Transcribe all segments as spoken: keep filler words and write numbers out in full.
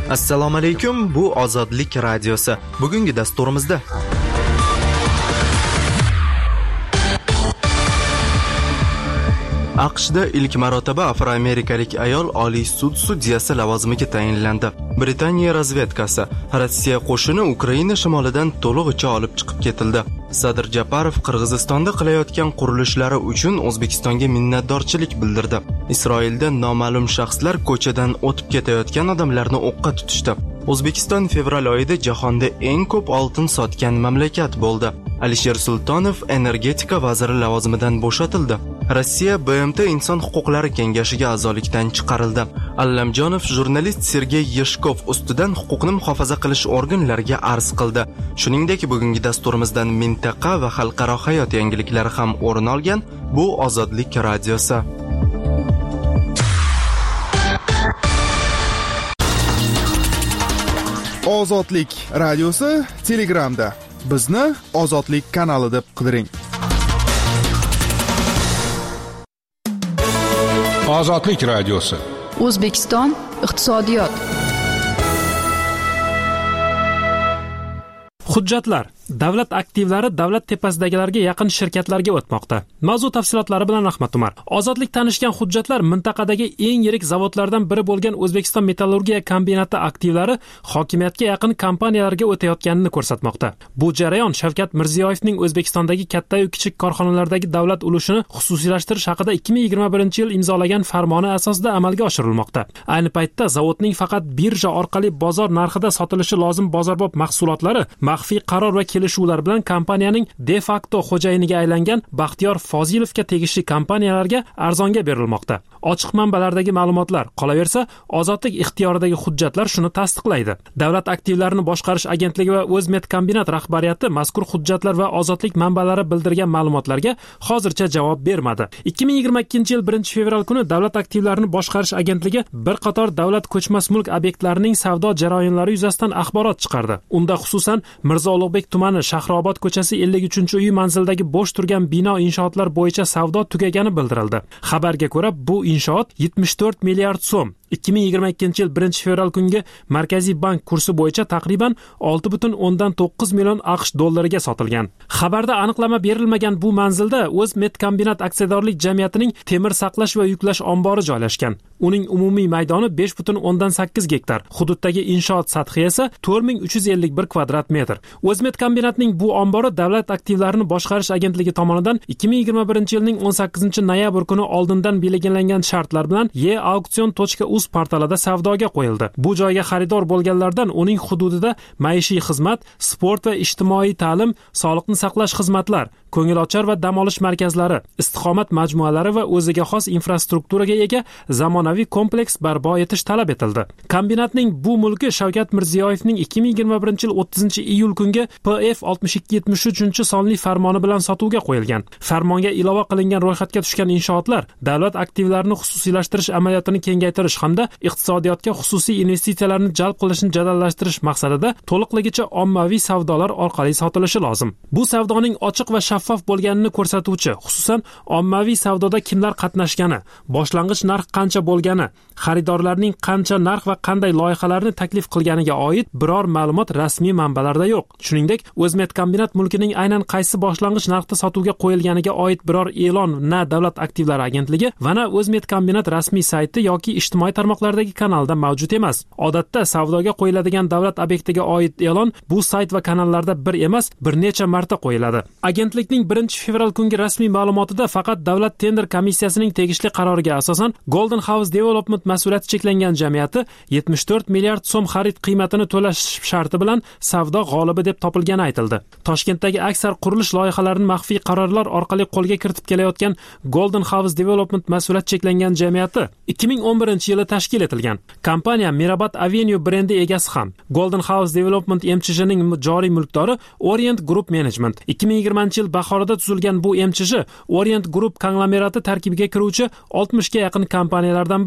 Assalomu alaykum, bu Ozodlik radiosi. Bugungi dasturimizda AQShda ilk marotaba afroamerikalik ayol Oliy sud sudyasi lavozimiga tayinlandi. Britaniya razvedkasi Rossiya qo'shini Ukraina shimolidan to'lig'icha olib chiqib ketildi. Sadir Japarov Qirg'izistonda qilayotgan qurilishlari uchun O'zbekistonga minnatdorchilik bildirdi. Isroilda noma'lum shaxslar ko'chadan o'tib ketayotgan odamlarni o'qqa tutishdi. O'zbekiston fevral oyida jahonda eng ko'p oltin sotgan mamlakat bo'ldi. Alisher Sultonov energetika vaziri lavozimidan bo'shatildi. Rossiya B M T Inson huquqlari kengashiga a'zolikdan chiqarildi. Allamjonov jurnalist Sergey Yeshkov ustidan huquqni muhofaza qilish organlariga arz qildi. Shuningdek, bugungi dasturimizdan mintaqa va xalqaro hayot yangiliklari ham o'rin olgan. Bu Ozodlik radiosi. Ozodlik radiosi Telegramda. Bizni Ozodlik kanali deb qidiring. Ozodlik radiosi. O'zbekiston iqtisodiyot. Hujjatlar. Davlat aktivlari davlat tepasidagilarga yaqin shirkatlarga o'tmoqda. Mavzu tafsilotlari bilan Rahmat Umar. Ozodlik tanishgan hujjatlar mintaqadagi eng yirik zavodlardan biri bo'lgan O'zbekiston metallurgiya kombinati aktivlari hokimiyatga yaqin kompaniyalarga o'tayotganini ko'rsatmoqda. Bu jarayon Shavkat Mirziyoyevning O'zbekistondagi katta va kichik korxonalardagi davlat ulushini xususiylashtirish haqida ikki ming yigirma birinchi yil imzolagan farmoni asosida amalga oshirilmoqda. Ayni paytda zavodning faqat birja orqali bozor narxida sotilishi lozim bozorbop mahsulotlari maxfiy qaror va kelishuvlar bilan kompaniyaning de facto xo'jayiniga aylangan Baxtiyor Fozilovga tegishli kompaniyalarga arzonga berilmoqda. Ochiq manbalardagi ma'lumotlar, qolaversa, Ozodlik ixtiyoridagi hujjatlar shuni tasdiqlaydi. Davlat aktivlarini boshqarish agentligi va O'zmetkombinat rahbariyati mazkur hujjatlar va Ozodlik manbalari bildirgan ma'lumotlarga hozircha javob bermadi. ikki ming yigirma ikkinchi yil birinchi fevral kuni Davlat aktivlarini boshqarish agentligi bir qator davlat ko'chmas mulk obyektlarining savdo jarayonlari yuzasidan axborot chiqardi. Unda xususan Mirzo Ulug'bek tumani Shahrobod ko'chasi ellik uchinchi uy manzilidagi bo'sh turgan bino inshootlar bo'yicha savdo tugagani bildirildi. Xabarga ko'ra, bu inshoot yetmish to'rt milliard so'm ikki ming yigirma ikkinchi yil birinchi fevral kungi Markaziy bank kursi bo'yicha taqriban olti butun o'ndan to'qqiz million AQSh dollariga sotilgan. Xabarda aniqlama berilmagan bu manzilda O'zmetkombinat aksiyadorlik jamiyatining temir saqlash va yuklash ombori joylashgan. Uning umumiy maydoni besh butun o'ndan sakkiz gektar. Hududdagi inshoot sathi esa to'rt ming uch yuz ellik bir kvadrat metr. O'zmetkombinatning bu ombori davlat aktivlarini boshqarish agentligi tomonidan ikki ming yigirma birinchi yilning o'n sakkizinchi noyabr kuni oldindan belgilangan shartlar bilan e-auksion точка uz portalida savdoga qo'yildi. Bu joyga xaridor bo'lganlardan uning hududida maishiy xizmat, sport va ijtimoiy ta'lim, sog'liqni saqlash xizmatlar, ko'ngilochar va dam olish markazlari, istiqomat majmualari va o'ziga xos infrastrukturaga ega zamonaviy kompleks barpo etish talab etildi. Kombinatning bu mulki Shavkat Mirziyoyevning ikki ming yigirma birinchi yil o'ttizinchi iyul kungi P F oltmish ikki yetmish uchinchi sonli farmoni bilan sotuvga qo'yilgan. Farmonga ilova qilingan ro'yxatga tushgan inshootlar davlat aktivlarini xususiylashtirish amaliyotini kengaytirish hamda iqtisodiyotga xususiy investitsiyalarni jalb qilishni jadallashtirish maqsadida to'liqligicha ommaviy savdolar orqali sotilishi lozim. Bu savdoning ochiq va shaffof bo'lganini ko'rsatuvchi, xususan ommaviy savdoda kimlar qatnashgani, boshlang'ich narx qancha bo'lgani, xaridorlarning qancha narx va qanday loyihalarni taklif qilganiga oid biror ma'lumot rasmiy manbalarda yo'q. Shuningdek, O'zmetkombinat mulkining aynan qaysi boshlang'ich narxda sotuvga qo'yilganiga oid biror e'lon na davlat aktivlari agentligi va na O'zmetkombinat rasmiy sayti yoki ijtimoiy tarmoqlardagi kanalda mavjud emas. Odatda savdoga qo'yiladigan davlat obyektiga oid e'lon bu sayt va kanallarda bir emas, bir necha marta qo'yiladi. Agentlikning birinchi fevral kungi rasmiy ma'lumotida faqat davlat tender komissiyasining tegishli qaroriga asosan Golden House Development mas'uliyati cheklangan jamiyati yetmish to'rt milliard so'm xarid qiymatini to'lash sharti bilan savdo g'olibi deb topilgani aytildi. Toshkentdagi aksar qurilish loyihalarini maxfiy qarorlar orqali qo'lga kiritib kelayotgan Golden House Development mas'uliyati cheklangan jamiyati ikki ming o'n birinchi yili tashkil etilgan. Kompaniya Mirabat Avenue brendi egasi ham. Golden House Development M C J'ning joriy mulkdori Orient Group Management. ikki ming yigirmanchi yil bahorida tuzilgan bu M C J Orient Group konglomerati tarkibiga kiruvchi oltmishga yaqin kompaniyalardan biri.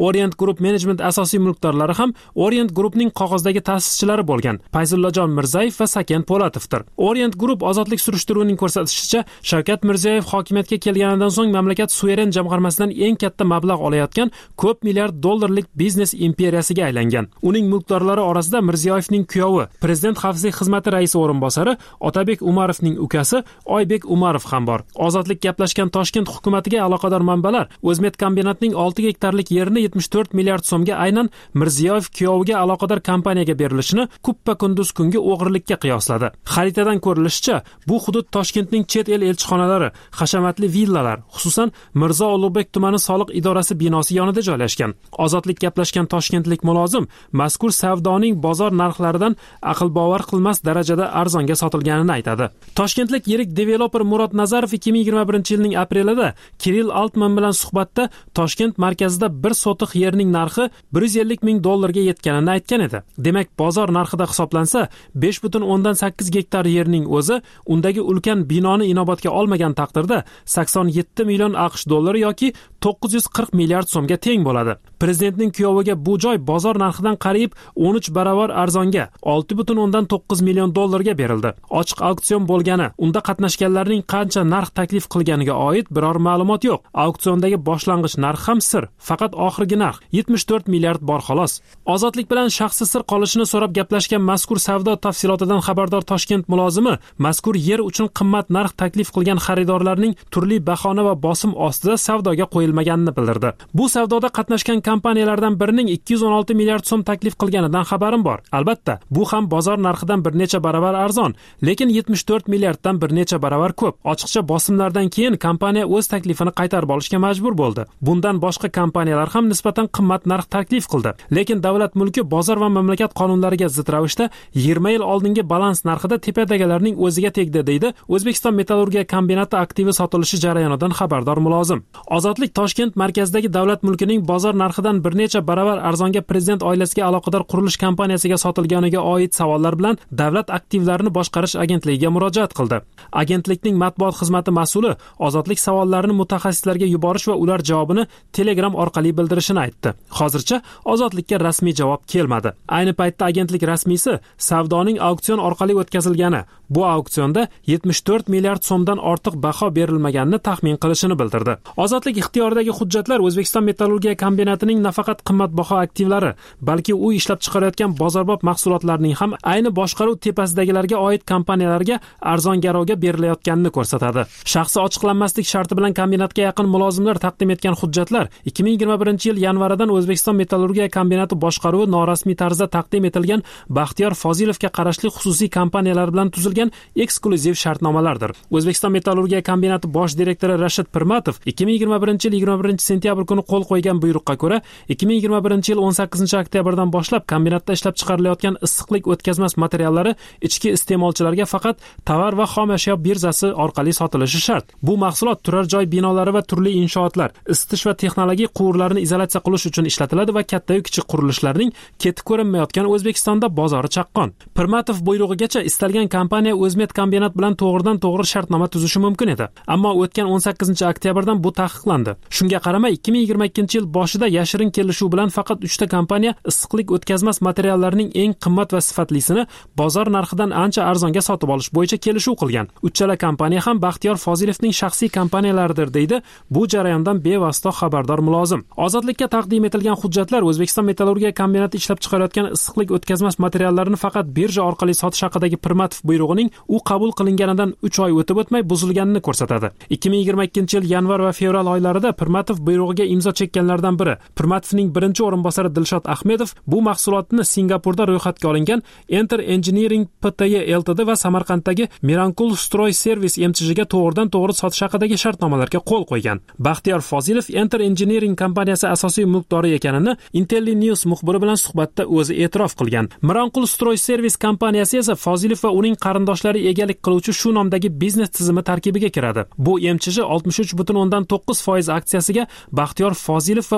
Orient Group Management asosiy mulkdorlari ham Orient Groupning qog'ozdagi ta'sischilari bo'lgan Fayzullajon Mirzayev va Saken Po'latovdir. Orient Group ozodlik surishtiruvining ko'rsatishicha, Shavkat Mirziyoyev hokimiyatga kelganidan so'ng mamlakat suveren jamg'armasidan eng katta mablag' olayotgan ko'p milliard dollarlik biznes imperiyasiga aylangan. Uning mulkdorlari orasida Mirziyoyevning kuyovi, Prezident xavfsizlik xizmati raisi o'rinbosari Otabek Umarovning ukasi Oybek Umarov ham bor. Ozodlik gaplashgan Toshkent hukumatiga aloqador manbalar O'zmet kombinatining olti gektarlik yerini yetmish to'rt milliard so'mga aynan Mirziyoyev kuyoviga aloqador kompaniyaga berilishini kuppa kunduz kungi o'g'irlikka qiyosladi. Xaritadan ko'rilishicha, bu hudud Toshkentning chet el elchixonalari, hashamatli villalar, xususan Mirzo Ulug'bek tumani soliq idorasi binosi yonida joylashgan. Ozodlik gaplashgan toshkentlik mulozim mazkur savdoning bozor narxlaridan aql bovar qilmas darajada arzonga sotilganini aytadi. Toshkentlik yirik developer Murod Nazarov ikki ming yigirma birinchi yilning aprelida Kirill Altman bilan suhbatda Toshkent markazida bir sotiq yerning narxi bir yuz ellik ming dollarga yetganini aytgan edi. Demak, bozor narxida hisoblansa, besh butun o'ndan sakkiz gektar yerning o'zi undagi ulkan binoni inobatga olmagan taqdirda sakson yetti million AQSh dollari yoki to'qqiz yuz qirq milliard so'mga teng bo'ladi. Prezidentning kuyoviga bu joy bozor narxidan qariyb o'n uch barobar arzonga olti butun o'ndan to'qqiz million dollarga berildi. Ochiq auksion bo'lgani, unda qatnashganlarning qancha narx taklif qilganiga oid biror ma'lumot yo'q. Auksiondagi boshlang'ich narx ham sir, faqat oxirgi narx yetmish to'rt milliard bor xolos. Ozodlik bilan shaxsi sir qolishini so'rab gaplashgan mazkur savdo tafsilotidan xabardor Toshkent mulozimi mazkur yer uchun qimmat narx taklif qilgan xaridorlarning turli bahona va bosim ostida savdoga qo'yilmaganini bildirdi. Bu savdoda qatnashgan kompaniyalardan birining ikki yuz o'n olti milliard so'm taklif qilganidan xabarim bor. Albatta, bu ham bozor narxidan bir necha barobar arzon, lekin yetmish to'rt milliarddan bir necha barobar ko'p. Ochiqcha bosimlardan keyin kompaniya o'z taklifini qaytarib olishga majbur bo'ldi. Bundan boshqa kompaniyalar ham nisbatan qimmat narx taklif qildi. Lekin davlat mulki bozor va mamlakat qonunlariga zid ravishda yigirma yil oldingi balans narxida tepadagilarning o'ziga tegdi, deydi O'zbekiston metallurgiya kombinati aktivi sotilishi jarayonidan xabardor mulozim. Ozodlik Toshkent markazidagi davlat mulkining bozor narxidan bir necha barobar arzonga prezident oilasiga aloqador qurilish kompaniyasiga sotilganiga oid savollar bilan Davlat aktivlarini boshqarish agentligiga murojaat qildi. Agentlikning matbuot xizmati mas'uli Ozodlik savollarini mutaxassislarga yuborish va ular javobini Telegram orqali bildirishini aytdi. Hozircha Ozodlikka rasmiy javob kelmadi. Ayni paytda agentlik rasmiysi savdoning auksion orqali o'tkazilgani, bu auksionda yetmish to'rt milliard so'mdan ortiq baho berilmaganini taxmin qilishini bildirdi. Ozodlik ixtiyoridagi hujjatlar O'zbekiston metallurgiya kombinatining nafaqat qimmatbaho aktivlari, balki u ishlab chiqarayotgan bozorbop mahsulotlarning ham ayni boshqaruv tepasidagilarga oid kompaniyalarga arzon garovga berilayotganini ko'rsatadi. Shaxsi ochiqlanmaslik sharti bilan kombinatga yaqin mulozimlar taqdim etgan hujjatlar ikki ming yigirma birinchi yil yanvaridan O'zbekiston metallurgiya kombinati boshqaruvi norasmiy tarzda taqdim etilgan Baxtiyor Fozilovga qarashli xususiy kompaniyalar bilan tuzilgan eksklyuziv shartnomalardir. O'zbekiston metallurgiya kombinati bosh direktori Rashid Pirmatov ikki ming yigirma birinchi yil yigirma birinchi sentyabr kuni qo'l qo'ygan buyruqqa ko'ra ikki ming yigirma birinchi yil o'n sakkizinchi oktyabrdan boshlab kombinatda ishlab chiqarilayotgan issiqlik o'tkazmas materiallari ichki iste'molchilarga faqat tovar va xom ashyo birzasi orqali sotilishi shart. Bu mahsulot turar joy binolari va turli inshootlar, isitish va texnologik quvurlarni izolyatsiya qilish uchun ishlatiladi va katta va kichik qurilishlarning ketib ko'rinmayotgan O'zbekistonda bozori chaqqon. Pirmatov buyrug'igacha istalgan kompaniya O'zmet kombinat bilan to'g'ridan to'g'ri shartnoma tuzishi mumkin edi. Ammo o'tgan o'n sakkizinchi oktyabrdan bu taqiqlandi. Shunga qaramay ikki ming yigirma ikkinchi yil boshida yashirin kelishuv bilan faqat uchta kompaniya issiqlik o'tkazmas materiallarning eng qimmat va sifatlisini bozor narxidan ancha arzonga sotib olish bo'yicha kelishuv qilgan. Uchala kompaniya ham Baxtiyor Fozilovning shaxsiy kompaniyalaridir, deydi bu jarayondan bevosita xabardor mulozim. Ozodlikka taqdim etilgan hujjatlar O'zbekiston metallurgiya kombinati ishlab chiqarayotgan issiqlik o'tkazmas materiallarini faqat birja orqali sotish haqidagi Pirmatov buyrug'ining u qabul qilinganidan uch oy o'tib o'tmay buzilganini ko'rsatadi. ikki ming yigirma ikkinchi yil yanvar va fevral oylarida Pirmatov buyrug'iga imzo chekkanlardan biri Pirmatovning birinchi o'rinbosari Dilshod Ahmedov bu mahsulotni Singapurda ro'yxatga olingan Enter Engineering P T Y Ltd va Samarqanddagi Mirankul Stroy Service M T J'ga to'g'ridan to'g'ri sotish haqidagi shartnomalarga qo'l qo'ygan. Baxtiyor Fozilov Enter Engineering kompaniyasi asosiy mulkdori ekanini Intelli News muxbiri bilan suhbatda o'zi e'tirof qilgan. Mirankul Stroy Service kompaniyasi esa Fozilov va uning qarindoshlari egalik qiluvchi shu nomdagi biznes tizimi tarkibiga kiradi. Bu M T J oltmish uch butun o'ndan to'qqiz foiz aksiyasiga Baxtiyor Fozilov va uning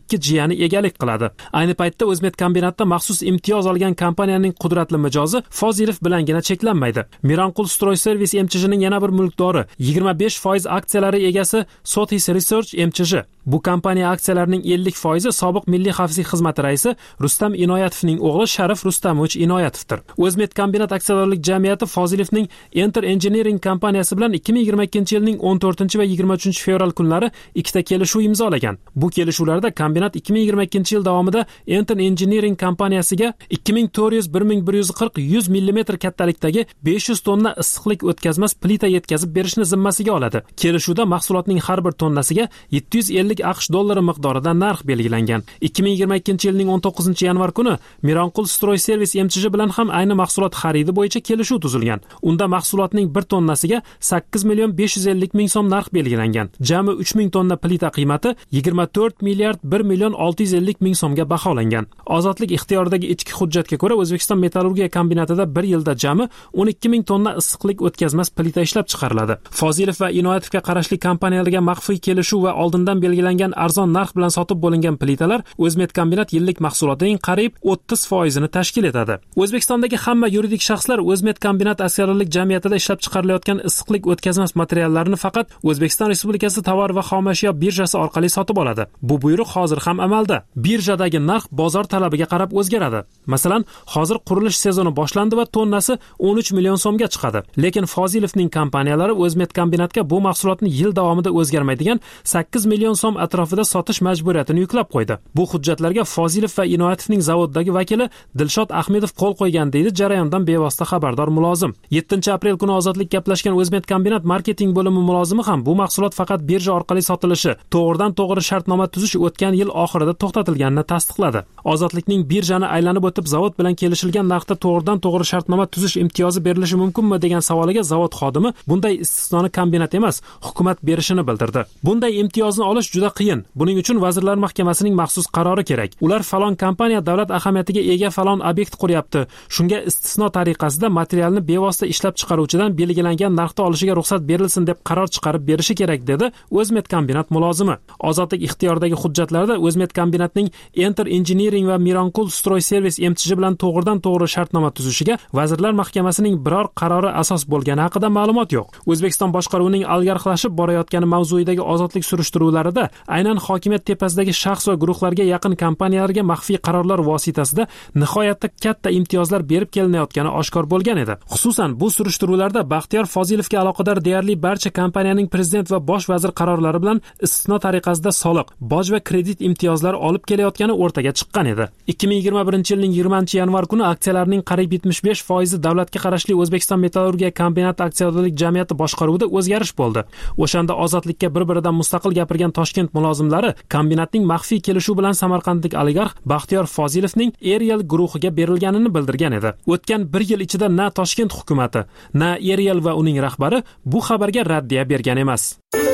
ikki jiyani egalik qiladi. Ayni paytda O'zmet kombinatda maxsus imtiyoz olgan kompaniyaning qudratli mijozi Fozilov bilangina cheklanmaydi. Miranqul Stroy Service M Ch J'ning yana bir mulkdori, yigirma besh foiz aksiyalari egasi Sothis Research M Ch J. Bu kompaniya aksiyalarining ellik foizi sobiq Milliy xavfsizlik xizmati raisi Rustam Inoyatovning o'g'li Sharif Rustamovich Inoyatovdir. O'zmet kombinat aksiyadorlik jamiyati Fozilovning Enter Engineering kompaniyasi bilan ikki ming yigirma ikkinchi yilning o'n to'rtinchi va yigirma uchinchi fevral kunlari ikkita kelishuv imzolagan. Bu kelishuvlarda kombinat ikki ming yigirma ikkinchi yil davomida Enter Engineering kompaniyasiga ikki ming to'rt yuz bir ming bir yuz qirq yuz millimetr kattalikdagi besh yuz tonna issiqlik o'tkazmas plita yetkazib berishni zimmasiga oladi. Kelishuvda mahsulotning har bir tonnasiga yetti yuz ellik AQSh dollari miqdorida narx belgilangan. ikki ming yigirma ikkinchi yilning o'n to'qqizinchi yanvar kuni Miranqul Stroy Service M Ch J bilan ham ayni mahsulot xaridi bo'yicha kelishuv tuzilgan. Unda mahsulotning bir tonnasiga sakkiz million besh yuz ellik ming so'm narx belgilangan. Jami uch ming tonna plita qiymati yigirma to'rt milliard bir million olti yuz ellik ming so'mga baholangan. Ozodlik ixtiyoridagi ichki hujjatga ko'ra O'zbekiston metallurgiya kombinatida bir yilda jami o'n ikki ming tonna issiqlik o'tkazmas plita ishlab chiqariladi. Fozilov va Inoyatovga qarashli kompaniyalarga maxfiy kelishuv va oldindan belgilangan arzon narx bilan sotib bo'lingan plitalar O'zmet kombinat yillik mahsulotining qariyb o'ttiz foizini tashkil etadi. O'zbekistondagi hamma yuridik shaxslar O'zmet kombinat aksiyadorlik jamiyatida ishlab chiqarilayotgan issiqlik o'tkazmas materiallarni faqat O'zbekiston Respublikasi tovar va xomashyo birjasi orqali sotib oladi. Bu buyruq hozir ham amalda. Birjadagi narx bozor talabiga qarab o'zgaradi. Masalan, hozir qurilish sezoni boshlandi va tonnasi o'n uch million so'mga chiqadi. Lekin Fozilovning kompaniyalari O'zmet kombinatga bu mahsulotni yil davomida o'zgarmaydigan sakkiz million so'm atrofida sotish majburiyatini yuklab qo'ydi. Bu hujjatlarga Fozilov va Inoyatovning zavoddagi vakili Dilshod Ahmedov qo'l qo'ygan deydi jarayondan bevosita xabardor mulozim. yettinchi aprel kuni Ozodlik gaplashgan O'zmet kombinat marketing bo'limi mulozimi ham bu mahsulot faqat birja orqali sotilishi, to'g'ridan to'g'ri shartnoma tuzish o'tgan yil oxirida to'xtatilganini tasdiqladi. Ozodlikning birjani aylanib o'tib zavod bilan kelishilgan narxda to'g'ridan to'g'ri shartnoma tuzish imtiyozi berilishi mumkinmi degan savoliga zavod xodimi bunday istisnoni kombinat emas, hukumat berishini bildirdi. Bunday imtiyozni olish juda qiyin. Buning uchun Vazirlar Mahkamasining maxsus qarori kerak. Ular falon kompaniya davlat ahamiyatiga ega falon obyekt quryapti. Shunga istisno tariqasida materialni bevosita ishlab chiqaruvchidan belgilangan narxda olishiga ruxsat berilsin deb qaror chiqarib berishi kerak dedi O'zmet kombinat mulozimi. Ozodlik ixtiyoridagi hujjatlarda O'zmet kombinatning Enter Engineering va Miranqul Stroy Service M Ch J bilan to'g'ridan to'g'ri shartnoma tuzishiga Vazirlar Mahkamasining biror qarori asos bo'lgani haqida ma'lumot yo'q. O'zbekiston boshqaruvining oligarxlashib borayotgani mavzuidagi ozodlik surishtiruvlarida aynan hokimiyat tepasidagi shaxs va guruhlarga yaqin kompaniyalarga maxfiy qarorlar vositasida nihoyatda katta imtiyozlar berib kelinayotgani oshkor bo'lgan edi. Xususan bu surishtiruvlarda Baxtiyor Fozilovga aloqador deyarli barcha kompaniyaning prezident va bosh vazir qarorlari bilan istisno tariqasida soliq, boj va kredit imtiyozlari olib kelayotgani o'rtaga chiqqan edi. ikki ming yigirma birinchi yilning yigirmanchi yanvar kuni aksiyalarning qariyb yetmish besh foizi davlatga qarashli O'zbekiston metallurgiya kombinati aksiyadorlik jamiyati boshqaruvida o'zgarish bo'ldi. O'shanda Ozodlikka bir-biridan mustaqil gapirgan Toshkent mulozimlari kombinatning maxfiy kelishuv bilan samarqandlik oligarx Baxtiyor Fozilovning Erial guruhiga berilganini bildirgan edi. O'tgan bir yil ichida na Toshkent hukumati, na Erial va uning rahbari bu xabarga raddiya bergan emas.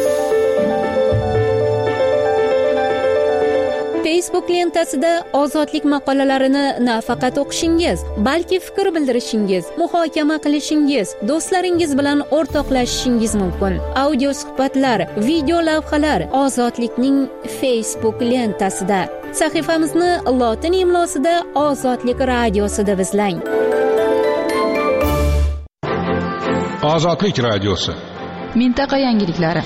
Facebook lentasida ozodlik maqolalarini nafaqat o'qishingiz, balki fikr bildirishingiz, muhokama qilishingiz, do'stlaringiz bilan o'rtoqlashishingiz mumkin. Audio suhbatlar, video lavhalar Ozodlikning Facebook lentasida. Sahifamizni lotin imlosida Ozodlik radiosida izlang. Ozodlik radiosi. Mintaqa yangiliklari.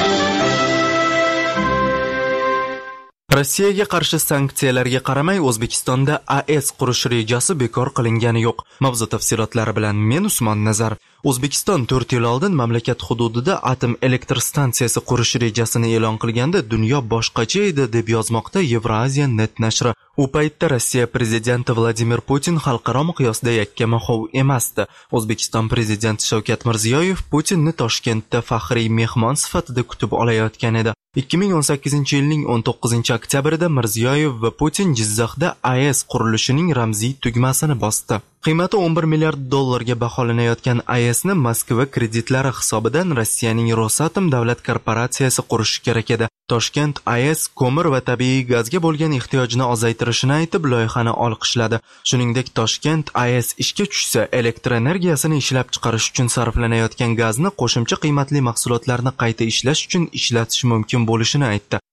Rossiyaga qarshi sanksiyalarga qaramay O'zbekistonda A E S qurish rejasi bekor qilingani yo'q. Mavzu tafsilotlari bilan men Usmon Nazarov. O'zbekiston to'rt yil oldin mamlakat hududida atom elektr stansiyasi qurish rejasini e'lon qilganda dunyo boshqacha edi deb yozmoqda Eurasia net nashri. U paytda Rossiya prezidenti Vladimir Putin xalqaro miqyosda yakkamahov emasdi. O'zbekiston prezidenti Shavkat Mirziyoyev Putinni Toshkentda faxriy mehmon sifatida kutib olayotgan edi. ikki ming o'n sakkizinchi yilning o'n to'qqizinchi oktyabrida Mirziyoyev va Putin Jizzaxda A E S qurilishining ramziy tugmasini bosdi. Qiymati o'n bir milliard dollarga baholanayotgan A E Sni Moskva kreditlari hisobidan Rossiyaning Rosatom davlat korporatsiyasi qurishi kerak edi. Toshkent A E S ko'mir va tabiiy gazga bo'lgan ehtiyojini ozaytirishini aytib loyihani olqishladi. Shuningdek, Toshkent A E S ishga tushsa, elektr energiyasini ishlab chiqarish uchun sarflanayotgan gazni qo'shimcha qiymatli mahsulotlarni qayta ishlash uchun ishlatish mumkin bo'lishini aytdi.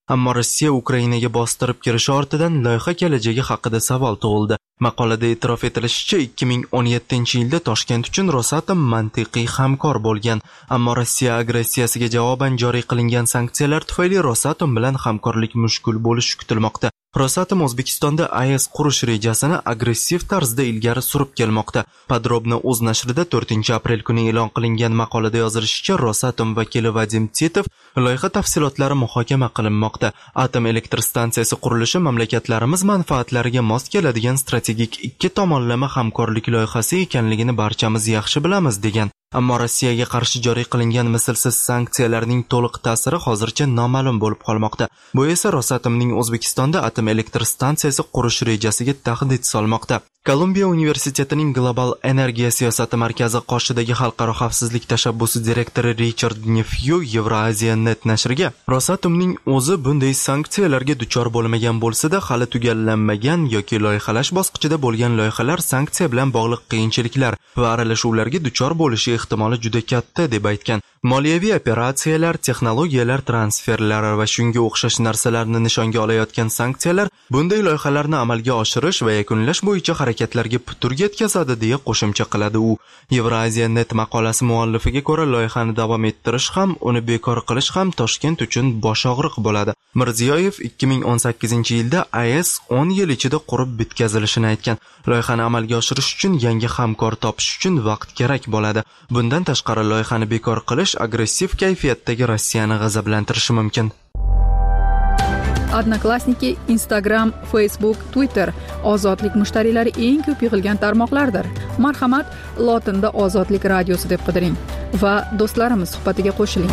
Ammo Rossiya Ukrainaga bostirib kirishi ortidan loyiha kelajagi haqida savol tug'ildi. Maqolada e'tirof etilishicha, ikki ming o'n yettinchi yilda Toshkent uchun Rosatom mantiqiy hamkor bo'lgan, ammo Rossiya agressiyasiga javoban joriy qilingan sanksiyalar tufayli Rosatom bilan hamkorlik mushkul bo'lishi kutilmoqda. Rosatom O'zbekistonda A E S qurish rejasini agressiv tarzda ilgari surib kelmoqda. Podrobno o'z nashrida to'rtinchi aprel kuni e'lon qilingan maqolada yozilishicha, Rosatom vakili Vadim Titov loyiha tafsilotlari muhokama qilinmoqda. Atom elektr stansiyasi qurilishi mamlakatlarimiz manfaatlariga mos keladigan strategik ikki tomonlama hamkorlik loyihasi ekanligini barchamiz yaxshi bilamiz degan. Ammo Rossiyaga qarshi joriy qilingan mislsiz sanksiyalarning to'liq ta'siri hozircha noma'lum bo'lib qolmoqda. Bu esa Rosatomning O'zbekistonda atom elektr stansiyasi qurish rejasiga tahdid solmoqda. Kolumbiya universitetining Global energiya siyosati markazi qoshidagi xalqaro xavfsizlik tashabbusi direktori Richard Nefyu Eurasia net nashriga Rosatomning o'zi bunday sanksiyalarga duchor bo'lmagan bo'lsa-da, hali tugallanmagan yoki loyihalash bosqichida bo'lgan loyihalar sanksiya bilan bog'liq qiyinchiliklar va aralashuvlarga duchor bo'lishi ehtimoli juda katta deb aytgan. Moliyaviy operatsiyalar, texnologiyalar transferlari va shunga o'xshash narsalarni nishonga olayotgan sanksiyalar bunday loyihalarni amalga oshirish va yakunlash bo'yicha harakatlarga putur yetkazadi deya qo'shimcha qiladi u. Eurasia net maqolasi muallifiga ko'ra, loyihani davom ettirish ham, uni bekor qilish ham Toshkent uchun bosh og'riq bo'ladi. Mirziyoyev ikki ming o'n sakkizinchi yilda A E S o'n yil ichida qurib bitkazilishini aytgan. Loyihani amalga oshirish uchun yangi hamkor topish uchun vaqt kerak bo'ladi. Bundan tashqari loyihani bekor qilish agressiv kayfiyatdagi Rossiyani g'azablantirishi mumkin. Odnoklassniki, Instagram, Facebook, Twitter ozodlik mushtariylari eng ko'p yig'ilgan tarmoqlardir. Marhamat, lotinda Ozodlik radiosi deb qidiring va do'stlarimiz suhbatiga qo'shiling.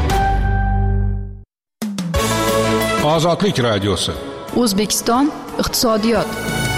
Ozodlik radiosi. O'zbekiston iqtisodiyot.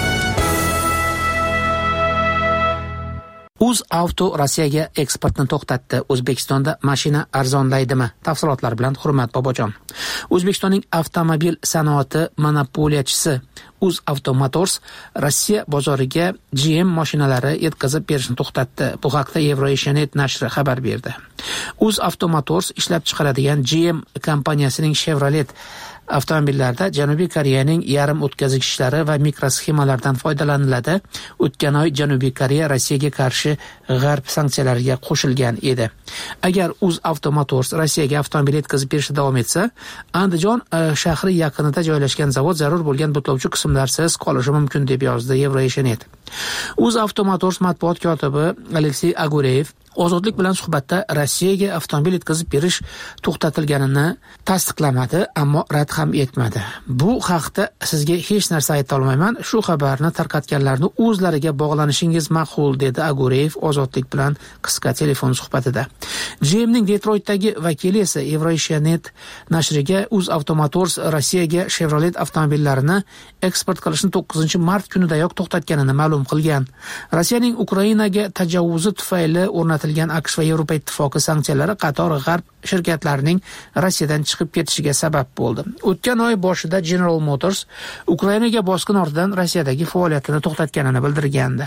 UzAuto Rossiyaga eksportni to'xtatdi. O'zbekistonda mashina arzonlaydimi? Tafsilotlar bilan Hurmat Bobojon. O'zbekistonning avtomobil sanoati monopoliyachisi UzAuto Motors Rossiya bozoriga G M mashinalari yetkazib berishni to'xtatdi. Bu haqda Euroasianet nashri xabar berdi. UzAuto Motors ishlab chiqaradigan G M kompaniyasining Chevrolet avtomobillarda Janubiy Koreyaning yarim o'tkazgichlari va mikrosxemalardan foydalaniladi. O'tgan oy Janubiy Koreya Rossiyaga qarshi g'arb sanksiyalariga qo'shilgan edi. Agar UzAuto Motors Rossiyaga avtomobil yetkazib berishda davom etsa, Andijon shahri yaqinida joylashgan zavod zarur bo'lgan butlovchi qismlarsiz qolishi mumkin deb yozdi Euroasianet. UzAuto Motors matbuot kotibi Aleksey Agureyev Ozodlik bilan suhbatda Rossiyaga avtomobil yetkazib berish to'xtatilganini tasdiqlamadi, ammo rad ham etmadi. Bu haqda sizga hech narsa ayta olmayman. Shu xabarni tarqatganlarni o'zlariga bog'lanishingiz ma'qul, dedi Agureyev Ozodlik bilan qisqa telefon suhbatida. G M'ning Detroitdagi vakili esa Euroasianet nashriga UzAuto Motors Rossiyaga Chevrolet avtomobillarini eksport qilishni to'qqizinchi mart kunidayoq to'xtatganini ma'lum qilgan. Rossiyaning Ukrainaga tajovvuzi tufayli o'rnatilgan AQSh va Yevropa ittifoqi sanksiyalari qator g'arb shirkatlarining Rossiyadan chiqib ketishiga sabab bo'ldi. O'tgan oy boshida General Motors Ukrainaga bosqin ortidan Rossiyadagi faoliyatini to'xtatganini bildirgandi.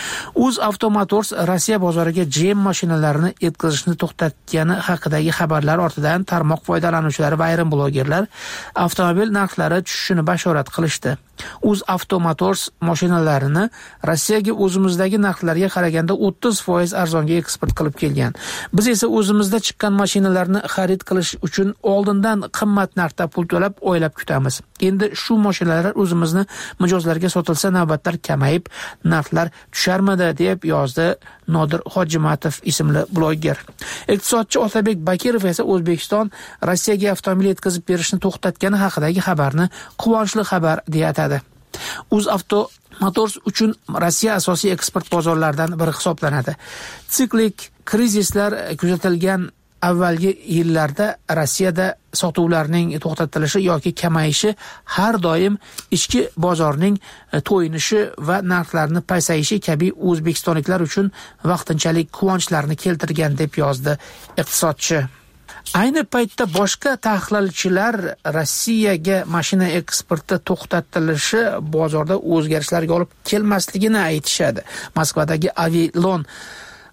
UzAuto Motors Rossiya bozoriga G M mashinalarini yetkazishni to'xtatgani haqidagi xabarlar ortidan tarmoq foydalanuvchilari va ayrim blogerlar avtomobil narxlari tushishini bashorat qilishdi. UzAuto Motors mashinalarini Rossiyaga o'zimizdagi narxlarga qaraganda o'ttiz foiz arzonga eksport qilib kelgan. Biz esa o'zimizda chiqqan mashinalarni xarid qilish uchun oldindan qimmat narxda pul to'lab oylab kutamiz. Endi shu mashinalar o'zimizni mijozlarga sotilsa navbatlar kamayib, narxlar tusharmidi, deb yozdi Nodir Hojimatov ismli bloger. Iqtisodchi Otabek Bakirov esa O'zbekiston Rossiyaga avtomobil yetkazib berishni to'xtatgani haqidagi xabarni quvonchli xabar deya atadi. UzAuto Motors uchun Rossiya asosiy eksport bozorlaridan biri hisoblanadi. Siklik krizislar kuzatilgan avvalgi yillarda Rossiyada sotuvlarning to'xtatilishi yoki kamayishi har doim ichki bozorning to'yinishi va narxlarning pasayishi kabi o'zbekistonliklar uchun vaqtinchalik quvonchlarni keltirgan, deb yozdi iqtisodchi. Ayni paytda boshqa tahlilchilar Rossiyaga mashina eksporti to'xtatilishi bozorda o'zgarishlarga olib kelmasligini aytishadi. Moskvadagi Avilon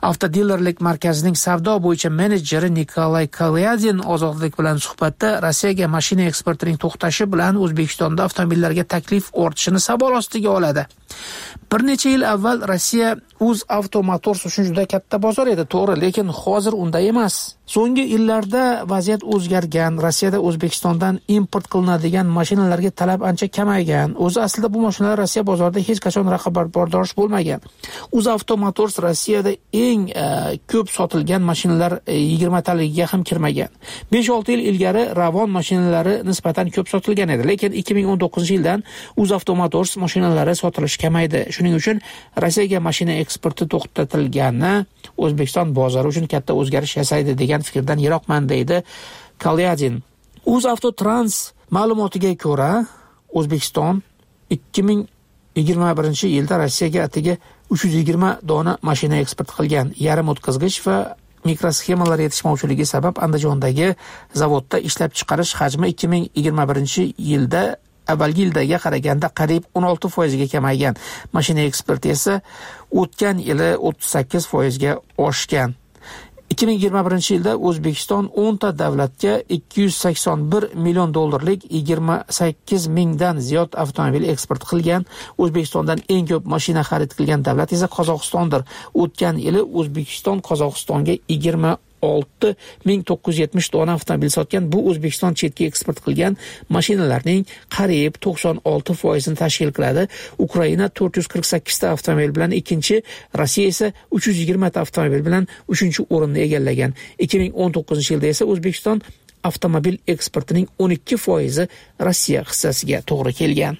Avtodilerlik markazining savdo bo'yicha menejeri Nikolay Kalyadin ozodlik bilan suhbatda Rossiyaga mashina eksportining to'xtashi bilan O'zbekistonda avtomobillarga taklif ortishini savol ostiga oladi. Bir necha yil avval Rossiya UzAvto Motors uchun juda katta bozor edi, to'g'ri, lekin hozir unday emas. So'nggi yillarda vaziyat o'zgargan. Rossiyada O'zbekistondan import qilinadigan mashinalarga talab ancha kamaygan. O'zi aslida bu mashinalar Rossiya bozorida hech qachon raqobatbardosh bo'lmagan. UzAvto Motors Rossiyada eng e, ko'p sotilgan mashinalar e, yigirma taligiga ham kirmagan. besh olti yil ilgari Ravon mashinalari nisbatan ko'p sotilgan edi, lekin ikki ming o'n to'qqizinchi yildan UzAvto Motors mashinalari sotilishi kamaydi. Shuning uchun Rossiyaga mashina eksporti to'xtatilgani O'zbekiston bozori uchun katta o'zgarish yasaydi degan fikrdan yiroqman, deydi Kalyadin. UzAvtotrans ma'lumotiga ko'ra, O'zbekiston ikki ming yigirma birinchi yilda Rossiyaga atiga uch yuz yigirma dona mashina eksport qilgan. Yarim o'tkazgich va mikrosxemalar yetishmovchiligi sabab Andijondagi zavodda ishlab chiqarish hajmi ikki ming yigirma birinchi yilda avvalgi yildaga qaraganda qariyb o'n olti foizga kamaygan. Mashina eksporti esa o'tgan yili o'ttiz sakkiz foizga oshgan. ikki ming yigirma birinchi yilda O'zbekiston o'n ta davlatga ikki yuz sakson bir million dollarlik yigirma sakkiz mingdan ziyod avtomobil eksport qilgan. O'zbekistondan eng ko'p mashina xarid qilgan davlat esa Qozog'istondir. O'tgan yili O'zbekiston Qozog'istonga yigirma olti ming to'qqiz yuz yetmish dona avtomobil sotgan. Bu O'zbekiston chetga eksport qilgan mashinalarning qariyb to'qson olti foizini tashkil qiladi. Ukraina to'rt yuz qirq sakkiz ta avtomobil bilan ikkinchi, Rossiya esa uch yuz yigirma ta avtomobil bilan uchinchi o'rinni egallagan. ikki ming o'n to'qqizinchi yilda esa O'zbekiston avtomobil eksportining o'n ikki foizi Rossiya hissasiga to'g'ri kelgan.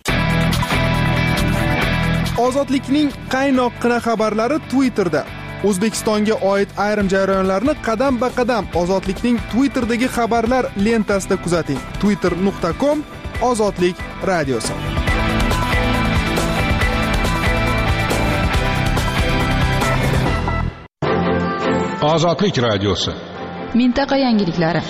Ozodlikning qaynoqqina xabarlari Twitterda. O'zbekistonga oid ayrim jarayonlarni qadam-ba-qadam Ozodlikning Twitterdagi xabarlar lentasida kuzating. twitter nuqta com Ozodlik radiosi. Ozodlik radiosi. Mintaqa yangiliklari.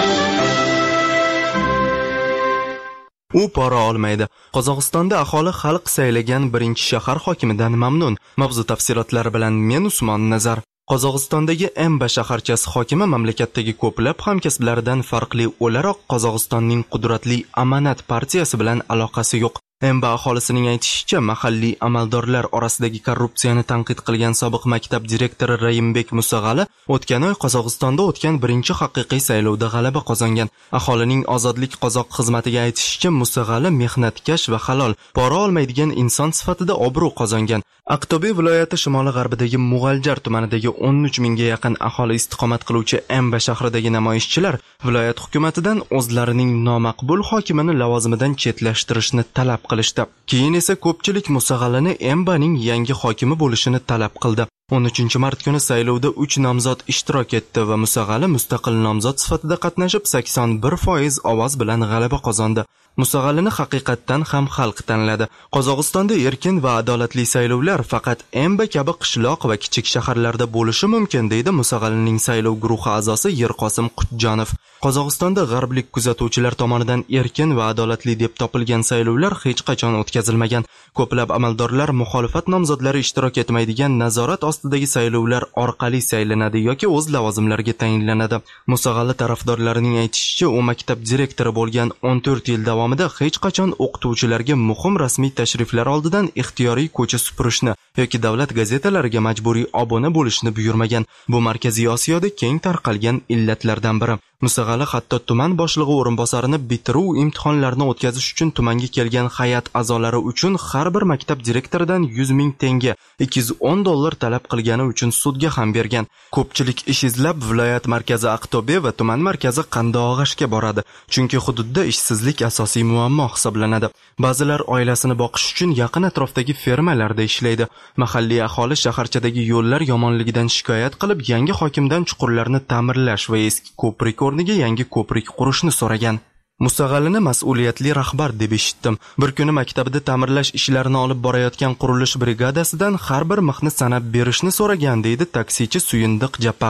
U pora olmaydi. Qozog'istonda aholi xalq saylagan birinchi shahar hokimidan mamnun. Mavzu tafsilotlari bilan men Usmon Nazar. Qozog'istondagi Emba shaharchasi hokimi mamlakatdagi ko'plab hamkasblaridan farqli o'laroq Qozog'istonning qudratli Amanat partiyasi bilan aloqasi yo'q. Emba aholisining aytishicha, mahalliy amaldorlar orasidagi korrupsiyani tanqid qilgan sobiq maktab direktori Rayimbek Musag'ali o'tgan oy Qozog'istonda o'tgan birinchi haqiqiy saylovda g'alaba qozongan. Aholining Ozodlik qozoq xizmatiga aytishicha, Musag'ali mehnatkash va halol, pora olmaydigan inson sifatida obro' qozongan. Aqto'be viloyati shimoli-g'arbidagi Mug'aljar tumanidagi o'n uch mingga yaqin aholi istiqomat qiluvchi Emba shahridagi namoyishchilar viloyat hukumatidan o'zlarining nomaqbul hokimini lavozimidan chetlashtirishni talab qilishdi. Keyin esa ko'pchilik Musag'alini Embaning yangi hokimi bo'lishini talab qildi. o'n uchinchi mart kuni saylovda uch nomzod ishtirok etdi va Musag'ali mustaqil nomzod sifatida qatnashib sakson bir foiz ovoz bilan g'alaba qozondi. Musag'alini haqiqatdan ham xalq tanladi. Qozog'istonda erkin va adolatli saylovlar faqat Emba kabi qishloq va kichik shaharlarda bo'lishi mumkin, deydi Musag'alining saylov guruhi a'zosi Yerqosim Qutjonov. Qozog'istonda g'arblik kuzatuvchilar tomonidan erkin va adolatli deb topilgan saylovlar hech qachon o'tkazilmagan. Ko'plab amaldorlar muxolifat nomzodlari ishtirok etmaydigan nazorat ostidagi saylovlar orqali saylanadi yoki o'z lavozimlariga tayinlanadi. Musag'ali tarafdorlarining aytishicha, u maktab direktori bo'lgan o'n to'rt yil davomida hech qachon o'qituvchilarga muhim rasmiy tashriflar oldidan ixtiyoriy ko'cha supurishni yoki davlat gazetalariga majburiy obuna bo'lishni buyurmagan. Bu Markaziy Osiyoda keng tarqalgan illatlardan biri. Musag'ali hatto tuman boshlig'i o'rinbosarini bitiruv imtihonlarini o'tkazish uchun tumanga kelgan hay'at a'zolari uchun har bir maktab direktoridan yuz ming tenge, ikki yuz o'n dollar talab qilgani uchun sudga ham bergan. Ko'pchilik ish izlab viloyat markazi Aqto'be va tuman markazi Qandoog'ashga boradi, chunki hududda ishsizlik asosiy muammo hisoblanadi. Ba'zilar oilasini boqish uchun yaqin atrofdagi fermalarda ishlaydi. Mahalliy aholi shaharchadagi yo'llar yomonligidan shikoyat qilib, yangi hokimdan chuqurlarni ta'mirlash va eski ko'prik o'rniga yangi ko'prik qurishni so'ragan. Musag'alini mas'uliyatli rahbar deb eshitdim. Bir kuni maktabida ta'mirlash ishlarini olib borayotgan qurilish brigadasidan har bir mixni sanab berishni so'ragan, deydi taksichi Suyindiq Japaqov.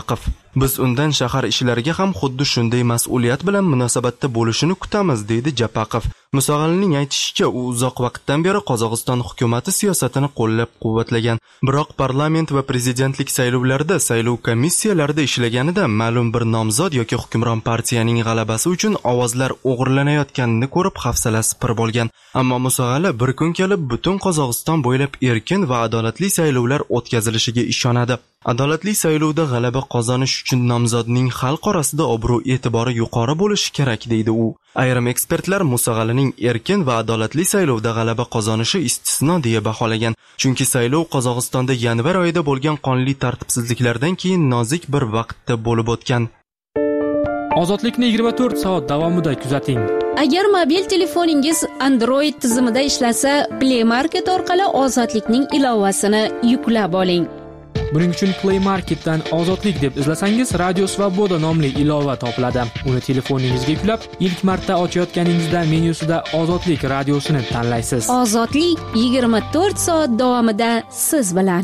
Biz undan shahar ishlariga ham xuddi shunday mas'uliyat bilan munosabatda bo'lishini kutamiz, deydi Japaqov. Musog'alining aytishicha, u uzoq vaqtdan beri Qozog'iston hukumati siyosatini qo'llab-quvvatlagan. Biroq parlament va prezidentlik saylovlarida saylov komissiyalarida ishlaganida ma'lum bir nomzod yoki hukmron partiyaning g'alabasi uchun ovozlar o'g'irlanayotganini ko'rib hafsalasi pir bo'lgan. Ammo Musog'ali bir kun kelib butun Qozog'iston bo'ylab erkin va adolatli saylovlar o'tkazilishiga ishonadi. Adolatli saylovda g'alaba qozonish uchun nomzodning xalq orasida obro' e'tibori yuqori bo'lishi kerak, deydi u. Ayrim ekspertlar Musog'alining erkin va adolatli saylovda g'alaba qozonishi istisno deya baholagan, chunki saylov Qozog'istonda yanvar oyida bo'lgan qonli tartibsizliklardan keyin nozik bir vaqtda bo'lib o'tgan. Ozodlikni yigirma to'rt soat davomida kuzating. Agar mobil telefoningiz Android tizimida ishlasa, Play Market orqali Ozodlikning ilovasini yuklab oling. Buning uchun Play Marketdan Ozodlik deb izlasangiz, Radio Svoboda nomli ilova topiladi. Uni telefoningizga yuklab, ilk marta ochayotganingizda menyusida Ozodlik radiosini tanlaysiz. Ozodlik yigirma to'rt soat davomida siz bilan.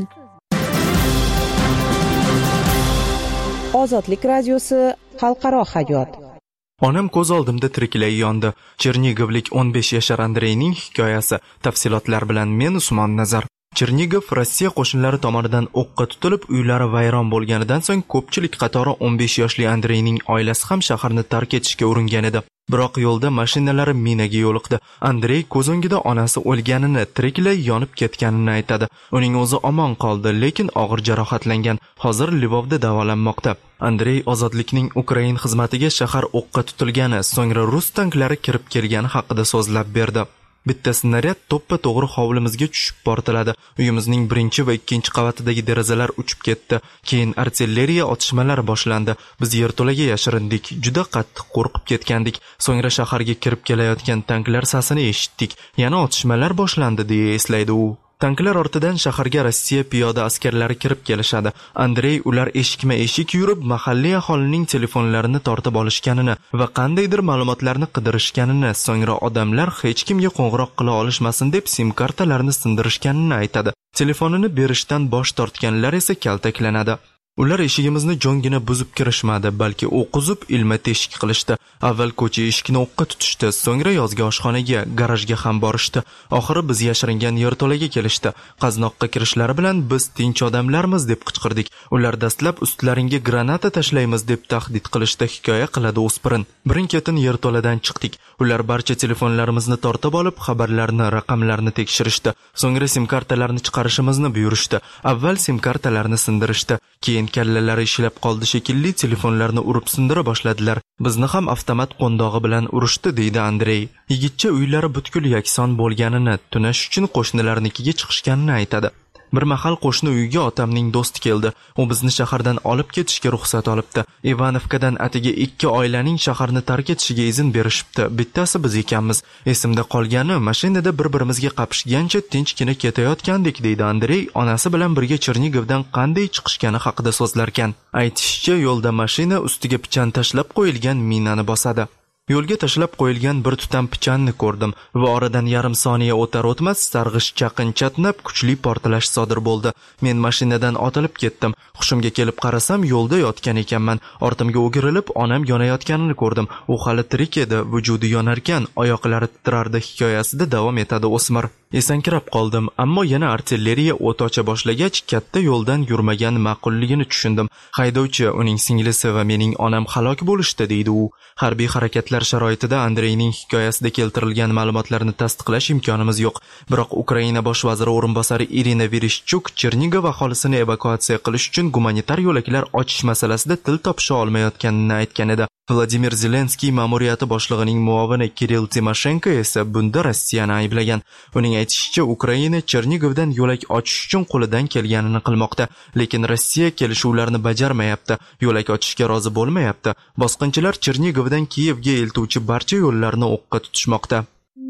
Ozodlik radiosi xalqaro hayot. Onam ko'z oldimda tiriklay yondi. Chernigivlik o'n besh yashar Andreyning hikoyasi. Tafsilotlar bilan men Usmon Nazar. Chernigov Rossiya qo'shinlari tomonidan o'qqa tutilib, uylari vayron bo'lganidan so'ng ko'pchilik qatori o'n besh yoshli Andreyning oilasi ham shaharni tark etishga uringan edi. Biroq yo'lda mashinalari minaga yo'liqdi. Andrey ko'z o'ngida onasi o'lganini, tiriklay yonib ketganini aytadi. Uning o'zi omon qoldi, lekin og'ir jarohatlangan. Hozir Lvovda davolanmoqda. Andrey ozodlikning Ukrain xizmatiga shahar o'qqa tutilgani, so'ngra rus tanklari kirib kelgani haqida so'zlab berdi. Bitta snaryad to'ppa to'g'ri hovlimizga tushib portladi. Uyimizning birinchi va ikkinchi qavatidagi derazalar uchib ketdi. Keyin artilleriya otishmalari boshlandi. Biz yerto'laga yashirindik. Juda qattiq qo'rqib ketgandik. So'ngra shaharga kirib kelayotgan tanklar sasini eshitdik. Yana otishmalar boshlandi, deya eslaydi u. Tanklar ortidan shaharga Rossiya piyoda askarlari kirib kelishadi. Andrey ular eshikma-eshik yurib, mahalliy aholining telefonlarini tortib olishganini va qandaydir ma'lumotlarni qidirishganini, so'ngra odamlar hech kimga qo'ng'iroq qila olishmasin deb sim kartalarni sindirishganini aytadi. Telefonini berishdan bosh tortganlar esa kaltaklanadi. Ular eshigimizni jo'ngina buzib kirishmadi, balki o'qizib ilma teshik qilishdi. Avval ko'cha eshikni o'qqa tutishdi, so'ngra yozgi oshxonaga, garajga ham borishdi. Oxiri biz yashiringan yerto'laga kelishdi. Qaznoqqa kirishlari bilan biz tinch odamlarmiz deb qichqirdik. Ular dastlab ustlaringga granata tashlaymiz deb tahdid qilishdi, hikoya qiladi o'spirin. Birin-ketin yerto'ladan chiqdik. Ular barcha telefonlarimizni tortib olib, xabarlarni, raqamlarni tekshirishdi. So'ngra sim kartalarni chiqarishimizni buyurishdi. Avval sim kartalarni sindirishdi, keyin kallalari ishlab qoldi shekilli, telefonlarni urib sindira boshladilar. Bizni ham avtomat qo'ndog'i bilan urishdi, deydi Andrey. Yigitcha uylari butkul yakson bo'lganini, tunash uchun qo'shnilarnikiga chiqishganini aytadi. Bir mahal qo'shni uyga otamning do'sti keldi. U bizni shahardan olib ketishga ruxsat olibdi. Ivanovkadan atigi ikki oilaning shaharni tark etishiga izn berishibdi. Bittasi biz ekanmiz. Esimda qolgani, mashinada bir-birimizga qapishgancha tinchgina ketayotgandik, deydi Andrey, onasi bilan birga Chernigovdan qanday chiqishgani haqida so'zlarkan. Aytishicha, yo'lda mashina ustiga pichan tashlab qo'yilgan minani bosadi. Yo'lga tashlab qo'yilgan bir tutam pichanni ko'rdim va oradan yarim soniya o'tar o'tmas sarg'ish chaqin chatnab kuchli portlash sodir bo'ldi. Men mashinadan otilib ketdim. Hushimga kelib qarasam, yo'lda yotgan ekanman. Ortimga o'girilib, onam yonayotganini ko'rdim. U hali tirik edi, vujudi yonarkan, oyoqlari titrardi, hikoyasida davom etadi o'smir. Esankirab qoldim, ammo yana artilleriya o't ocha boshlagach, katta yo'ldan yurmagan ma'qulligini tushundim. Haydovchi, uning singlisi va mening onam halok bo'lishdi, deydi u. Harbiy harakatlar sharoitida Andreyning hikoyasida keltirilgan ma'lumotlarni tasdiqlash imkonimiz yo'q. Biroq Ukraina bosh vaziri o'rinbosari Irina Vereshchuk Chernigov aholisini evakuatsiya qilish uchun gumanitar yo'laklar ochish masalasida til topisha olmayotganini aytgan edi. Vladimir Zelenskiy ma'muriyati boshlig'ining muovini Kirill Timoshenko esa bunda Rossiyani ayblagan. Uning aytishicha, Ukraina Chernigovdan yo'lak ochish uchun qo'lidan kelganini qilmoqda, lekin Rossiya kelishuvlarni bajarmayapti, yo'lak ochishga rozi bo'lmayapti. Bosqinchilar Chernigovdan Kiyevga eltuvchi barcha yo'llarni o'qqa tutishmoqda.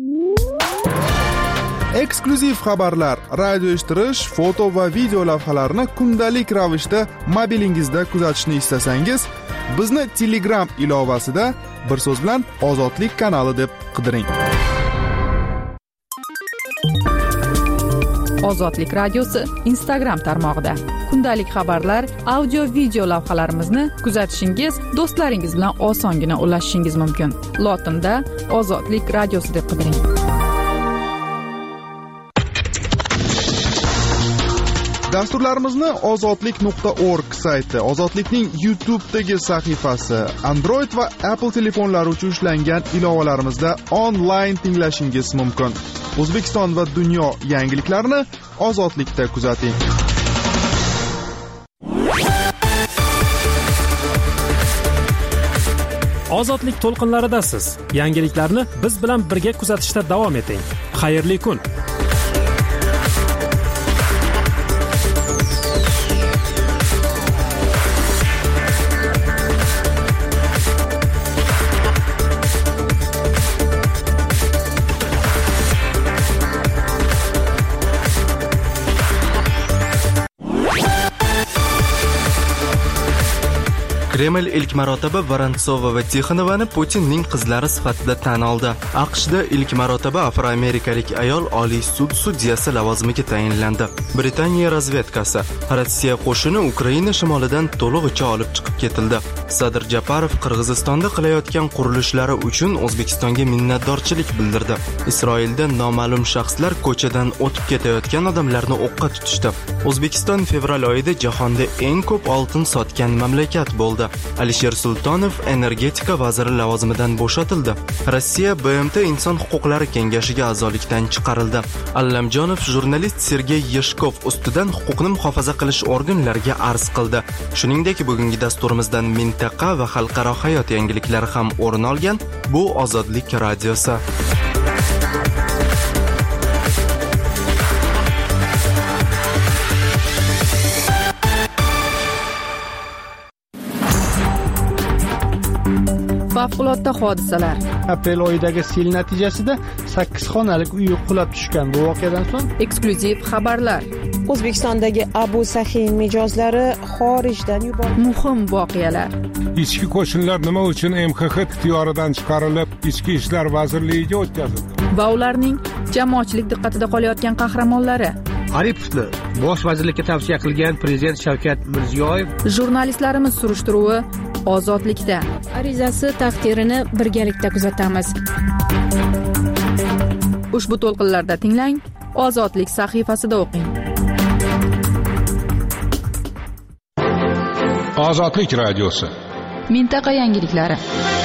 Eksklyuziv xabarlar, radio eshittirish, foto va video lavhalarni kundalik ravishda mobilingizda kuzatishni istasangiz, bizni Telegram ilovasida bir so'z bilan Ozodlik kanali deb qidiring. Ozodlik radiosi Instagram tarmog'ida. Kundalik xabarlar, audio video lavhalarimizni kuzatishingiz, do'stlaringiz bilan osongina ulashishingiz mumkin. Lotinda Ozodlik radiosi deb qidiring. Dasturlarimizni ozodlik nuqta org sayti, Ozodlikning YouTube'dagi sahifasi, Android va Apple telefonlari uchun ishlangan ilovalarimizda onlayn tinglashingiz mumkin. O'zbekiston va dunyo yangiliklarini Ozodlikda kuzating. Ozodlik to'lqinlaridasiz. Yangiliklarni biz bilan birga kuzatishda davom eting. Xayrli kun. Kreml ilk marotaba Vorontsova va Tixonovani Putinning qizlari sifatida tan oldi. AQShda ilk marotaba afroamerikalik ayol Oliy sud sudyasi lavozimiga tayinlandi. Britaniya razvedkasi Rossiya qo'shini Ukraina shimolidan to'lig'icha olib chiqib ketildi. Sadir Japarov Qirg'izistonda qilayotgan qurilishlari uchun O'zbekistonga minnatdorchilik bildirdi. Isroilda noma'lum shaxslar ko'chadan o'tib ketayotgan odamlarni o'qqa tutishdi. O'zbekiston fevral oyida jahonda eng ko'p oltin sotgan mamlakat bo'ldi. Alisher Sultonov energetika vaziri lavozimidan bo'shatildi. Rossiya B M T Inson huquqlari kengashiga a'zolikdan chiqarildi. Allamjonov jurnalist Sergey Yeshkov ustidan huquqni muhofaza qilish organlariga arz qildi. Shuningdek, bugungi dasturimizdan mintaqa va xalqaro hayot yangiliklari ham o'rin olgan. Bu Ozodlik radiosi. Favqulodda hodisalar. Aprel oyidagi sel natijasida sakkiz xonalik uy qulab tushgan. Bu voqeadan so'ng eksklyuziv xabarlar. O'zbekistondagi Abu Sahin mijozlari xorijdan yuborildi. Muhim voqealar. Ichki qo'shinlar nima uchun M X X ixtiyoridan chiqarilib, Ichki ishlar vazirligiga o'tkazildi? Va ularning jamoatchilik diqqatida qolayotgan qahramonlari. Aripovni bosh vazirlikka tavsiya qilgan prezident Shavkat Mirziyoyev. Jurnalistlarimiz surishtiruvi Ozodlikda. Arizasi taqdirini birgalikda kuzatamiz. Ushbu to'lqinlarda tinglang, Ozodlik sahifasida o'qing. Ozodlik radiosi. Mintaqa yangiliklari.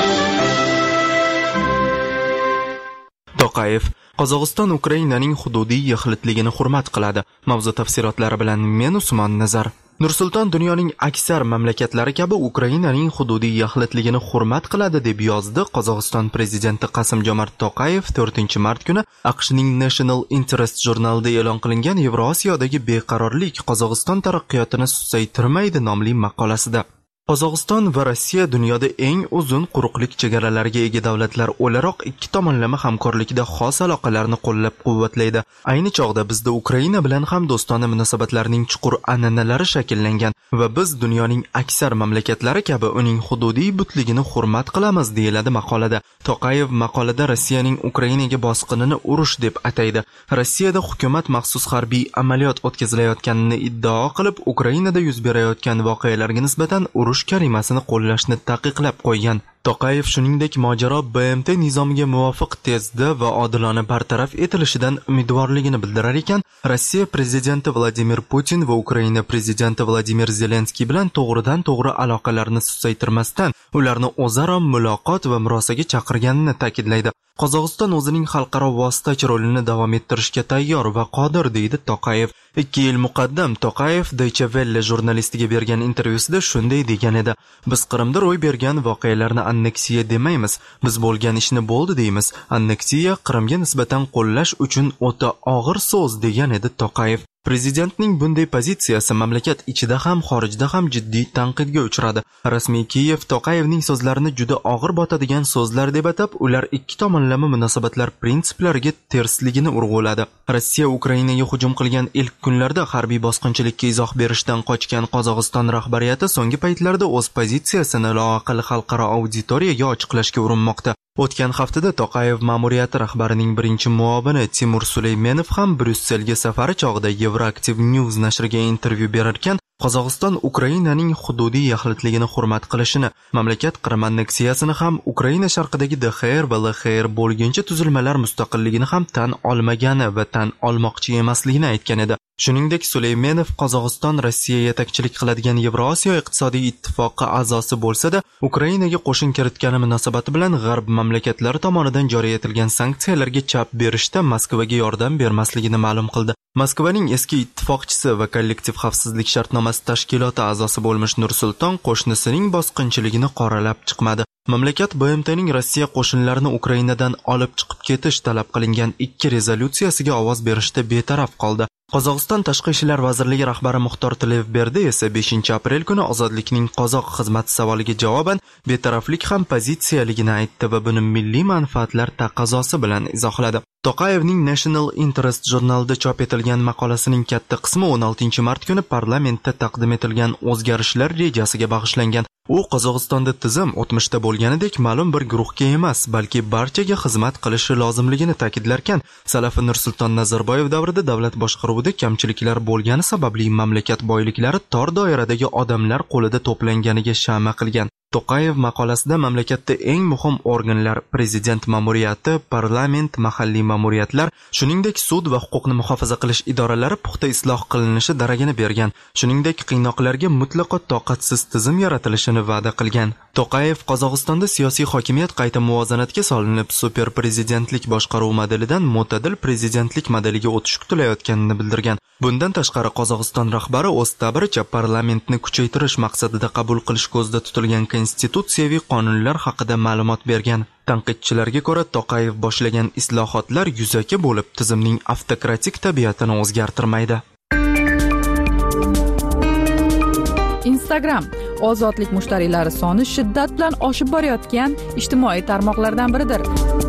Toqayev Qozog'iston Ukrainaning hududiy yaxlitligini hurmat qiladi. Mavzu tafsilotlari bilan men Usmon Nazar. Nursulton dunyoning aksar mamlakatlari kabi Ukrainaning hududiy yaxlitligini hurmat qiladi deb yozdi Qozog'iston prezidenti Qasim-Jomart Toqayev to'rtinchi mart kuni AQShning National Interest jurnalida e'lon qilingan Yevrosiyodagi beqarorlik Qozog'iston taraqqiyotini susaytirmaydi nomli maqolasida. Qozog'iston va Rossiya dunyoda eng uzun quruqlik chegaralariga ega davlatlar o'laroq ikki tomonlama hamkorlikda xos aloqalarni qo'llab-quvvatlaydi. Ayni chog'da bizda Ukraina bilan ham do'stona munosabatlarning chuqur an'analari shakllangan va biz dunyoning aksar mamlakatlari kabi uning hududiy butligini hurmat qilamiz, deyiladi maqolada. Toqayev maqolada Rossiyaning Ukrainaga bosqinini urush deb ataydi. Rossiyada hukumat maxsus harbiy amaliyot o'tkazilayotganini iddao qilib, Ukrainada yuz berayotgan voqealarga nisbatan urush kalimasini qo'llashni taqiqlab qo'ygan. Toqayev shuningdek mojaro B M T nizomiga muvofiq tezda va odilona bartaraf etilishidan umidvorligini bildirar ekan, Rossiya prezidenti Vladimir Putin va Ukraina prezidenti Vladimir Zelenskiy bilan to'g'ridan to'g'ri aloqalarni susaytirmasdan ularni o'zaro muloqot va murosaga chaqirganini ta'kidlaydi. Qozog'iston o'zining xalqaro vositachi rolini davom ettirishga tayyor va qodir, deydi Toqayev. ikki yil muqaddam Toqayev Deutsche Welle jurnalistiga bergan intervyusida shunday degan edi: "Biz Qrimda ro'y bergan voqealarni anneksiya demaymiz, biz bo'lgan ishni bo'ldi deymiz. Anneksiya Qrimga nisbatan qo'llash uchun o'ta og'ir so'z", degan edi Toqayev. Prezidentning bunday pozitsiyasi mamlakat ichida ham xorijda ham jiddiy tanqidga uchradi. Rasmiy Kiyev Toqayevning so'zlarini juda og'ir botadigan so'zlar deb atab, ular ikki tomonlama munosabatlar prinsiplariga tersligini urg'uladi. Rossiya Ukrainaga hujum qilgan ilk kunlarda harbiy bosqinchilikka izoh berishdan qochgan Qozog'iston rahbariyati so'nggi paytlarda o'z pozitsiyasini loaqal xalqaro auditoriyaga ochiqlashga urinmoqda. O'tgan haftada Toqayev ma'muriyati rahbarining birinchi muovini Timur Suleymenov ham Bryusselga safari chog'ida Euroactiv News nashriga intervyu berarkan, Qozog'iston Ukrainaning hududiy yaxlitligini hurmat qilishini, mamlakat Qrim anneksiyasini ham Ukraina sharqidagi D X R va L X R bo'lguncha tuzilmalar mustaqilligini ham tan olmagani va tan olmoqchi emasligini aytgan edi. Shuningdek, Suleymenov Qozog'iston Rossiya yetakchilik qiladigan Yevrosiyo iqtisodiy ittifoqi a'zosi bo'lsa-da, Ukrainaga qo'shin kiritgani munosabati bilan G'arb mamlakatlari tomonidan joriy etilgan sanksiyalarga chap berishda Moskvaga yordam bermasligini ma'lum qildi. Moskvaning eski ittifoqchisi va kollektiv xavfsizlik shartnomasi tashkiloti a'zosi bo'lmish Nur-Sulton qo'shnisining bosqinchiligini qoralab chiqmadi. Mamlakat B M T'ning Rossiya qo'shinlarini Ukrainadan olib chiqib ketish talab qilingan ikki rezolyutsiyasiga ovoz berishda betaraf qoldi. Qozog'iston Tashqi ishlar vazirligi rahbari Muxtor Tilevberdi esa beshinchi aprel kuni ozodlikning qozoq xizmati savoliga javoban betaraflik ham pozitsiyaligini aytdi va buni milliy manfaatlar taqozosi bilan izohladi. Toqayevning National Interest jurnalida chop etilgan maqolasining katta qismi o'n oltinchi mart kuni parlamentda taqdim etilgan o'zgarishlar rejasiga bag'ishlangan. U Qozog'istonda tizim o'tmishda bo'lganidek ma'lum bir guruhga emas, balki barchaga xizmat qilishi lozimligini ta'kidlarkan, Salafi Nursulton Nazarboyev davrida davlat boshqaruvida kamchiliklar bo'lgani sababli mamlakat boyliklari tor doiradagi odamlar qo'lida to'planganiga shama qilgan. Toqayev maqolasida mamlakatda eng muhim organlar prezident ma'muriyati, parlament, mahalliy ma'muriyatlar, shuningdek sud va huquqni muhofaza qilish idoralari puxta isloh qilinishi daragini bergan. Shuningdek, qiynoqlarga mutlaqo toqatsiz tizim yaratilishini va'da qilgan. Toqayev Qozog'istonda siyosiy hokimiyat qayta muvozanatga solinib, super prezidentlik boshqaruv modelidan mo'tadil prezidentlik modeliga o'tish kutilayotganini bildirgan. Bundan tashqari Qozog'iston rahbari o'z ta'biricha parlamentni kuchaytirish maqsadida qabul qilish ko'zda tutilgan konstitutsiyaviy qonunlar haqida ma'lumot bergan. Tanqidchilarga ko'ra, Toqayev boshlagan islohotlar yuzaki bo'lib, tizimning avtokratik tabiatini o'zgartirmaydi. Instagram ozodlik mushtariylari soni shiddat bilan oshib borayotgan ijtimoiy tarmoqlardan biridir.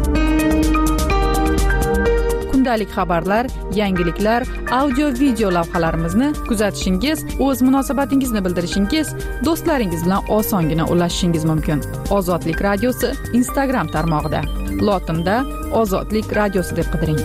Kundalik xabarlar, yangiliklar, audio-video lavhalarimizni kuzatishingiz, o'z munosabatingizni bildirishingiz, do'stlaringiz bilan osongina ulashishingiz mumkin. Ozodlik radiosi Instagram tarmog'ida. Lotinda Ozodlik radiosi deb qidiring.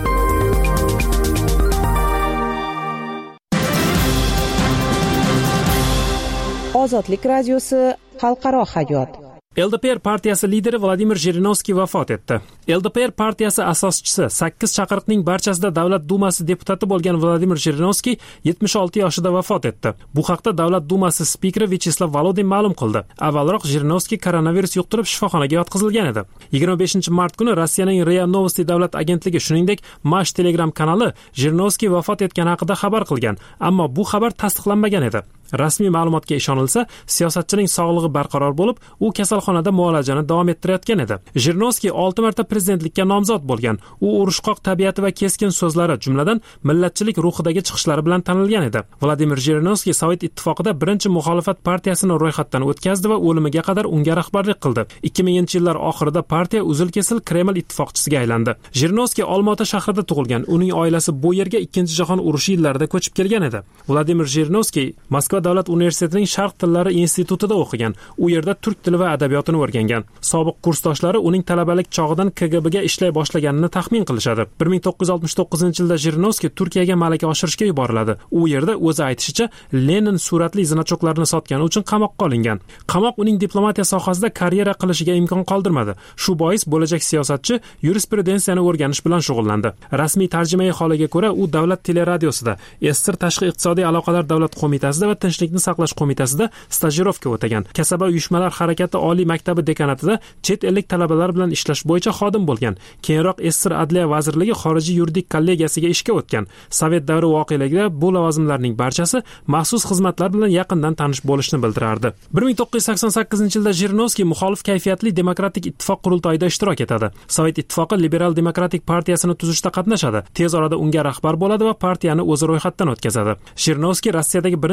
Ozodlik radiosi xalqaro hayot. L D P R partiyasi lideri Vladimir Zhirinovskiy vafot etdi. L D P R partiyasi asoschisi, sakkiz chaqiriqning barchasida Davlat dumasi deputati bo'lgan Vladimir Zhirinovskiy yetmish olti yoshida vafot etdi. Bu haqda Davlat dumasi spikeri Vyacheslav Volodin ma'lum qildi. Avvalroq Zhirinovskiy koronavirus yuqtirib shifoxonaga yotqizilgan edi. yigirma beshinchi mart kuni Rossiyaning R I A Novosti davlat agentligi, shuningdek, Mash Telegram kanali Zhirinovskiy vafot etgani haqida xabar qilgan, ammo bu xabar tasdiqlanmagan edi. Rasmiy ma'lumotga ishonilsa, siyosatchining sog'lig'i barqaror bo'lib, u kasalxonada muolajani davom ettirayotgan edi. Zhirinovskiy olti marta prezidentlikka nomzod bo'lgan. U urushqoq tabiati va keskin so'zlari, jumladan millatchilik ruhidagi chiqishlari bilan tanilgan edi. Vladimir Zhirinovskiy Sovet ittifoqida birinchi muxolifat partiyasini ro'yxatdan o'tkazdi va o'limiga qadar unga rahbarlik qildi. ikki minginchi yillar oxirida partiya uzil-kesil Kreml ittifoqchisiga aylandi. Zhirinovskiy Olmaota shahrida tug'ilgan. Uning oilasi bu yerga ikkinchi jahon urushi yillarida ko'chib kelgan edi. Vladimir Zhirinovskiy Moskva davlat universitetining Sharq tillari institutida o'qigan. U yerda turk tili va adabiyotini o'rgangan. Sobiq kursdoshlari uning talabalik chog'idan K G B ga ishlay boshlaganini taxmin qilishadi. bir ming to'qqiz yuz oltmish to'qqizinchi yilda Zhirinovskiy Turkiyaga malaka oshirishga yuboriladi. U yerda o'zi aytishicha Lenin suratli zinachoklarini sotgani uchun qamoqqa olingan. Qamoq uning diplomatiya sohasida karyera qilishiga imkon qoldirmadi. Shu bois bo'lajak siyosatchi yurisprudensiyani o'rganish bilan shug'ullandi. Rasmiy tarjimai holiga ko'ra, u davlat teleradiosida, S S R Tashqi iqtisodiy aloqalar davlat qo'mitasida va Tinchlikni saqlash qo'mitasida stajirovka o'tagan. Kasaba uyushmalar harakati oliy maktabi dekanatida chet ellik talabalar bilan ishlash bo'yicha xodim bo'lgan. Keyinroq S S R Adliya vazirligi xorijiy yuridik kollegiyasiga ishga o'tgan. Sovet davri voqealarida bu lavozimlarning barchasi maxsus xizmatlar bilan yaqindan tanish bo'lishni bildirardi. bir ming to'qqiz yuz sakson sakkizinchi yilda Zhirinovskiy muxolif kayfiyatli demokratik ittifoq qurultoyida ishtirok etadi. Sovet ittifoqi liberal demokratik partiyasini tuzishda qatnashadi. Tez orada unga rahbar bo'ladi va partiyani o'zi ro'yxatdan o'tkazadi. Zhirinovskiy Rossiyadagi birinchi prezident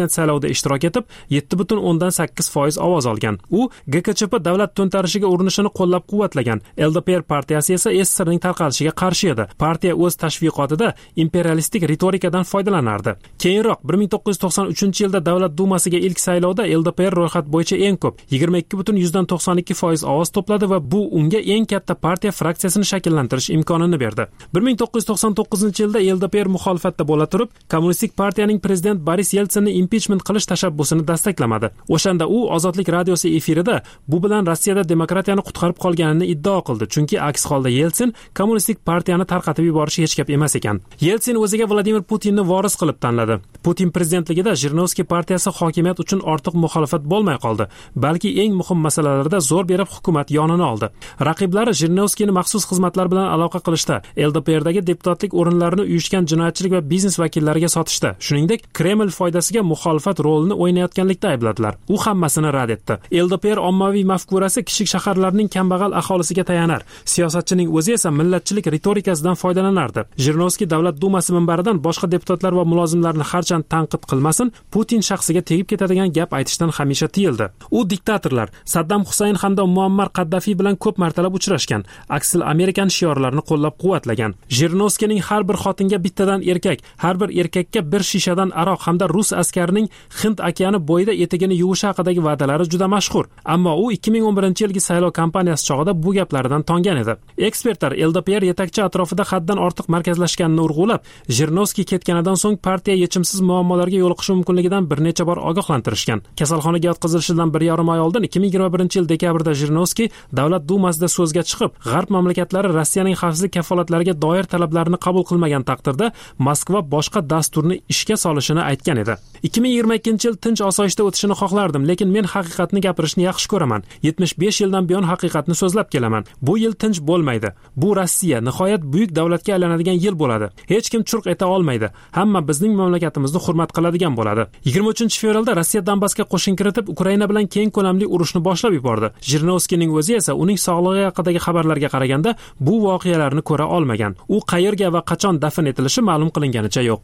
prezident saylovida ishtirok etib, yetti butun o'ndan sakkiz foiz ovoz olgan. U G K Ch P davlat to'ntarishiga urinishini qo'llab-quvvatlagan. L D P R partiyasi esa S S R'ning tarqalishiga qarshi edi. Partiya o'z tashviqotida imperialistik ritorikadan foydalanardi. Keyinroq bir ming to'qqiz yuz to'qson uchinchi yilda davlat dumasiga ilk saylovda L D P R ro'yxat bo'yicha eng ko'p yigirma ikki butun yuzdan to'qson ikki foiz ovoz to'pladi va bu unga eng katta partiya fraksiyasini shakllantirish imkonini berdi. bir ming to'qqiz yuz to'qson to'qqizinchi yilda L D P R muxolifatda bo'la turib, Kommunistik partiyaning prezident Boris Yeltsinni impichment qilish tashabbusini dastaklamadi. O'shanda u Ozodlik radiosi efirida bu bilan Rossiyada demokratiyani qutqarib qolganini iddao qildi, chunki aks holda Yeltsin Kommunistik partiyani tarqatib yuborishi hech gap emas ekan. Yeltsin o'ziga Vladimir Putinni voris qilib tanladi. Putin prezidentligida Zhirinovskiy partiyasi hokimiyat uchun ortiq muxolifat bo'lmay qoldi, balki eng muhim masalalarda zo'r berib hukumat yonini oldi. Raqiblari Zhirinovskiyni maxsus xizmatlar bilan aloqa qilishda, L D P R'dagi deputatlik o'rinlarini uyushgan jinoyatchilik va biznes vakillariga sotishda, shuningdek, Kreml foydasiga muxolifat rolini o'ynayotganlikda aybladilar. U hammasini rad etdi. L D P R ommaviy mafkurasi kichik shaharlarning kambag'al aholisiga tayanar. Siyosatchining o'zi esa millatchilik ritorikasidan foydalanardi. Zhirinovskiy davlat dumasi minbaridan boshqa deputatlar va mulozimlarni harchand tanqid qilmasin, Putin shaxsiga tegib ketadigan gap aytishdan hamisha tiyildi. U diktatorlar Saddam Husayn hamda Muammar Qaddafi bilan ko'p martalab uchrashgan, aksil Amerikan shiorlarini qo'llab-quvvatlagan. Zhirinovskiyning har bir xotinga bittadan erkak, har bir erkakka bir shishadan aroq hamda rus askarining Hind okeani bo'yida etigini yuvishi haqidagi va'dalari juda mashhur. Ammo u ikki ming o'n birinchi yilgi saylov kampaniyasi chog'ida bu gaplaridan tongan edi. Ekspertlar L D P R yetakchi atrofida haddan ortiq markazlashganini urg'ulab, Zhirinovskiy ketganidan so'ng partiya yechimsiz muammolarga yo'liqishi mumkinligidan bir necha bor ogohlantirishgan. Kasalxonaga yotqizilishidan bir yarim oy oldin ikki ming yigirma birinchi yil dekabrda Zhirinovskiy davlat dumasida so'zga chiqib, G'arb mamlakatlari Rossiyaning xavfsizlik kafolatlariga doir talablarini qabul qilmagan taqdirda Moskva boshqa dasturni ishga solishini aytgan edi. ikki ming yigirma ikkinchi yil tinch osoyishta o'tishini xohlardim, lekin men haqiqatni gapirishni yaxshi ko'raman. yetmish besh yildan buyon haqiqatni so'zlab kelaman. Bu yil tinch bo'lmaydi. Bu Rossiya nihoyat buyuk davlatga aylanadigan yil bo'ladi. Hech kim churq eta olmaydi. Hamma bizning mamlakatimizni hurmat qiladigan bo'ladi. yigirma uchinchi fevralda Rossiya Donbassga qo'shin kiritib, Ukraina bilan keng ko'lamli urushni boshlab yubordi. Zhirinovskiyning o'zi esa uning sog'lig'i haqidagi xabarlarga qaraganda bu voqealarni ko'ra olmagan. U qayerga va qachon dafn etilishi ma'lum qilinganicha yo'q.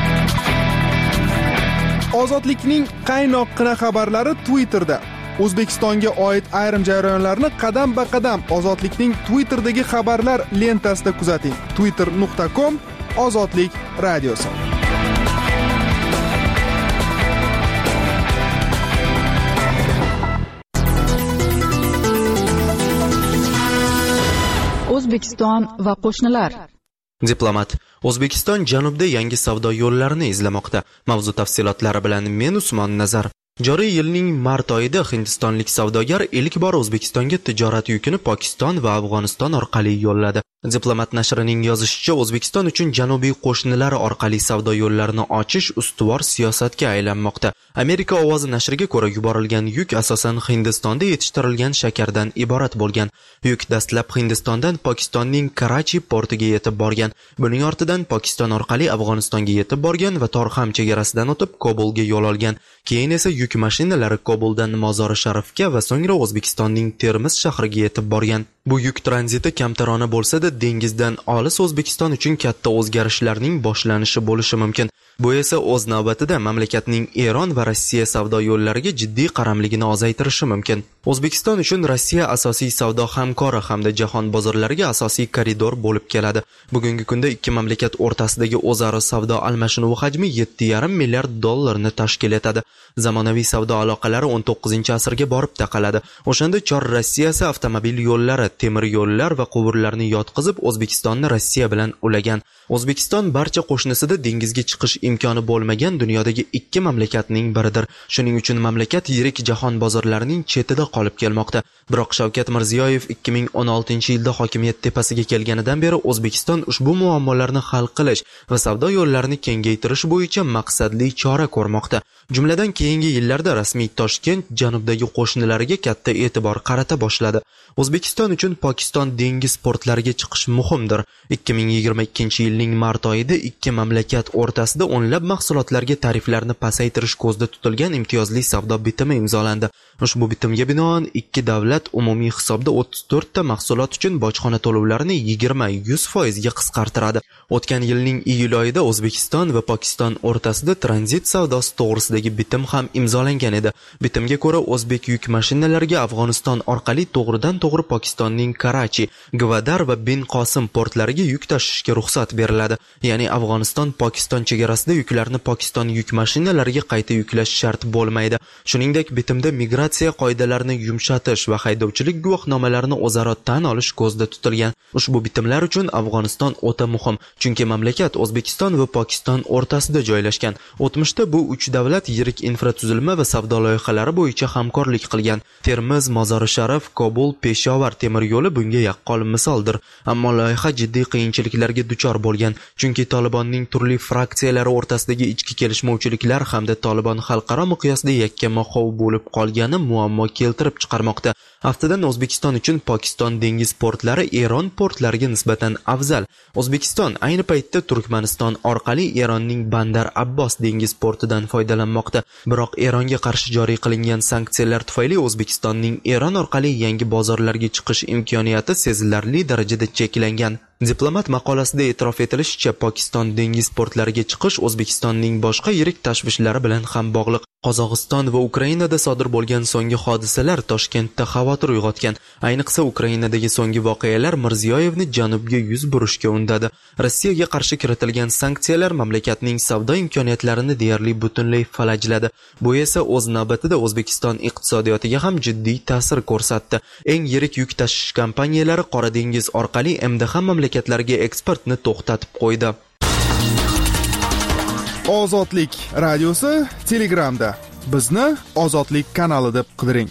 Ozodlikning qaynoqqina xabarlari Twitterda. O'zbekistonga oid ayrim jarayonlarni qadam-ba-qadam Ozodlikning Twitterdagi xabarlar lentasida kuzating. twitter nuqta com Ozodlik radiosi. O'zbekiston va qo'shnilar. Diplomat: O'zbekiston janubda yangi savdo yo'llarini izlamoqda. Mavzu tafsilotlari bilan men Usmon Nazar. Joriy yilning mart oyida hindistonlik savdogar ilk bor O'zbekistonga tijorat yukini Pokiston va Afg'oniston orqali yo'lladi. Diplomat nashrining yozishicha, O'zbekiston uchun janubiy qo'shnilar orqali savdo yo'llarini ochish ustuvor siyosatga aylanmoqda. Amerika ovozi nashriga ko'ra, yuborilgan yuk asosan Hindistonda yetishtirilgan shakardan iborat bo'lgan. Yuk dastlab Hindistondan Pokistonning Karachi portiga yetib borgan. Buning ortidan Pokiston orqali Afg'onistonga yetib borgan va Torxam chegarasidan o'tib Kobulga yo'l olgan. Keyin esa yuk mashinalari Kobuldan Mozori Sharifga va so'ngra O'zbekistonning Termiz shahriga yetib borgan. Bu yuk tranziti kamtarona bo'lsa-da, dengizdan olis O'zbekiston uchun katta o'zgarishlarning boshlanishi bo'lishi mumkin. Bu esa o'z navbatida mamlakatning Eron va Rossiya savdo yo'llariga jiddiy qaramligini ozaytirishi mumkin. O'zbekiston uchun Rossiya asosiy savdo hamkori hamda jahon bozorlariga asosiy koridor bo'lib keladi. Bugungi kunda ikki mamlakat o'rtasidagi o'zaro savdo almashinuvi hajmi yetti yarim milliard dollarni tashkil etadi. Zamonaviy savdo aloqalari o'n to'qqizinchi asrga borib taqaladi. O'shanda Chor Rossiyasi avtomobil yo'llari, temir yo'llar va quvurlarni yotqizib O'zbekistonni Rossiya bilan ulagan. O'zbekiston barcha qo'shnisida dengizga chiqish imkoni bo'lmagan dunyodagi ikki mamlakatning biridir. Shuning uchun mamlakat yirik jahon bozorlarining chetida qolib kelmoqda. Biroq Shavkat Mirziyoyev ikki ming o'n oltinchi yilda hokimiyat tepasiga kelganidan beri O'zbekiston ushbu muammolarni hal qilish va savdo yo'llarini kengaytirish bo'yicha maqsadli chora ko'rmoqda. Jumladan, keyingi yillarda rasmiy Toshkent janubdagi qo'shnilariga katta e'tibor qarata boshladi. O'zbekiston uchun Pokiston dengiz portlariga chiqish muhimdir. ikki ming yigirma ikkinchi yilning mart oyida ikki mamlakat o'rtasida o'nlab mahsulotlarga tariflarni pasaytirish ko'zda tutilgan imtiyozli savdo bitimi imzolandi. Ushbu bitimga binoan ikki davlat umumiy hisobda o'ttiz to'rtta mahsulot uchun bojxona to'lovlarini yigirma yuz foizga qisqartiradi. O'tgan yilning iyul oyida O'zbekiston va Pokiston o'rtasida tranzit savdosi to'g'risidagi bitim ham imzolangan edi. Bitimga ko'ra o'zbek yuk mashinalariga Afg'oniston orqali to'g'ridan to'g'ri Pokistonning Karachi, Gvadar va Bin Qosim portlariga yuk tashishga ruxsat beriladi. Ya'ni Afg'oniston Pokiston chegarasida yuklarni Pokiston yuk mashinalariga qayta yuklash shart bo'lmaydi. Shuningdek, bitimda migratsiya qoidalarini yumshatish va haydovchilik guvohnomalarini o'zaro tan olish ko'zda tutilgan. Ushbu bitimlar uchun Afg'oniston o'ta muhim, chunki mamlakat O'zbekiston va Pokiston o'rtasida joylashgan. O'tmishda bu uch davlat yirik infratuzilma va savdo loyihalari bo'yicha hamkorlik qilgan. Termiz, Mozori Sharif, Kobul, Peshovar temir yo'li bunga yaqqol misoldir. Ammo loyiha jiddiy qiyinchiliklarga duchor bo'lgan, chunki Tolibonning turli fraksiyalari o'rtasidagi ichki kelishmovchiliklar hamda Tolibon xalqaro miqyosda yakkama-qov bo'lib qolgani muammo keltirib chiqarmoqda. Aftidan O'zbekiston uchun Pokiston dengiz portlari Eron portlariga nisbatan afzal. O'zbekiston ayni paytda Turkmaniston orqali Eronning Bandar Abbos dengiz portidan foydalanmoqda. Biroq Eronga qarshi joriy qilingan sanksiyalar tufayli O'zbekistonning Eron orqali yangi bozorlarga chiqish imkoniyati sezilarli darajada cheklangan. Diplomat maqolasida e'tirof etilishicha, Pokiston dengiz portlariga chiqish O'zbekistonning boshqa yirik tashvishlari bilan ham bog'liq. Qozog'iston va Ukrainada sodir bo'lgan so'nggi hodisalar Toshkentda xavotir uyg'otgan. Ayniqsa Ukrainadagi so'nggi voqealar Mirziyoyevni janubga yuz burishga undadi. Rossiyaga qarshi kiritilgan sanksiyalar mamlakatning savdo imkoniyatlarini deyarli butunlay falajladi. Bu esa o'z navbatida O'zbekiston iqtisodiyotiga ham jiddiy ta'sir ko'rsatdi. Eng yirik yuk tashish kompaniyalari Qora dengiz orqali M D H mamlakatlariga eksportni to'xtatib qo'ydi. Ozodlik radiosi Telegramda. Bizni Ozodlik kanali deb qidiring.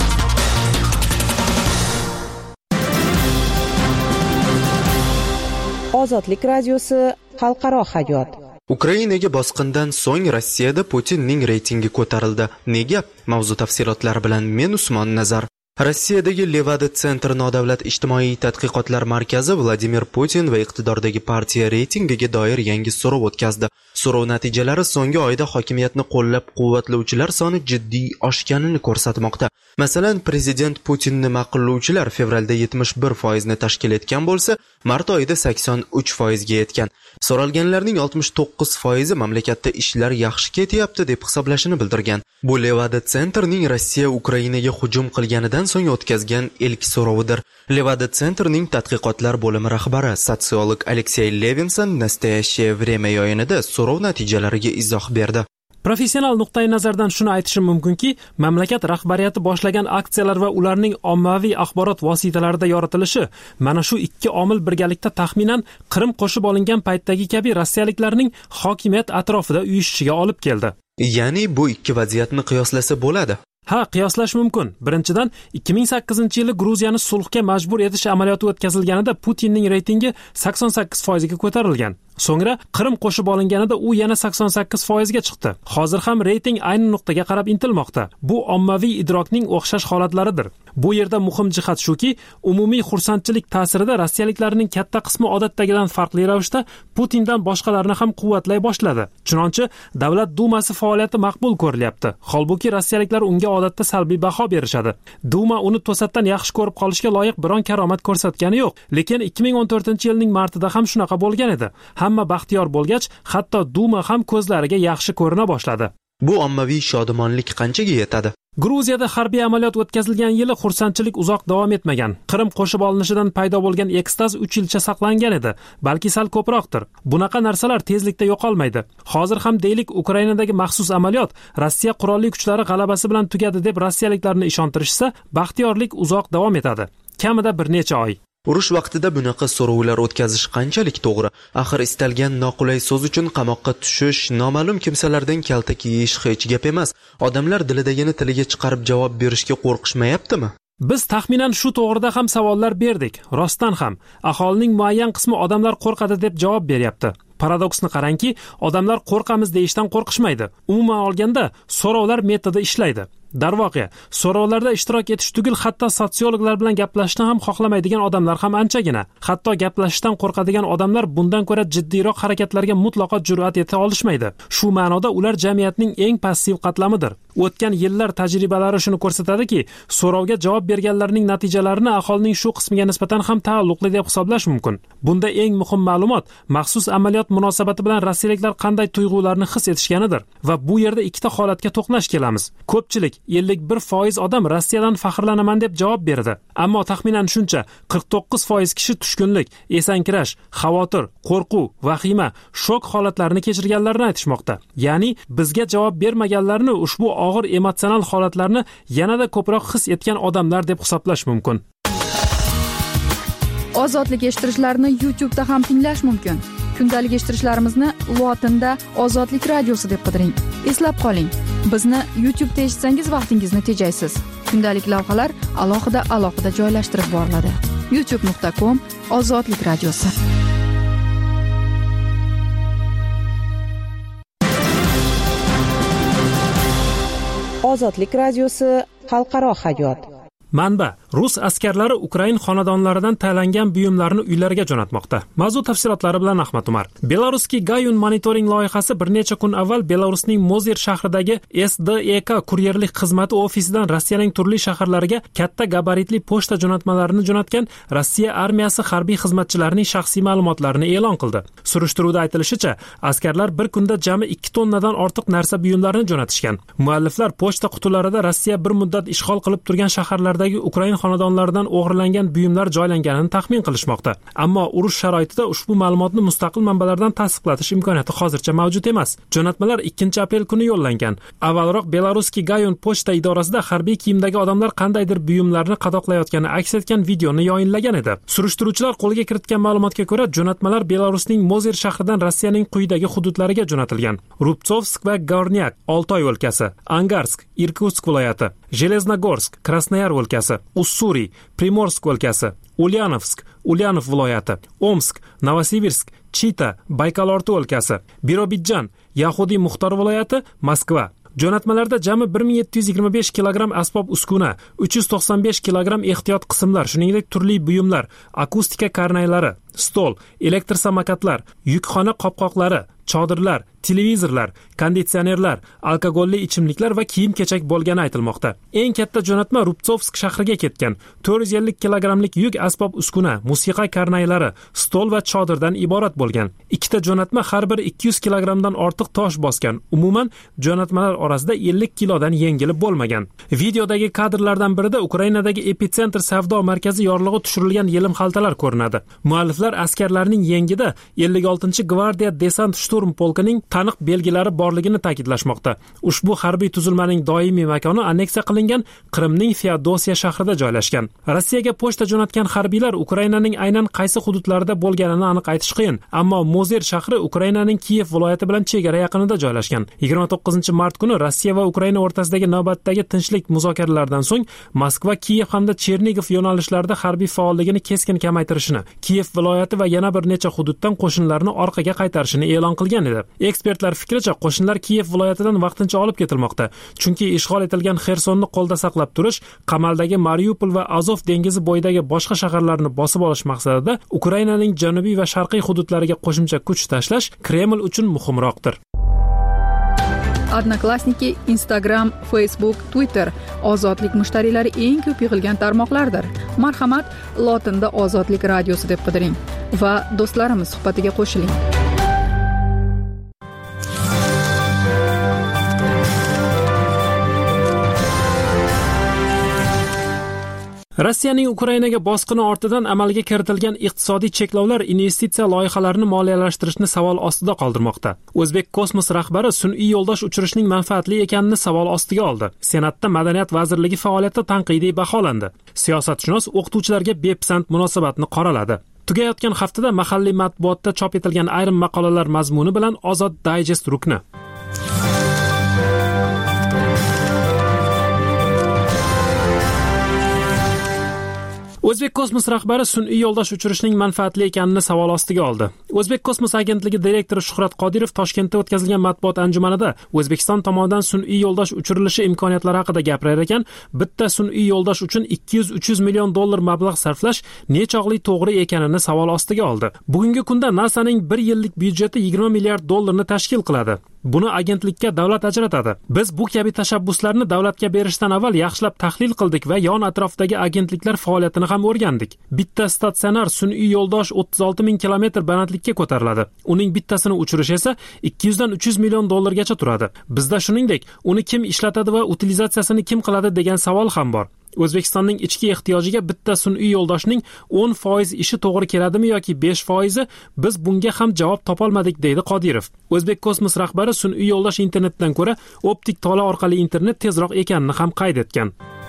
Ozodlik radiosi xalqaro hayot. Ukrainaga bosqindan so'ng Rossiyada Putinning reytingi ko'tarildi. Nega? Mavzu tafsilotlari bilan men Usmon Nazar. Rossiyadagi Levada Center nodavlat ijtimoiy tadqiqotlar markazi Vladimir Putin va iqtidordagi partiya reytingiga doir yangi so'rov o'tkazdi. So'rov natijalari so'nggi oyda hokimiyatni qo'llab-quvvatlovchilar soni jiddiy oshganini ko'rsatmoqda. Masalan, prezident Putinni ma'qullovchilar fevralda yetmish bir foizni tashkil etgan bo'lsa, mart oyida sakson uch foizga yetgan. So'ralganlarning oltmish to'qqiz foizi mamlakatda ishlar yaxshi ketyapti deb hisoblashini bildirgan. Bu Levada Centerning Rossiya Ukrainaga hujum qilganidan so'ng o'tkazgan ilk so'rovidir. Levada Centerning tadqiqotlar bo'limi rahbari, sotsiolog Aleksey Levinson Nastoящее время yo'yinida so'rov natijalariga izoh berdi. Professional nuqtai nazardan shuni aytishim mumkinki, mamlakat rahbariyati boshlagan aksiyalar va ularning ommaviy axborot vositalarida yoritilishi mana shu ikki omil birgalikda taxminan Qrim qo'shib olingan paytdagi kabi rossiyaliklarning hokimiyat atrofida uyushishiga olib keldi. Ya'ni bu ikki vaziyatni qiyoslasa bo'ladi. Ha, qiyoslash mumkin. Birinchidan, ikki ming sakkizinchi yili Gruziyani sulhga majbur etish amaliyoti o'tkazilganida Putinning reytingi sakson sakkiz foizga ko'tarilgan. So'ngra Qrim qo'shib olinganida u yana sakson sakkiz foizga chiqdi. Hozir ham reyting ayni nuqtaga qarab intilmoqda. Bu ommaviy idrokning o'xshash holatlaridir. Bu yerda muhim jihat shuki, umumiy xursandchilik ta'sirida rossiyaliklarning katta qismi odatdagidan farqli ravishda Putindan boshqalarni ham quvvatlay boshladi. Chunonchi Davlat Dumasi faoliyati maqbul ko'rilyapti. Holbuki rossiyaliklar unga odatda salbiy baho berishadi. Duma uni to'satdan yaxshi ko'rib qolishga loyiq biron karomat ko'rsatgani yo'q. Lekin ikki ming o'n to'rtinchi yilning martida ham shunaqa bo'lgan edi. Hamma baxtiyor bo'lgach, hatto Duma ham ko'zlariga yaxshi ko'rina boshladi. Bu ommaviy shodumonlik qanchaga yetadi? Gruziyada harbiy amaliyot o'tkazilgan yili xursandchilik uzoq davom etmagan. Qrim qo'shib olinishidan paydo bo'lgan ekstaz uch yilcha saqlangan edi, balki sal ko'proqdir. Bunaqa narsalar tezlikda yo'qolmaydi. Hozir ham deylik, Ukrainadagi maxsus amaliyot Rossiya qurolli kuchlari g'alabasi bilan tugadi deb rossiyaliklarni ishontirishsa, baxtiyorlik uzoq davom etadi. Kamida bir necha oy. Urush vaqtida bunaqa so'rovlar o'tkazish qanchalik to'g'ri? Axir istalgan noqulay so'z uchun qamoqqa tushish, noma'lum kimsalardan kaltak yeyish hech gap emas. Odamlar dilidagini tiliga chiqarib javob berishga qo'rqishmayaptimi? Biz taxminan shu to'g'rida ham savollar berdik. Rostdan ham aholining muayyan qismi odamlar qo'rqadi deb javob beryapti. Paradoksni qarangki, odamlar qo'rqamiz deyishdan qo'rqishmaydi. Umuman olganda, so'rovlar metodi ishlaydi. Darvoqe, so'rovlarda ishtirok etish tugul hatto sotsiologlar bilan gaplashishni ham xohlamaydigan odamlar ham anchagina. Hatto gaplashishdan qo'rqadigan odamlar bundan ko'ra jiddiyroq harakatlarga mutlaqo jur'at eta olishmaydi. Shu ma'noda ular jamiyatning eng passiv qatlamidir. O'tgan yillar tajribalari shuni ko'rsatadiki, so'rovga javob berganlarning natijalarini aholining shu qismiga nisbatan ham taalluqli deb hisoblash mumkin. Bunda eng muhim ma'lumot maxsus amaliyot munosabati bilan rossiyaliklar qanday tuyg'ularni his etishganidir va bu yerda ikkita holatga to'qnash kelamiz. Ko'pchilik ellik bir foiz odam Rossiyadan faxrlanaman deb javob berdi. Ammo taxminan shuncha qirq to'qqiz foiz kishi tushkunlik, esankirash, xavotir, qo'rquv, vahima, shok holatlarini kechirganlarini aytishmoqda. Ya'ni bizga javob bermaganlarni ushbu og'ir emotsional holatlarni yanada ko'proq his etgan odamlar deb hisoblash mumkin. Ozodlik eshittirishlarni YouTube da ham tinglash mumkin. Kundalik eshittirishlarimizni lotinda Ozodlik radiosi deb qidiring. Eslab qoling, bizni YouTube'da eshitsangiz vaqtingizni tejaysiz. Kundalik lavhalar alohida alohida joylashtirib boriladi. youtube nuqta com Ozodlik radiosi. Ozodlik radiosi xalqaro hayot. Manba: Rus askarlari Ukrain xonadonlaridan tayinlangan buyumlarni uylariga jo'natmoqda. Mavzu tafsilotlari bilan Ahmad Umar. Belarusski Gayun monitoring loyihasi bir necha kun avval Belarusning Mozir shahridagi S D E K kuryerlik xizmati ofisidan Rossiyaning turli shaharlariga katta gabaritli pochta jo'natmalarini jo'natgan Rossiya armiyasi harbiy xizmatchilarining shaxsiy ma'lumotlarini e'lon qildi. Surishtiruvda aytilishicha, askarlar bir kunda jami ikki tonnadan ortiq narsa buyumlarini jo'natishgan. Mualliflar pochta qutilarida Rossiya bir muddat ishg'ol qilib turgan shaharlarda Ukrain xonadonlaridan o'g'irlangan buyumlar joylanganini taxmin qilishmoqda. Ammo urush sharoitida ushbu ma'lumotni mustaqil manbalardan tasdiqlatish imkoniyati hozircha mavjud emas. Jo'natmalar ikkinchi aprel kuni yo'llangan. Avvalroq Belarusski Gayun pochta idorasida harbiy kiyimdagi odamlar qandaydir buyumlarni qadoqlayotgani aks etgan videoni yoyinlagan edi. Surishtiruvchilar qo'lga kiritgan ma'lumotga ko'ra, jo'natmalar Belarusning Mozir shahridan Rossiyaning quyidagi hududlariga jo'natilgan: Rubtsovsk va Gornyak, Oltoy o'lkasi, Angarsk, Irkutsk viloyati, Железногорск, Krasnoyar o'lkasi, Ussuriy, Primorsk o'lkasi, Ulyanovsk, Ulyanov viloyati, Omsk, Novosibirsk, Chita, Baykalorti o'lkasi, Birobidjan, Yahudiy Muxtor viloyati, Moskva. Jo'natmalarda jami bir ming yetti yuz yigirma besh kilogramm asbob uskuna, uch yuz to'qson besh kilogramm ehtiyot qismlar, shuningdek turli buyumlar, akustika karnaylari, stol, elektr samokatlar, yukxona qopqoqlari, chodirlar, televizorlar, konditsionerlar, alkogolli ichimliklar va kiyim-kechak bo'lgani aytilmoqda. Eng katta jo'natma Rubtsovsk shahriga ketgan. to'rt yuz ellik kilogrammlik yuk asbob uskuna, musiqa karnaylari, stol va chodirdan iborat bo'lgan. Ikkita jo'natma har bir ikki yuz kilogrammdan ortiq tosh bosgan. Umuman jo'natmalar orasida ellik kilodan yengili bo'lmagan. Videodagi kadrlardan birida Ukrainadagi epitsentr savdo markazi yorlig'i tushirilgan yelim xaltalar ko'rinadi. Mualliflar askarlarning yengida ellik oltinchi gvardiya desant shturm polkining taniq belgilari borligini ta'kidlashmoqda. Ushbu harbiy tuzilmaning doimiy makoni anneksiya qilingan Qrimning Feodosiya shahrida joylashgan. Rossiyaga pochta jo'natgan harbiylar Ukrainaning aynan qaysi hududlarida bo'lganini aniq aytish qiyin, ammo Mozir shahri Ukrainaning Kiyev viloyati bilan chegara yaqinida joylashgan. yigirma to'qqizinchi mart kuni Rossiya va Ukraina o'rtasidagi navbatdagi tinchlik muzokaralaridan so'ng Moskva, Kiyev hamda Chernigov yo'nalishlarida harbiy faolligini keskin kamaytirishini, Kiyev viloyati va yana bir necha hududdan qo'shinlarni orqaga qaytarishini e'lon qilgan edi. Ekspertlar fikricha, qo'shinlar Kiyev viloyatidan vaqtincha olib ketilmoqda, chunki ishg'ol etilgan Xersonni qo'lda saqlab turish, qamaldagi Mariupol va Azov dengizi bo'yidagi boshqa shaharlarni bosib olish maqsadida Ukrainaning janubiy va sharqiy hududlariga qo'shimcha kuch tashlash Kreml uchun muhimroqdir. Odnoklassniki, Instagram, Facebook, Twitter ozodlik mushtariylari eng ko'p yig'ilgan tarmoqlardir. Marhamat, lotinda Ozodlik radiosi deb qidiring va do'stlarimiz suhbatiga qo'shiling. Rossiyaning Ukrainaga bosqini ortidan amalga kiritilgan iqtisodiy cheklovlar investitsiya loyihalarini moliyalashtirishni savol ostida qoldirmoqda. O'zbek kosmos rahbari sun'iy yo'ldosh uchirishning manfaatli ekanini savol ostiga oldi. Senatda Madaniyat vazirligi faoliyati tanqidiy baholandi. Siyosatshunos o'qituvchilarga bepisand munosabatni qoraladi. Tugayotgan haftada mahalliy matbuotda chop etilgan ayrim maqolalar mazmuni bilan Ozod Digest rukni. O'zbek kosmos rahbari sun'iy yo'ldosh uchirishning manfaatli ekanini savol ostiga oldi. O'zbek kosmos agentligi direktori Shuhrat Qodirov Toshkentda o'tkazilgan matbuot anjumanida O'zbekiston tomonidan sun'iy yo'ldosh uchirilishi imkoniyatlari haqida gapirar ekan, bitta sun'iy yo'ldosh uchun ikki yuz uch yuz million dollar mablag' sarflash nechog'li to'g'ri ekanini savol ostiga oldi. Bugungi kunda NASAning bir yillik byudjeti yigirma milliard dollarni tashkil qiladi. Buni agentlikka davlat ajratadi. Biz bu kabi tashabbuslarni davlatga berishdan avval yaxshilab tahlil qildik va yon atrofdagi agentliklar faoliyatini ham o'rgandik. Bitta statsionar sun'iy yo'ldosh o'ttiz olti ming kilometr balandlikka ko'tariladi. Uning bittasini uchirish esa ikki yuz dan uch yuz million dollargacha turadi. Bizda shuningdek, uni kim ishlatadi va utilizatsiyasini kim qiladi degan savol ham bor. O'zbekistonning ichki ehtiyojiga bitta sun'iy yo'ldoshning o'n foiz ishi to'g'ri keladimi yoki besh foizi, biz bunga ham javob topolmadik, deydi Qodirov. O'zbek kosmos rahbari sun'iy yo'ldosh internetdan ko'ra optik tola orqali internet tezroq ekanini ham qayd etgan.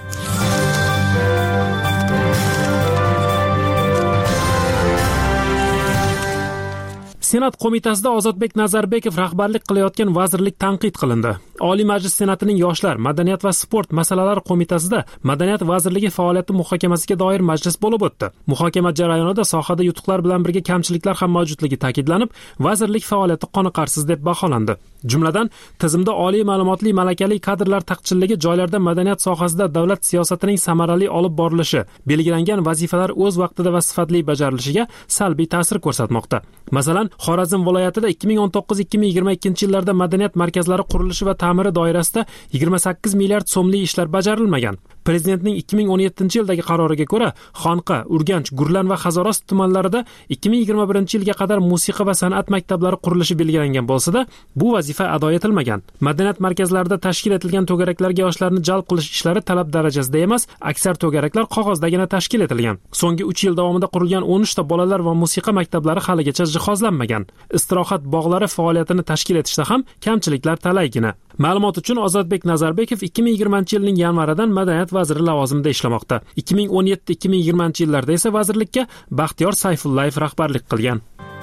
Senat qo'mitasida Ozodbek Nazarbekov rahbarlik qilayotgan vazirlik tanqid qilindi. Oliy Majlis Senatining Yoshlar, madaniyat va sport masalalari qo'mitasida Madaniyat vazirligi faoliyati muhokamasiga doir majlis bo'lib o'tdi. Muhokama jarayonida sohada yutuqlar bilan birga kamchiliklar ham mavjudligi ta'kidlanib, vazirlik faoliyati qoniqarsiz deb baholandi. Jumladan, tizimda oliy ma'lumotli malakali kadrlar taqchilligi, joylarda madaniyat sohasida davlat siyosatining samarali olib borilishi, belgilangan vazifalar o'z vaqtida va sifatli bajarilishiga salbiy ta'sir ko'rsatmoqda. Masalan, Xorazm viloyatida ikki ming o'n to'qqiz ikki ming yigirma ikkinchi yillarda madaniyat markazlari qurilishi va ta'miri doirasida yigirma sakkiz milliard so'mli ishlar bajarilmagan. Prezidentning ikki ming o'n yettinchi yildagi qaroriga ko'ra, Xonqa, Urganch, Gurlan va Hazorast tumanlarida ikki ming yigirma birinchi yilga qadar musiqa va san'at maktablari qurilishi belgilangan bo'lsa-da, bu vazifa ado etilmagan. Madaniyat markazlarida tashkil etilgan to'garaklarga yoshlarni jalb qilish ishlari talab darajasida emas, aksar to'garaklar qog'ozdagina tashkil etilgan. So'nggi uch yil davomida qurilgan o'n uchta bolalar va musiqa maktablari haligacha jihozlanmagan. Istirohat bog'lari faoliyatini tashkil etishda ham kamchiliklar talaygina. Ma'lumot uchun Ozodbek Nazarbekov ikki ming yigirmanchi yilning yanvaridan madaniyat vaziri lavozimida ishlamoqda. ikki ming o'n yetti ikki ming yigirmanchi yillarda esa vazirlikka Baxtiyor Sayfullayev rahbarlik qilgan.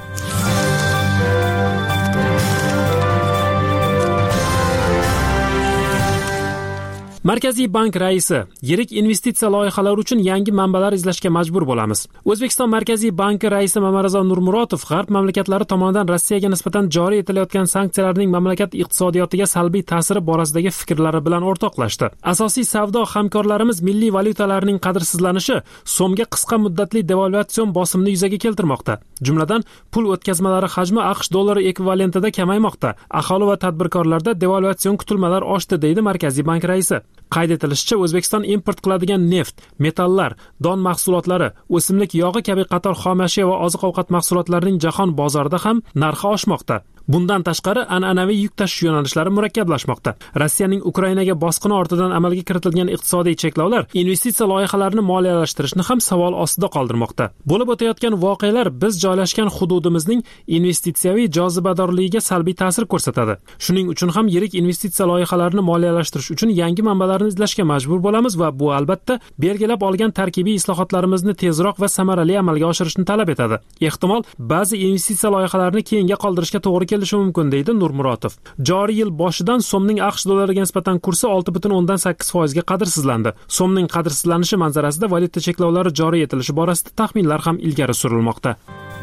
Markaziy bank raisi: yirik investitsiya loyihalari uchun yangi manbalar izlashga majbur bo'lamiz. O'zbekiston Markaziy banki raisi Mamarazo Nurmuratov g'arb mamlakatlari tomonidan Rossiyaga nisbatan joriy etilayotgan sanksiyalarning mamlakat iqtisodiyotiga salbiy ta'siri borasidagi fikrlari bilan o'rtoqlashdi. Asosiy savdo hamkorlarimiz milliy valyutalarning qadrsizlanishi so'mga qisqa muddatli devalvatsiyon bosimini yuzaga keltirmoqda. Jumladan, pul o'tkazmalari hajmi AQSh dollari ekvivalentida kamaymoqda. Aholi va tadbirkorlarda devalvatsion kutilmalar oshdi, deydi Markaziy bank raisi. Qayd etilishicha, O'zbekiston import qiladigan neft, metallar, don mahsulotlari, o'simlik yog'i kabi qator xom ashyo va oziq-ovqat mahsulotlarining jahon bozorida ham narxi oshmoqda. Bundan tashqari, an'anaviy yuk tashish yo'nalishlari murakkablashmoqda. Rossiyaning Ukrainaga bosqini ortidan amalga kiritilgan iqtisodiy cheklovlar investitsiya loyihalarini moliyalashtirishni ham savol ostida qoldirmoqda. Bo'lib o'tayotgan voqealar biz joylashgan hududimizning investitsiyaviy jozibadorligiga salbiy ta'sir ko'rsatadi. Shuning uchun ham yirik investitsiya loyihalarini moliyalashtirish uchun yangi manbalarni izlashga majbur bo'lamiz va bu albatta belgilab olgan tarkibiy islohotlarimizni tezroq va samarali amalga oshirishni talab etadi. Ehtimol, ba'zi investitsiya loyihalarini keyinga qoldirishga to'g'ri kelishi mumkin, deydi Nurmuratov. Joriy yil boshidan so'mning AQSh dollariga nisbatan kursi olti butun o'ndan sakkiz foiz ga qadrsizlandi. So'mning qadrsizlanishi manzarasida valyuta cheklovlari joriy etilishi borasida taxminlar ham ilgari surilmoqda.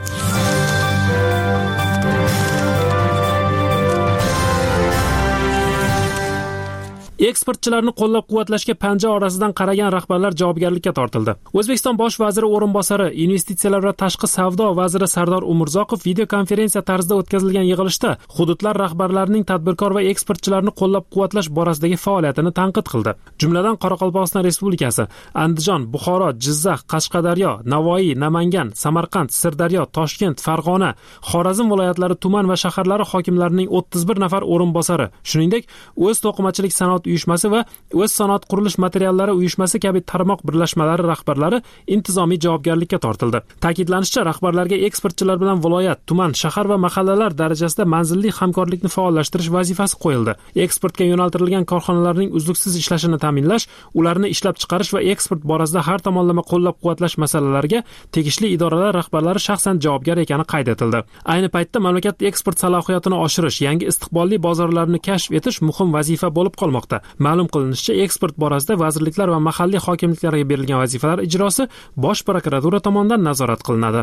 Eksportchilarni qo'llab-quvvatlashga panja orasidan qaragan rahbarlar javobgarlikka tortildi. O'zbekiston bosh vaziri o'rinbosari, investitsiyalar va tashqi savdo vaziri Sardor Umurzoqov video konferensiya tarzida o'tkazilgan yig'ilishda hududlar rahbarlarining tadbirkor va eksportchilarni qo'llab-quvvatlash borasidagi faoliyatini tanqid qildi. Jumladan, Qoraqalpog'iston Respublikasi, Andijon, Buxoro, Jizzax, Qashqadaryo, Navoiy, Namangan, Samarqand, Sirdaryo, Toshkent, Farg'ona, Xorazm viloyatlari tuman va shaharlari hokimlarining o'ttiz bir nafar o'rinbosari, shuningdek, o'z to'qimachilik sanoat uyushmasi va o'z sanoat qurilish materiallari uyushmasi kabi tarmoq birlashmalari rahbarlari intizomiy javobgarlikka tortildi. Ta'kidlanishicha, rahbarlarga eksportchilar bilan viloyat, tuman, shahar va mahallalar darajasida manzilli hamkorlikni faollashtirish vazifasi qo'yildi. Eksportga yo'naltirilgan korxonalarning uzluksiz ishlashini ta'minlash, ularni ishlab chiqarish va eksport borasida har tomonlama qo'llab-quvvatlash masalalariga tegishli idoralar rahbarlari shaxsan javobgar ekani qayd etildi. Ayni paytda mamlakat eksport salohiyatini oshirish, yangi istiqbolli bozorlarni kashf etish muhim vazifa bo'lib qolmoqda. bermoqda. Ma'lum qilinishicha, eksport borasida vazirliklar va mahalliy hokimliklarga berilgan vazifalar ijrosi Bosh prokuratura tomonidan nazorat qilinadi.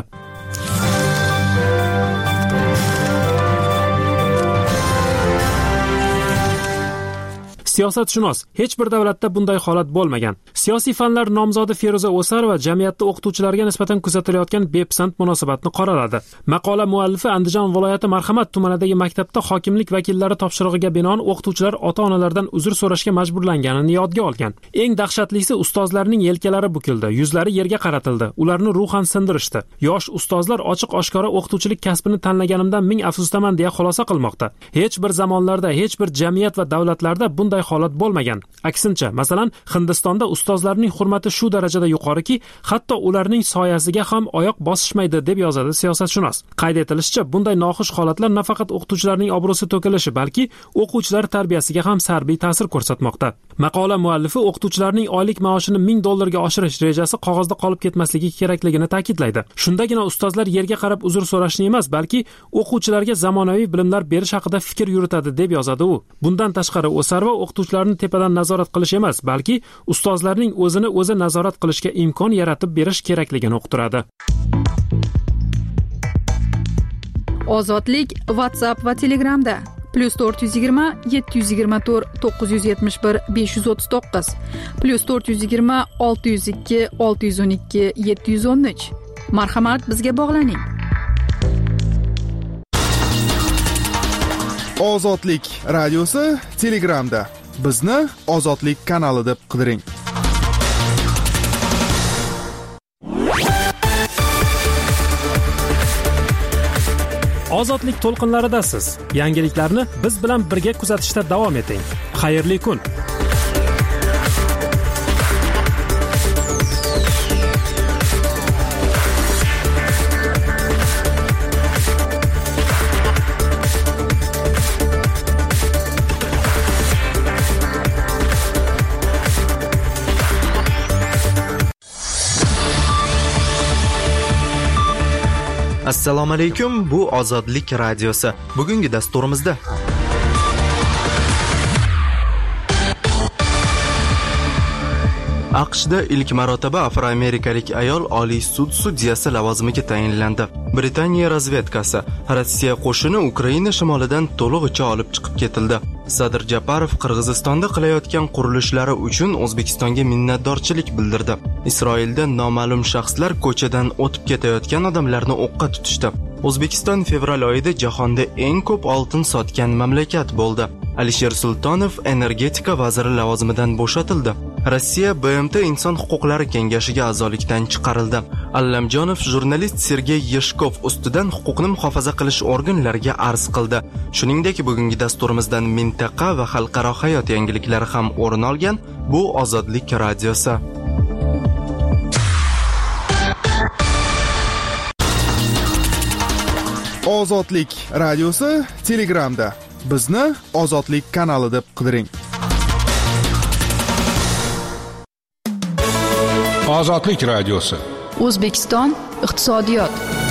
Siyosatshunos: hech bir davlatda bunday holat bo'lmagan. Siyosiy fanlar nomzodi Feruza O'sarova jamiyatda o'qituvchilarga nisbatan kuzatilayotgan bepisand munosabatni qoraladi. Maqola muallifi Andijon viloyati Marhamat tumanidagi maktabda hokimlik vakillari topshirig'iga binoan o'qituvchilar ota-onalardan uzr so'rashga majburlanganini yodga olgan. Eng dahshatlisi, ustozlarning yelkalari bukildi, yuzlari yerga qaratildi, ularni ruhan sindirishdi. Yosh ustozlar ochiq-oshkora o'qituvchilik kasbini tanlaganimdan ming afsusdaman deya xulosa qilmoqda. Hech bir zamonlarda, hech bir jamiyat va davlatlarda bunday holat bo'lmagan. Aksincha, masalan, Hindistonda ustozlarning hurmati shu darajada yuqoriki, hatto ularning soyasiga ham oyoq bosishmaydi, deb yozadi siyosatshunos. Qayd etilishicha, bunday noxush holatlar nafaqat o'qituvchilarning obro'si to'kilishi, balki o'quvchilar tarbiyasiga ham salbiy ta'sir ko'rsatmoqda. Maqola muallifi o'qituvchilarning oylik maoshini ming dollarga oshirish rejasi qog'ozda qolib ketmasligi kerakligini ta'kidlaydi. Shundagina ustozlar yerga qarab uzr so'rashni emas, balki o'quvchilarga zamonaviy bilimlar berish haqida fikr yuritadi, deb yozadi u. Bundan tashqari, O'sarova o'qituvchilarni tepadan nazorat qilish emas, balki ustozlarning o'zini o'zi nazorat qilishga imkon yaratib berish kerakligini uqtiradi. Ozodlik WhatsApp va Telegramda plus to'rt yuz yigirma yetti yuz yigirma to'rt to'qqiz yuz yetmish bir besh yuz o'ttiz to'qqiz plus to'rt yuz yigirma olti yuz ikki olti yuz o'n ikki yetti yuz o'n uch. Marhamat, bizga bog'laning. Ozodlik radiosi Telegramda. Bizni Ozodlik kanali deb qidiring. Ozodlik to'lqinlaridasiz. Yangiliklarni biz bilan birga kuzatishda davom eting. Xayrli kun. Assalomu alaykum, bu Ozodlik radiosi. Bugungi dasturimizda AQShda ilk marotaba afroamerikalik ayol Oliy sud sudyasi lavozimiga tayinlandi. Britaniya razvedkasi Rossiya qo'shini Ukraina shimolidan to'lig'icha olib chiqib ketildi. Sadir Japarov Qirg'izistonda qilayotgan qurilishlari uchun O'zbekistonga minnatdorchilik bildirdi. Isroilda noma'lum shaxslar ko'chadan o'tib ketayotgan odamlarni o'qqa tutishdi. O'zbekiston fevral oyida jahonda eng ko'p oltin sotgan mamlakat bo'ldi. Alisher Sultonov energetika vaziri lavozimidan bo'shatildi. Rossiya B M T Inson huquqlari kengashiga a'zolikdan chiqarildi. Allamjonov jurnalist Sergey Yeshkov ustidan huquqni muhofaza qilish organlariga arz qildi. Shuningdek, bugungi dasturimizdan mintaqa va xalqaro hayot yangiliklari ham o'rin olgan. Bu Ozodlik radiosi. Ozodlik radiosi Telegramda. Bizni Ozodlik kanali deb qidiring. Ozodlik radiosi. O'zbekiston iqtisodiyot.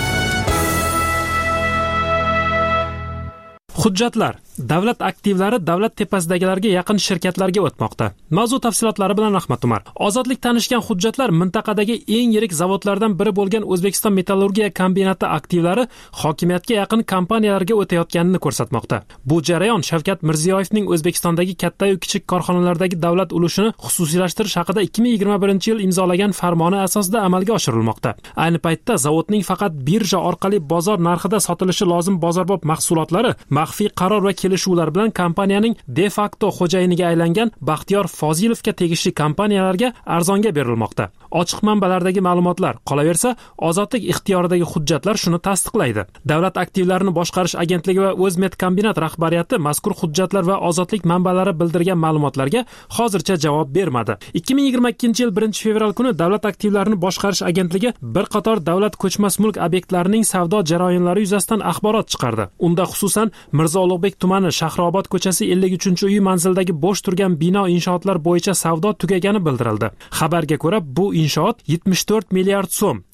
Hujjatlar. Davlat aktivlari davlat tepasidagilarga yaqin shirkatlarga o'tmoqda. Mavzu tafsilotlari bilan Rahmat Umar. Ozodlik tanishgan hujjatlar mintaqadagi eng yirik zavodlardan biri bo'lgan O'zbekiston metallurgiya kombinati aktivlari hokimiyatga yaqin kompaniyalarga o'tayotganini ko'rsatmoqda. Bu jarayon Shavkat Mirziyoyevning O'zbekistondagi katta va kichik korxonalardagi davlat ulushini xususiylashtirish haqida ikki ming yigirma birinchi yil imzolagan farmoni asosida amalga oshirilmoqda. Ayni paytda zavodning faqat birja orqali bozor narxida sotilishi lozim bozorbop mahsulotlari maxfiy qaror va kelishuvlar bilan kompaniyaning de facto xo'jayiniga aylangan Baxtiyor Fozilovga tegishli kompaniyalarga arzonga berilmoqda. Ochiq manbalardagi ma'lumotlar, qolaversa, Ozodlik ixtiyoridagi hujjatlar shuni tasdiqlaydi. Davlat aktivlarini boshqarish agentligi va O'zmet kombinat rahbariyati mazkur hujjatlar va Ozodlik manbalari bildirgan ma'lumotlarga hozircha javob bermadi. ikki ming yigirma ikkinchi yil birinchi fevral kuni Davlat aktivlarini boshqarish agentligi bir qator davlat ko'chmas mulk obyektlarining savdo jarayonlari yuzasidan axborot chiqardi. Unda xususan Mirzo Ulug'bek tumani Shahrobod ko'chasi ellik uchinchi uy manzilidagi bo'sh turgan bino inshootlar bo'yicha savdo tugagani bildirildi. Xabarga ko'ra, bu inshoot yetmish to'rt milliard so'm,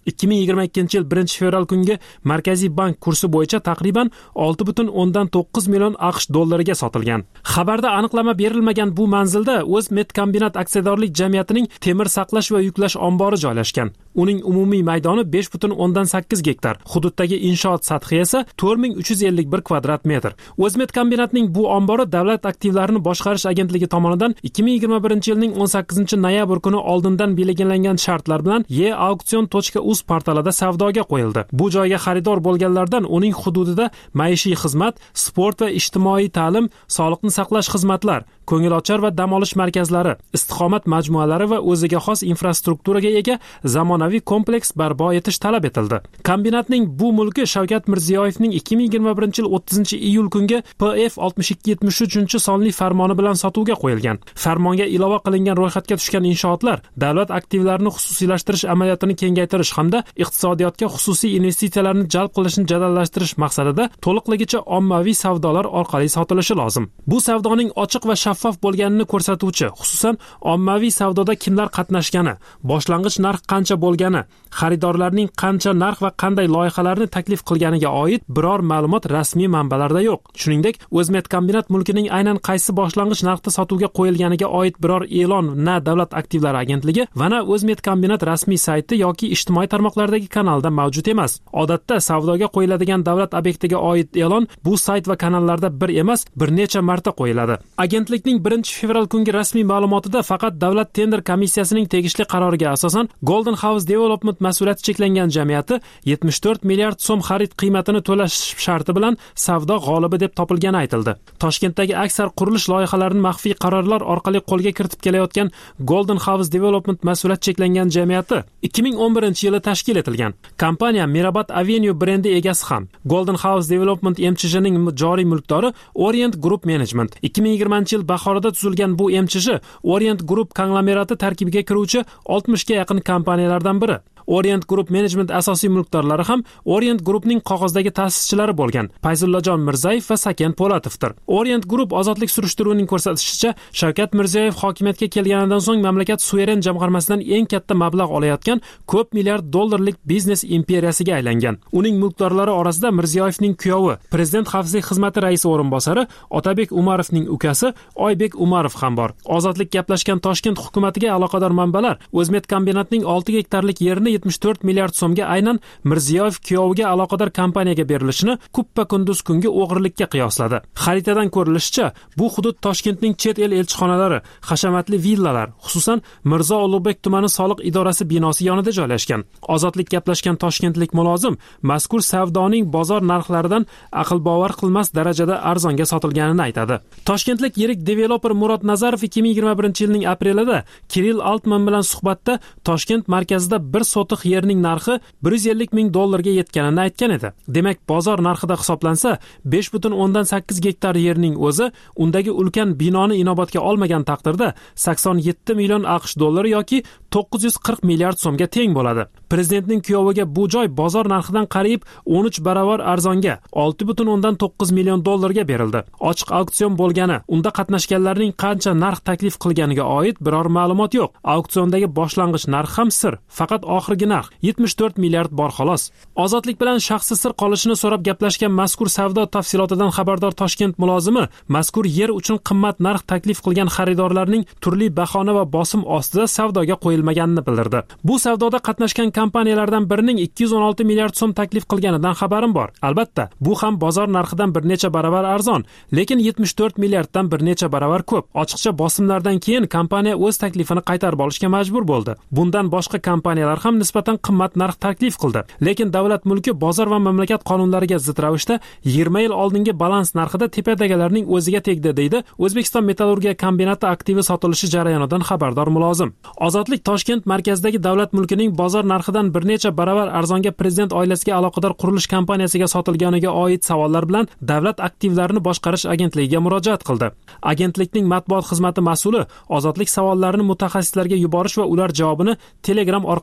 ikki ming yigirma ikkinchi yil birinchi fevral kungi Markaziy bank kursi bo'yicha taqriban olti butun o'ndan to'qqiz million AQSh dollariga sotilgan. Xabarda aniqlama berilmagan bu manzilda O'zmedkombinat aksiyadorlik jamiyatining temir saqlash va yuklash ombori joylashgan. Uning umumiy maydoni besh butun o'ndan sakkiz gektar, hududdagi inshoot sathi esa to'rt ming uch yuz ellik bir kvadrat metr. O'zmedkombinatning bu ombori Davlat aktivlarini boshqarish agentligi tomonidan ikki ming yigirma birinchi yilning o'n sakkizinchi noyabr kuni oldindan belgilangan shartlar bilan e auksion nuqta uz portalida savdoga qo'yildi. Bu joyga xaridor bo'lganlardan uning hududida maishiy xizmat, sport va ijtimoiy ta'lim, sog'liqni saqlash xizmatlar, ko'ngilochar va dam olish markazlari, istiqomat majmualari va o'ziga xos infrastrukturaga ega zamonaviy kompleks barpo etish talab etildi. Kombinatning bu mulki Shavkat Mirziyoyevning ikki ming yigirma birinchi yil o'ttizinchi iyul kungi P F oltmish ikki yetmish uchinchi sonli farmoni bilan sotuvga qo'yilgan. Farmonga ilova qilingan ro'yxatga tushgan inshootlar davlat aktivlarini xususiylashtirish amaliyotini kengaytirish hamda iqtisodiyotga xususiy investitsiyalarni jalb qilishni jadallashtirish maqsadida to'liqligicha ommaviy savdolar orqali sotilishi lozim. Bu savdoning ochiq va shaffof bo'lganini ko'rsatuvchi, xususan ommaviy savdoda kimlar qatnashgani, boshlang'ich narx qancha bo'lgani, xaridorlarning qancha narx va qanday loyihalarni taklif qilganiga oid biror ma'lumot rasmiy manbalarda yo'q. Shuningdek, O'zmedkombinat mulkining aynan qaysi boshlang'ich narxda sotuvga qo'yilganiga oid biror e'lon na Davlat aktivlari agentligi va na O'zmedkombinat rasmiy sayti yoki ijtimoiy tarmoqlardagi kanalda mavjud emas. Odatda savdoga qo'yiladigan davlat obyektiga oid e'lon bu sayt va kanallarda bir emas, bir necha marta qo'yiladi. Agentlikning birinchi fevral kungi rasmiy ma'lumotida faqat Davlat tender komissiyasining tegishli qaroriga asosan Golden House Development mas'uliyati cheklangan jamiyati yetmish to'rt milliard so'm xarid qiymatini to'lash sharti bilan savdo g'olibi deb topilgani aytildi. Toshkentdagi aksar qurilish loyihalarini maxfiy qarorlar orqali qo'lga kiritib kelayotgan Golden House Development mas'uliyati cheklangan jamiyati ikki ming o'n birinchi yili tashkil etilgan. Kompaniya Mirabat Avenue brendi egasi ham. Golden House Development M C J'ning joriy mulkdori Orient Group Management. ikki ming yigirmanchi yil bahorida tuzilgan bu M C J Orient Group konglomerati tarkibiga kiruvchi oltmishga yaqin kompaniyalardan biri. Orient Group Management asosiy mulkdorlari ham Orient Groupning qog'ozdagi ta'sischilari bo'lgan Fayzullajon Mirzayev va Saken Polatovdir. Orient Group ozodlik surishtiruvining ko'rsatishicha, Shavkat Mirziyoyev hokimiyatga kelganidan so'ng mamlakat suveren jamg'armasidan eng katta mablag' olayotgan ko'p milliard dollarlik biznes imperiyasiga aylangan. Uning mulkdorlari orasida Mirziyoyevning kuyovi, Prezident xavfsizlik xizmati raisi o'rinbosari Otabek Umarovning ukasi Oybek Umarov ham bor. Ozodlik gaplashgan Toshkent hukumatiga aloqador manbalar O'zmedkombinatning olti gektarlik yerini yetmish to'rt milliard so'mga aynan Mirziyoyev kuyoviga aloqador kompaniyaga berilishini kuppa kunduz kungi o'g'irlikka qiyosladi. Xaritadan ko'rilishicha, bu hudud Toshkentning chet el elchixonalari, hashamatli villalar, xususan Mirzo Ulug'bek tumani soliq idorasi binosi yonida joylashgan. Ozodlik gaplashgan toshkentlik mulozim mazkur savdoning bozor narxlaridan aql bovar qilmas darajada arzonga sotilganini aytadi. Toshkentlik yirik developer Murod Nazarov ikki ming yigirma birinchi yilning aprelida Kirill Altman bilan suhbatda Toshkent markazida bir sotiq yerning narxi bir yuz ellik ming dollarga yetganini aytgan edi. Demak, bozor narxida hisoblansa, besh butun o'ndan sakkiz gektar yerning o'zi undagi ulkan binoni inobatga olmagan taqdirda sakson yetti million AQSh dollari yoki to'qqiz yuz qirq milliard so'mga teng bo'ladi. Prezidentning kuyoviga bu joy bozor narxidan qariyb o'n uch barobar arzonga olti butun o'ndan to'qqiz million dollarga berildi. Ochiq auksion bo'lgani, unda qatnashganlarning qancha narx taklif qilganiga oid biror ma'lumot yo'q. Auksiondagi boshlang'ich narx ham sir, faqat oxirgi narx yetmish to'rt milliard bor xolos. Ozodlik bilan shaxsi sir qolishini so'rab gaplashgan mazkur savdo tafsilotidan xabardor Toshkent mulozimi mazkur yer uchun qimmat narx taklif qilgan xaridorlarning turli bahona va bosim ostida savdoga qo'yilmaganini bildirdi. Bu savdoda qatnashgan kompaniyalardan birining ikki yuz o'n olti milliard so'm taklif qilganidan xabarim bor. Albatta, bu ham bozor narxidan bir necha barobar arzon, lekin yetmish to'rt milliarddan bir necha barobar ko'p. Ochiqcha bosimlardan keyin kompaniya o'z taklifini qaytarib olishga majbur bo'ldi. Bundan boshqa kompaniyalar ham nisbatan qimmat narx taklif qildi. Lekin davlat mulki bozor va mamlakat qonunlariga zid ravishda yigirma yil oldingi balans narxida tepadagilarning o'ziga tegdi, deydi O'zbekiston Metallurgiya kombinati aktivi sotilishi jarayonidan xabardor mulozim. Ozodlik Toshkent markazidagi davlat mulkining bozor narxidan bir necha barobar arzonga prezident oilasiga aloqador qurilish kompaniyasiga sotilganiga oid savollar bilan davlat aktivlarini boshqarish agentligiga murojaat qildi. Agentlikning matbuot xizmati mas'uli Ozodlik savollarini mutaxassislarga yuborish va ular javobini Telegram orqali bildirish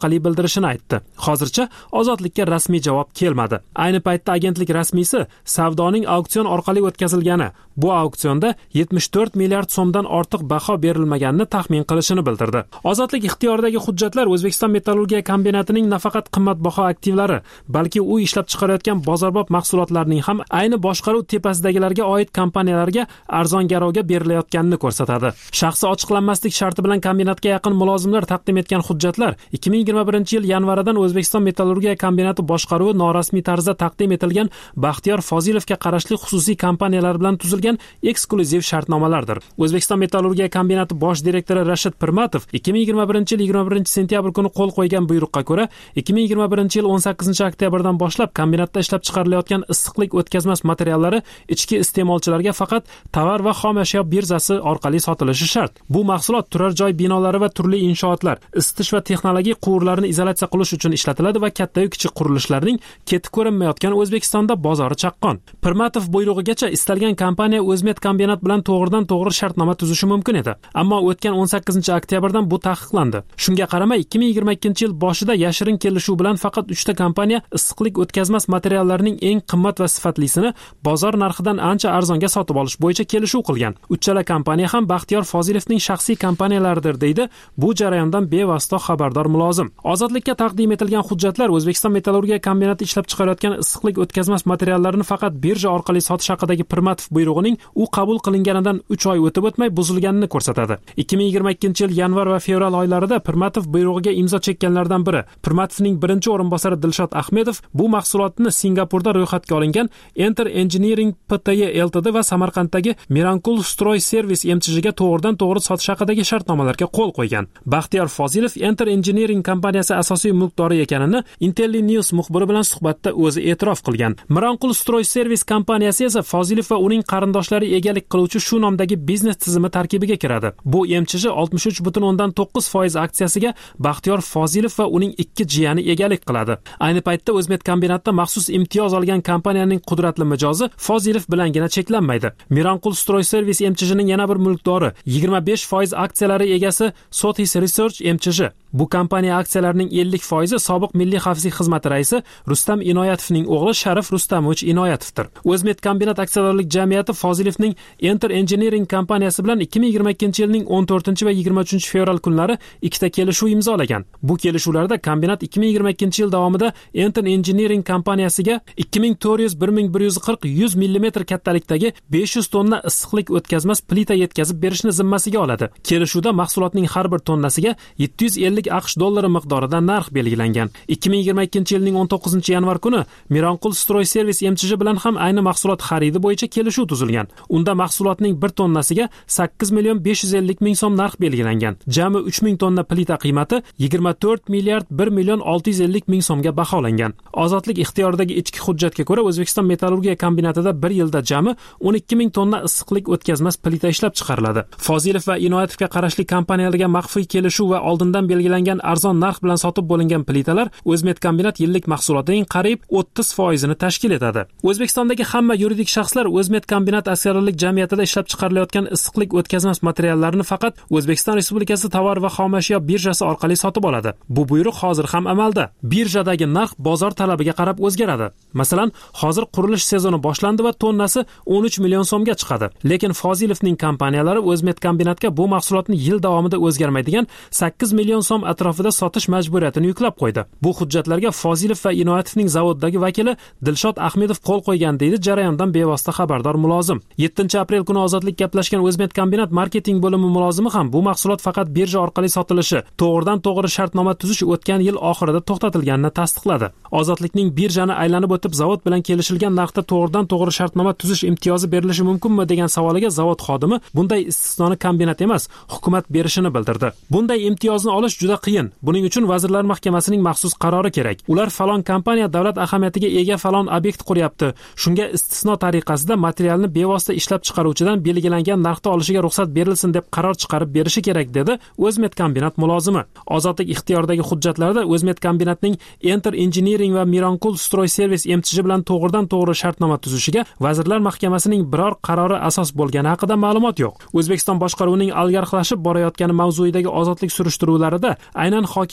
qildirishini aytdi. Hozircha Ozodlikka rasmiy javob kelmadi. Ayni paytda agentlik rasmiysi savdoning auksion orqali o'tkazilgani, bu auksionda yetmish to'rt milliard so'mdan ortiq baho berilmaganini taxmin qilishini bildirdi. Ozodlik ixtiyoridagi hujjatlar O'zbekiston metallurgiya kombinatining nafaqat qimmatbaho aktivlari, balki u ishlab chiqarayotgan bozorbop mahsulotlarning ham ayni boshqaruv tepasidagilarga oid kompaniyalarga arzon garovga berilayotganini ko'rsatadi. Shaxsi ochiqlanmaslik sharti bilan kombinatga yaqin mulozimlar taqdim etgan hujjatlar ikki ming yigirma birinchi yil yanvaridan O'zbekiston metallurgiya kombinati boshqaruvi norasmiy tarzda taqdim etilgan Baxtiyor Fozilovga qarashli xususiy kompaniyalar bilan tuzilgan eksklyuziv shartnomalardir. O'zbekiston metallurgiya kombinati bosh direktori Rashid Pirmatov ikki ming yigirma birinchi yil yigirma birinchi sentyabr kuni qo'l qo'ygan buyruqqa ko'ra ikki ming yigirma birinchi yil o'n sakkizinchi oktyabrdan boshlab kombinatda ishlab chiqarilayotgan issiqlik o'tkazmas materiallari ichki iste'molchilarga faqat tovar va xom ashyo birjasi orqali sotilishi shart. Bu mahsulot turar joy binolari va turli inshootlar, isitish va texnologik quvurlarni izolyatsiya qilish uchun ishlatiladi va katta yu kichik qurilishlarning keti ko'rinmayotgan O'zbekistonda bozori chaqqon. Pirmatov buyrug'igacha istalgan kompaniya O'zmet kombinat bilan to'g'ridan to'g'ri shartnoma tuzishi mumkin edi. Ammo o'tgan o'n sakkizinchi oktyabrdan bu taqiqlandi. Shunga qaramay ikki ming yigirma ikkinchi yil boshida yashirin kelishuv bilan faqat uchta kompaniya issiqlik o'tkazmas materiallarning eng qimmat va sifatlisini bozor narxidan ancha arzonga sotib olish bo'yicha kelishuv qilgan. Uchala kompaniya ham Baxtiyor Fozilovning shaxsiy kompaniyalaridir, deydi bu jarayondan bevosita xabardor mulozim. Ozodlikka taqdim etilgan hujjatlar O'zbekiston metallurgiya kombinati ishlab chiqarayotgan issiqlik o'tkazmas materiallarini faqat birja orqali sotish haqidagi Pirmatov buyrug'ining u qabul qilinganidan uch oy o'tib o'tmay buzilganini ko'rsatadi. ikki ming yigirma ikkinchi yil yanvar va fevral oylarida Pirmatov buyrug'iga imzo chekkanlardan biri Pirmatovning birinchi o'rinbosari Dilshod Ahmedov bu mahsulotni Singapurda ro'yxatga olingan Enter Engineering P T Y Ltd va Samarqanddagi Mirankul Stroy Service M T J ga to'g'ridan to'g'ri sotish haqidagi shartnomalarga qo'l qo'ygan. Baxtiyor Fozilov Enter Engineering kompaniyasi asosiy mulkdori ekanini Intelli News muxbiri bilan suhbatda o'zi e'tirof qilgan. Mirankul Stroy Service kompaniyasi esa Fozilov va uning qarindoshlari egalik qiluvchi shu nomdagi biznes tizimi tarkibiga kiradi. Bu M T J oltmish uch butun o'ndan to'qqiz foiz aksiyasiga Baxtiyor Fozilov va uning ikki jiyani egalik qiladi. Ayni paytda O'zmet kombinatda maxsus imtiyoz olgan kompaniyaning qudratli mijozi Fozilov bilangina cheklanmaydi. Mirankul Stroy Service M T J'ning yana bir mulkdori yigirma besh foiz aksiyalari egasi Sothis Research M T J. Bu kompaniya aksiyalarining ellik foizi sobiq Milliy xavfsizlik xizmati raisi Rustam Inoyatovning o'g'li Sharif Rustamovich Inoyatovdir. O'zmet kombinat aksiyadorlik jamiyati Fozilovning Enter Engineering kompaniyasi bilan ikki ming yigirma ikkinchi yilning o'n to'rtinchi va yigirma uchinchi fevral kunlari ikkita kelishuv imzolagan. Bu kelishuvlarda kombinat ikki ming yigirma ikkinchi yil davomida Enter Engineering kompaniyasiga ikki ming to'rt yuz bir ming bir yuz qirq yuz millimetr kattalikdagi besh yuz tonna issiqlik o'tkazmas plita yetkazib berishni zimmasiga oladi. Kelishuvda mahsulotning har bir tonnasiga yetti yuz ellik AQSh dollari miqdorida narx belgilangan. ikki ming yigirma ikkinchi yilning o'n to'qqizinchi yanvar kuni Mirankul Stroy Service M T J bilan ham ayni mahsulot xaridi bo'yicha kelishuv tuzilgan. Unda mahsulotning bir tonnasiga sakkiz million besh yuz ellik ming so'm narx belgilangan. Jami uch ming tonna plita qiymati yigirma to'rt milliard bir million olti yuz ellik ming so'mga baholangan. Ozodlik ixtiyoridagi ichki hujjatga ko'ra O'zbekiston metallurgiya kombinatida bir yilda jami o'n ikki ming tonna issiqlik o'tkazmas plita ishlab chiqariladi. Fozilov va Inoyatovga qarashli kompaniyalarga maxfiy kelishuv va oldindan belgilangan arzon narx bilan sotib bo'lingan plitalar O'zmet kombinat yillik mahsulotining qariyb o'ttiz foizini tashkil etadi. O'zbekistondagi hamma yuridik shaxslar O'zmet kombinat aksiyadorlik jamiyatida ishlab chiqarilayotgan issiqlik o'tkazmas materiallarini faqat O'zbekiston Respublikasi tovar va xom ashyo birjasi orqali sotib oladi. Bu buyruq hozir ham amalda. Birjadagi narx bozor talabiga qarab o'zgaradi. Masalan, hozir qurilish sezoni boshlandi va tonnasi o'n uch million so'mga chiqadi. Lekin Fozilovning kompaniyalari O'zmet kombinatga bu mahsulotni yil davomida o'zgarmaydigan sakkiz million so'm atrofida sotish majburiyatini yuklab qo'ydi. Bu hujjatlarga Fozilov va Inoyatovning zavoddagi vakili Dilshod Ahmedov qo'l qo'ygan, deydi jarayondan bevosita xabardor mulozim. yettinchi aprel kuni Ozodlik gaplashgan O'zmet kombinat marketing bo'limi mulozimi ham bu mahsulot faqat birja orqali sotilishi, to'g'ridan to'g'ri shartnoma tuzish o'tgan yil oxirida to'xtatilganini tasdiqladi. Ozodlikning birjani aylanib o'tib zavod bilan kelishilgan narxda to'g'ridan to'g'ri shartnoma tuzish imtiyozi berilishi mumkinmi degan savoliga zavod xodimi bunday istisnoni kombinat emas, hukumat berishini bildirdi. Bunday imtiyozni olish juda qiyin. Buning uchun Vazirlar Mahkamasining maxsus qarori kerak. Ular falon kompaniya davlat ahamiyatiga ega falon obyekt quryapti. Shunga istisno tariqasida materialni bevosita ishlab chiqaruvchidan belgilangan narxda olishiga ruxsat berilsin deb qaror chiqarib berishi kerak, dedi O'zmet kombinat mulozimi. Ozodlik ixtiyoridagi hujjatlarda O'zmet kombinatning Enter Engineering va Mirankul Stroy Service M T J bilan to'g'ridan to'g'ri shartnoma tuzishiga Vazirlar Mahkamasining biror qarori asos bo'lgani haqida ma'lumot yo'q. O'zbekiston boshqaruvining oligarxlashib borayotgani mavzuidagi ozodlik surishtiruvlarida aynan hokimiyat tepasida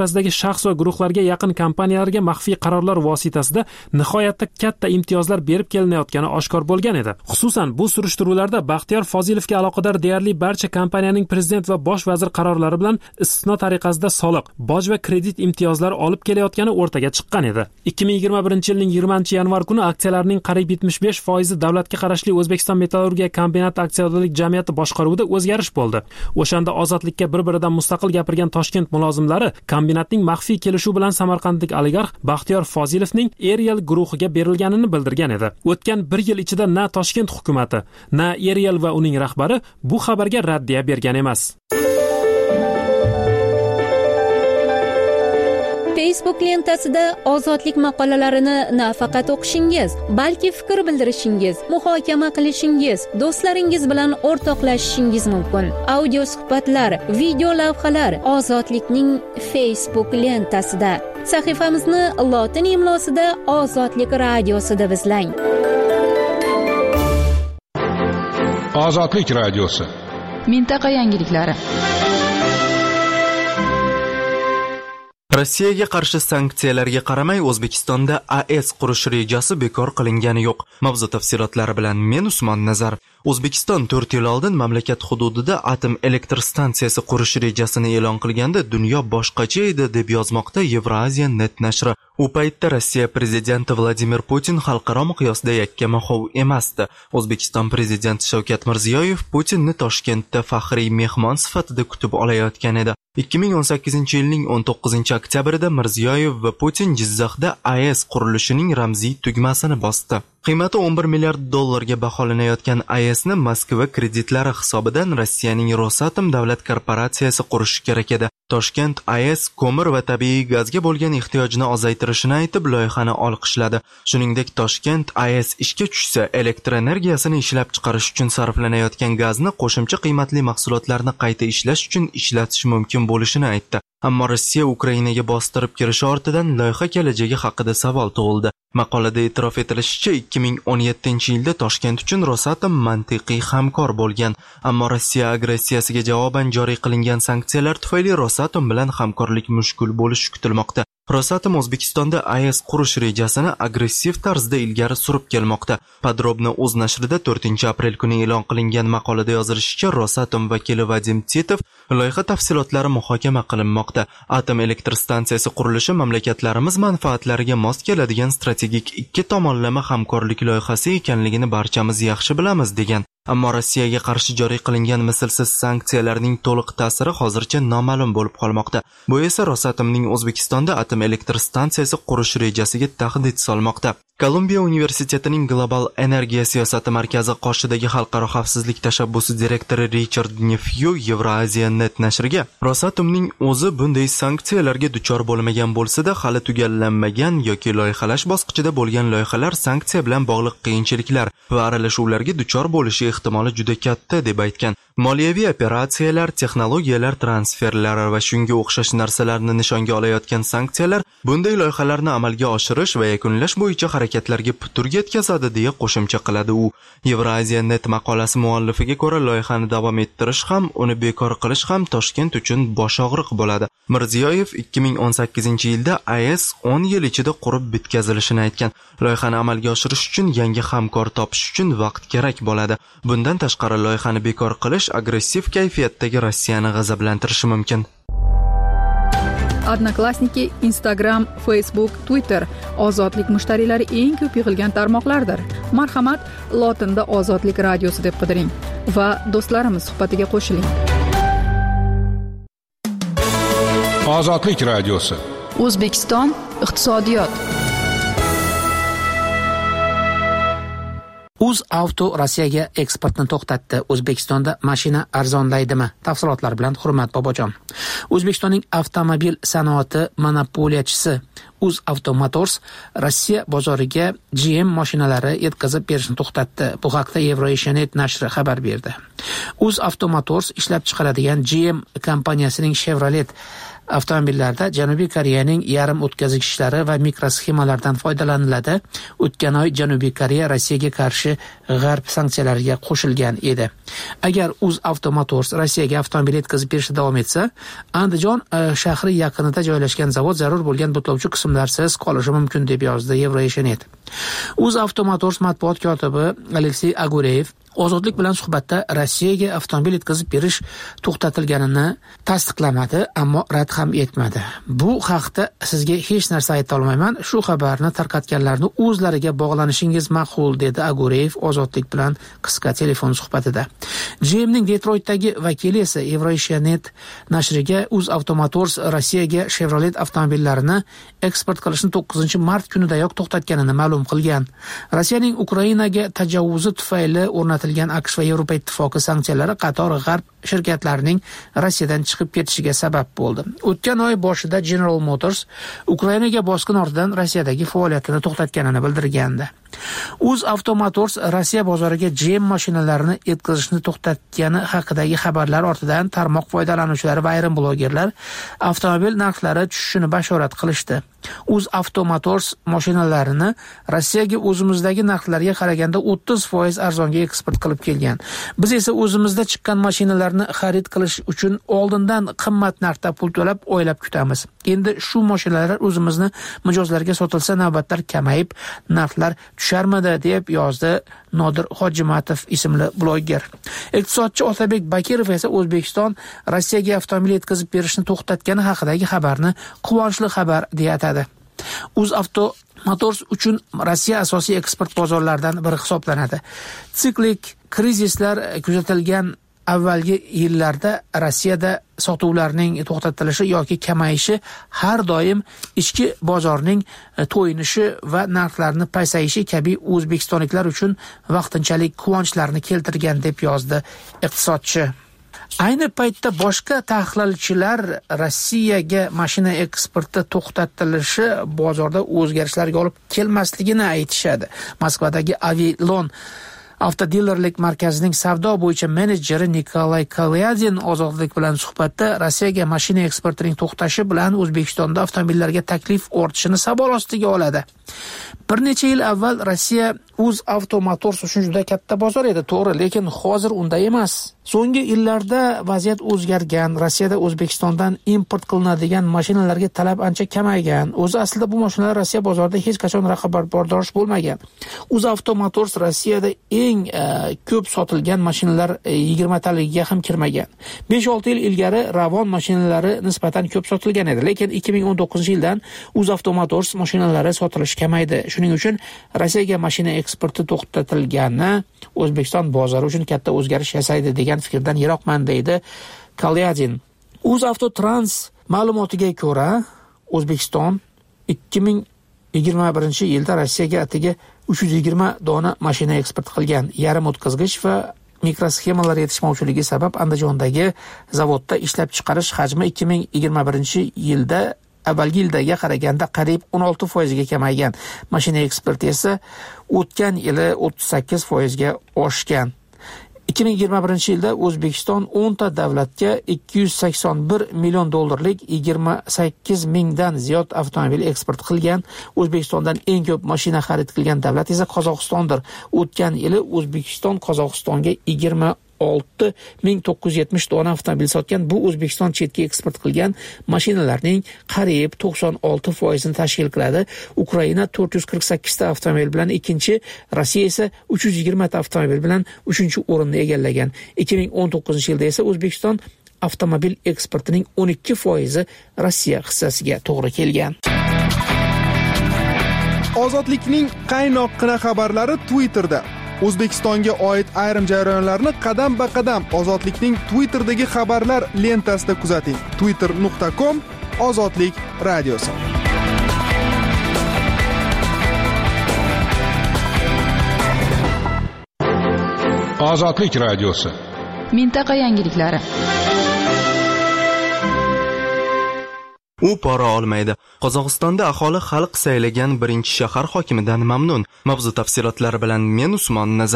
tepasidagi shaxs va guruhlarga yaqin kompaniyalarga maxfiy qarorlar vositasida nihoyatda katta imtiyozlar berib kelinayotgani oshkor bo'lgan edi. Xususan, bu surishtiruvlarda Baxtiyor Fozilovga aloqador deyarli barcha kompaniyaning prezident va bosh vazir qarorlari bilan istisno tariqasida soliq, boj va kredit imtiyozlari olib kelayotgani o'rtaga chiqqan edi. ikki ming yigirma birinchi yilning yigirmanchi yanvar kuni aksiyalarning qariyb yetmish besh foizi davlatga qarashli O'zbekiston metallurgiya kombinati aksiyadorlik jamiyati boshqaruvida o'zgarish bo'ldi. O'shanda ozodlikka bir-biridan mustaqil gapirgan Toshkent mulozimlari kombinatning maxfiy kelishuv bilan samarqandlik oligarx Baxtiyor Fozilovning Erial guruhiga berilganini bildirgan edi. O'tgan bir yil ichida na Toshkent hukumatı, na Erial va uning rahbari bu xabarga raddiya bergan emas. Facebook lentasida ozodlik maqolalarini nafaqat o'qishingiz, balki fikr bildirishingiz, muhokama qilishingiz, do'stlaringiz bilan o'rtoqlashishingiz mumkin. Audio suhbatlar, video lavhalar ozodlikning Facebook lentasida. Sahifamizni lotin imlosida Ozodlik radiosida izlang. Ozodlik radiosi. Mintaqa yangiliklari. Rossiyaga qarshi sanksiyalarga qaramay O'zbekistonda A E S qurish rejasi bekor qilingani yo'q. Mavzu tafsilotlari bilan men Usmon Nazar. O'zbekiston to'rt yil oldin mamlakat hududida atom elektr stansiyasi qurish rejasini e'lon qilganda dunyo boshqacha edi deb yozmoqda Евразия net nashri. U paytda Rossiya prezidenti Vladimir Putin xalqaro miqyosda yakka-mahov emasdi. O'zbekiston prezidenti Shavkat Mirziyoyev Putinni Toshkentda faxriy mehmon sifatida kutib olayotgan edi. ikki ming o'n sakkizinchi yilning o'n to'qqizinchi oktyabrida Mirziyoyev va Putin Jizzaxda A E S qurilishining ramziy tugmasini bosdi. Qiymati o'n bir milliard dollarga baholanayotgan A E S'ni Moskva kreditlari hisobidan Rossiyaning Rosatom davlat korporatsiyasi qurishi kerak edi. Toshkent A E S ko'mir va tabiiy gazga bo'lgan ehtiyojni ozaytirishini aytib loyihani olqishladi. Shuningdek, Toshkent A E S ishga tushsa, elektr energiyasini ishlab chiqarish uchun sarflanayotgan gazni qo'shimcha qiymatli mahsulotlarni qayta ishlash uchun ishlatish mumkin bo'lishini aytdi. Ammo Rossiya Ukrainaga bostirib kirishi ortidan loyiha kelajagi haqida savol tug'ildi. Maqolada e'tirof etilishicha, ikki ming o'n yettinchi yilda Toshkent uchun Rosatom mantiqiy hamkor bo'lgan, ammo Rossiya agressiyasiga javoban joriy qilingan sanksiyalar tufayli Rosatom bilan hamkorlik mushkul bo'lishi kutilmoqda. Rosatom O'zbekistonda A E S qurish rejasini agressiv tarzda ilgari surib kelmoqda. Podrobno o'z nashrida to'rtinchi aprel kuni e'lon qilingan maqolada yozilishicha, Rosatom vakili Vadim Titov loyiha tafsilotlari muhokama qilinmoqda. Atom elektr stansiyasi qurilishi mamlakatlarimiz manfaatlariga mos keladigan strategik ikki tomonlama hamkorlik loyihasi ekanligini barchamiz yaxshi bilamiz degan. Ammo Rossiyaga qarshi joriy qilingan mislsiz sanksiyalarning to'liq ta'siri hozircha noma'lum bo'lib qolmoqda. Bu esa Rosatomning O'zbekistonda atom elektr stansiyasi qurish rejasiga tahdid solmoqda. Kolumbiya universitetining Global energiya siyosati markazi qoshidagi xalqaro xavfsizlik tashabbusi direktori Richard Nefyu Евразия net nashriga Rosatomning o'zi bunday sanksiyalarga duchor bo'lmagan bo'lsa-da, hali tugallanmagan yoki loyihalash bosqichida bo'lgan loyihalar sanksiya bilan bog'liq qiyinchiliklar va aralashuvlarga duchor bo'lishi ehtimoli juda katta deb aytgan. Moliyaviy operatsiyalar, texnologiyalar transferlari va shunga o'xshash narsalarni nishonga olayotgan sanksiyalar bunday loyihalarni amalga oshirish va yakunlash bo'yicha harakatlarga putur yetkazadi deya qo'shimcha qiladi u. Евразия net maqolasi muallifiga ko'ra, loyihani davom ettirish ham, uni bekor qilish ham Toshkent uchun bosh og'riq bo'ladi. Mirziyoyev ikki ming o'n sakkizinchi yilda A E S o'n yil ichida qurib bitkazilishini aytgan. Loyihani amalga oshirish uchun yangi hamkor topish uchun vaqt kerak bo'ladi. Bundan tashqari loyihani bekor qilish agressiv kayfiyatdagi Rossiyani g'azablantirishi mumkin. Odnoklassniki, Instagram, Facebook, Twitter ozodlik mushtariylari eng ko'p yig'ilgan tarmoqlardir. Marhamat, lotinda Ozodlik radiosi deb qidiring va do'stlarimiz suhbatiga qo'shiling. Ozodlik radiosi. O'zbekiston iqtisodiyot. UzAuto Rossiyaga eksportni to'xtatdi. O'zbekistonda mashina arzonlaydimi? Tafsilotlar bilan Hurmat Bobojon. O'zbekistonning avtomobil sanoati monopoliyachisi UzAuto Motors Rossiya bozoriga G M mashinalari yetkazib berishni to'xtatdi. Bu haqda Euronews nashri xabar berdi. UzAuto Motors ishlab chiqaradigan G M kompaniyasining Chevrolet avtomobillarda Janubiy Koreyaning yarim o'tkazgichlari va mikrosxemalardan foydalaniladi. O'tgan oy Janubiy Koreya Rossiyaga qarshi g'arb sanksiyalariga qo'shilgan edi. Agar UzAuto Motors Rossiyaga avtomobil yetkazib berishda davom etsa, Andijon shahri yaqinida joylashgan zavod zarur bo'lgan butlovchi qismlarsiz qolishi mumkin deb yozdi Euronews. UzAuto Motors matbuot kotibi Aleksey Agureyev Ozodlik bilan suhbatda Rossiyaga avtomobil yetkazib berish to'xtatilganini tasdiqlamadi, ammo rad ham etmadi. Bu haqda sizga hech narsa ayta olmayman. Shu xabarni tarqatganlarni o'zlariga bog'lanishingiz ma'qul, dedi Agureyev Ozodlik bilan qisqa telefon suhbatida. G M'ning Detroitdagi vakili esa Euronews nashriga UzAuto Motors Rossiyaga Chevrolet avtomobillarini eksport qilishni to'qqizinchi mart kunidayoq to'xtatganini ma'lum qilgan. Rossiyaning Ukrainaga tajovvuzi tufayli o'rnatilgan AQSh va Yevropa ittifoqi sanksiyalari qator g'arb shirkatlarining Rossiyadan chiqib ketishiga sabab bo'ldi. O'tgan oy boshida General Motors Ukrainaga bosqin ortidan Rossiyadagi faoliyatini to'xtatganini bildirgandi. UzAuto Motors Rossiya bozoriga G M mashinalarini yetkazishni to'xtatgani haqidagi xabarlar ortidan tarmoq foydalanuvchilari va ayrim blogerlar avtomobil narxlari tushishini bashorat qilishdi. UzAuto Motors mashinalarini Rossiyaga o'zimizdagi narxlarga qaraganda o'ttiz foiz arzonga eksport qilib kelgan. Biz esa o'zimizda chiqqan mashinalarni xarid qilish uchun oldindan qimmat narxda pul to'lab oylab kutamiz. Endi shu mashinalar o'zimizni mijozlarga sotilsa navbatlar kamayib, narxlar tusharmidi, deb yozdi Nodir Hojimatov ismli bloger. Iqtisodchi Otabek Bakirov esa O'zbekiston Rossiyaga avtomobil yetkazib berishni to'xtatgani haqidagi xabarni quvonchli xabar deya atadi. UzAuto Motors uchun Rossiya asosiy eksport bozorlaridan biri hisoblanadi. Siklik krizislar kuzatilgan avvalgi yillarda Rossiyada sotuvlarning to'xtatilishi yoki kamayishi har doim ichki bozorning to'yinishi va narxlarni pasayishi kabi o'zbekistonliklar uchun vaqtinchalik quvonchlarni keltirgan, deb yozdi iqtisodchi. Ayni paytda boshqa tahlilchilar Rossiyaga mashina eksporti to'xtatilishi bozorda o'zgarishlarga olib kelmasligini aytishadi. Moskvadagi Avilon avtodilerlik markazining savdo bo'yicha menejeri Nikolay Kalyadin Ozodlik bilan suhbatda Rossiyaga mashina eksportining to'xtashi bilan O'zbekistonda avtomobillarga taklif ortishini savol ostiga oladi. Bir necha yil avval Rossiya UzAuto Motors uchun juda katta bozor edi, to'g'ri, lekin hozir unday emas. So'nggi yillarda vaziyat o'zgargan. Rossiyada O'zbekistondan import qilinadigan mashinalarga talab ancha kamaygan. O'zi aslida bu mashinalar Rossiya bozorida hech qachon raqobatbardosh bo'lmagan. UzAuto Motors Rossiyada eng e, ko'p sotilgan mashinalar e, yigirma taligiga ham kirmagan. besh olti yil ilgari Ravon mashinalari nisbatan ko'p sotilgan edi, lekin ikki ming o'n to'qqizinchi yildan UzAuto Motors mashinalari sotilishi kamaydi. Shuning uchun Rossiyaga mashina eksporti to'xtatilgani O'zbekiston bozori uchun katta o'zgarish yasaydi degan fikrdan yiroqman, deydi Kalyadin. UzAuto Trans ma'lumotiga ko'ra, O'zbekiston ikki ming yigirma birinchi yilda Rossiyaga atiga uch yuz yigirma dona mashina eksport qilgan. Yarim o'tkazgich va mikrosxemalar yetishmovchiligi sabab Andijondagi zavodda ishlab chiqarish hajmi ikki ming yigirma birinchi yilda avvalgi yildaga qaraganda qariyb o'n olti foizga kamaygan. Mashina eksporti esa o'tgan yili o'ttiz sakkiz foizga oshgan. ikki ming yigirma birinchi yilda O'zbekiston o'nta davlatga ikki yuz sakson bir million dollarlik yigirma sakkiz mingdan ziyod avtomobil eksport qilgan. O'zbekistondan eng ko'p mashina xarid qilgan davlat esa Qozog'istondir. O'tgan yili O'zbekiston Qozog'istonga yigirma olti ming to'qqiz yuz yetmish dona avtomobil sotgan. Bu O'zbekiston chetga eksport qilgan mashinalarning qariyb to'qson olti foizini tashkil qiladi. Ukraina to'rt yuz qirq sakkiz ta avtomobil bilan ikkinchi, Rossiya esa uch yuz yigirma ta avtomobil bilan uchinchi o'rinni egallagan. ikki ming o'n to'qqizinchi yilda esa O'zbekiston avtomobil eksportining o'n ikki foizi Rossiya hissasiga to'g'ri kelgan. Ozodlikning qaynoqqina xabarlari Twitterda. O'zbekistonga oid ayrim jarayonlarni qadam-ba-qadam Ozodlikning Twitter'dagi xabarlar lentasida kuzating. twitter nuqta com Ozodlik radiosi. Ozodlik radiosi. Mintaqa yangiliklari. U pora olmaydi. Qozog'istonda aholi xalq saylagan birinchi shahar hokimidan mamnun. Mavzu tafsilotlari bilan men Usmon Nazar.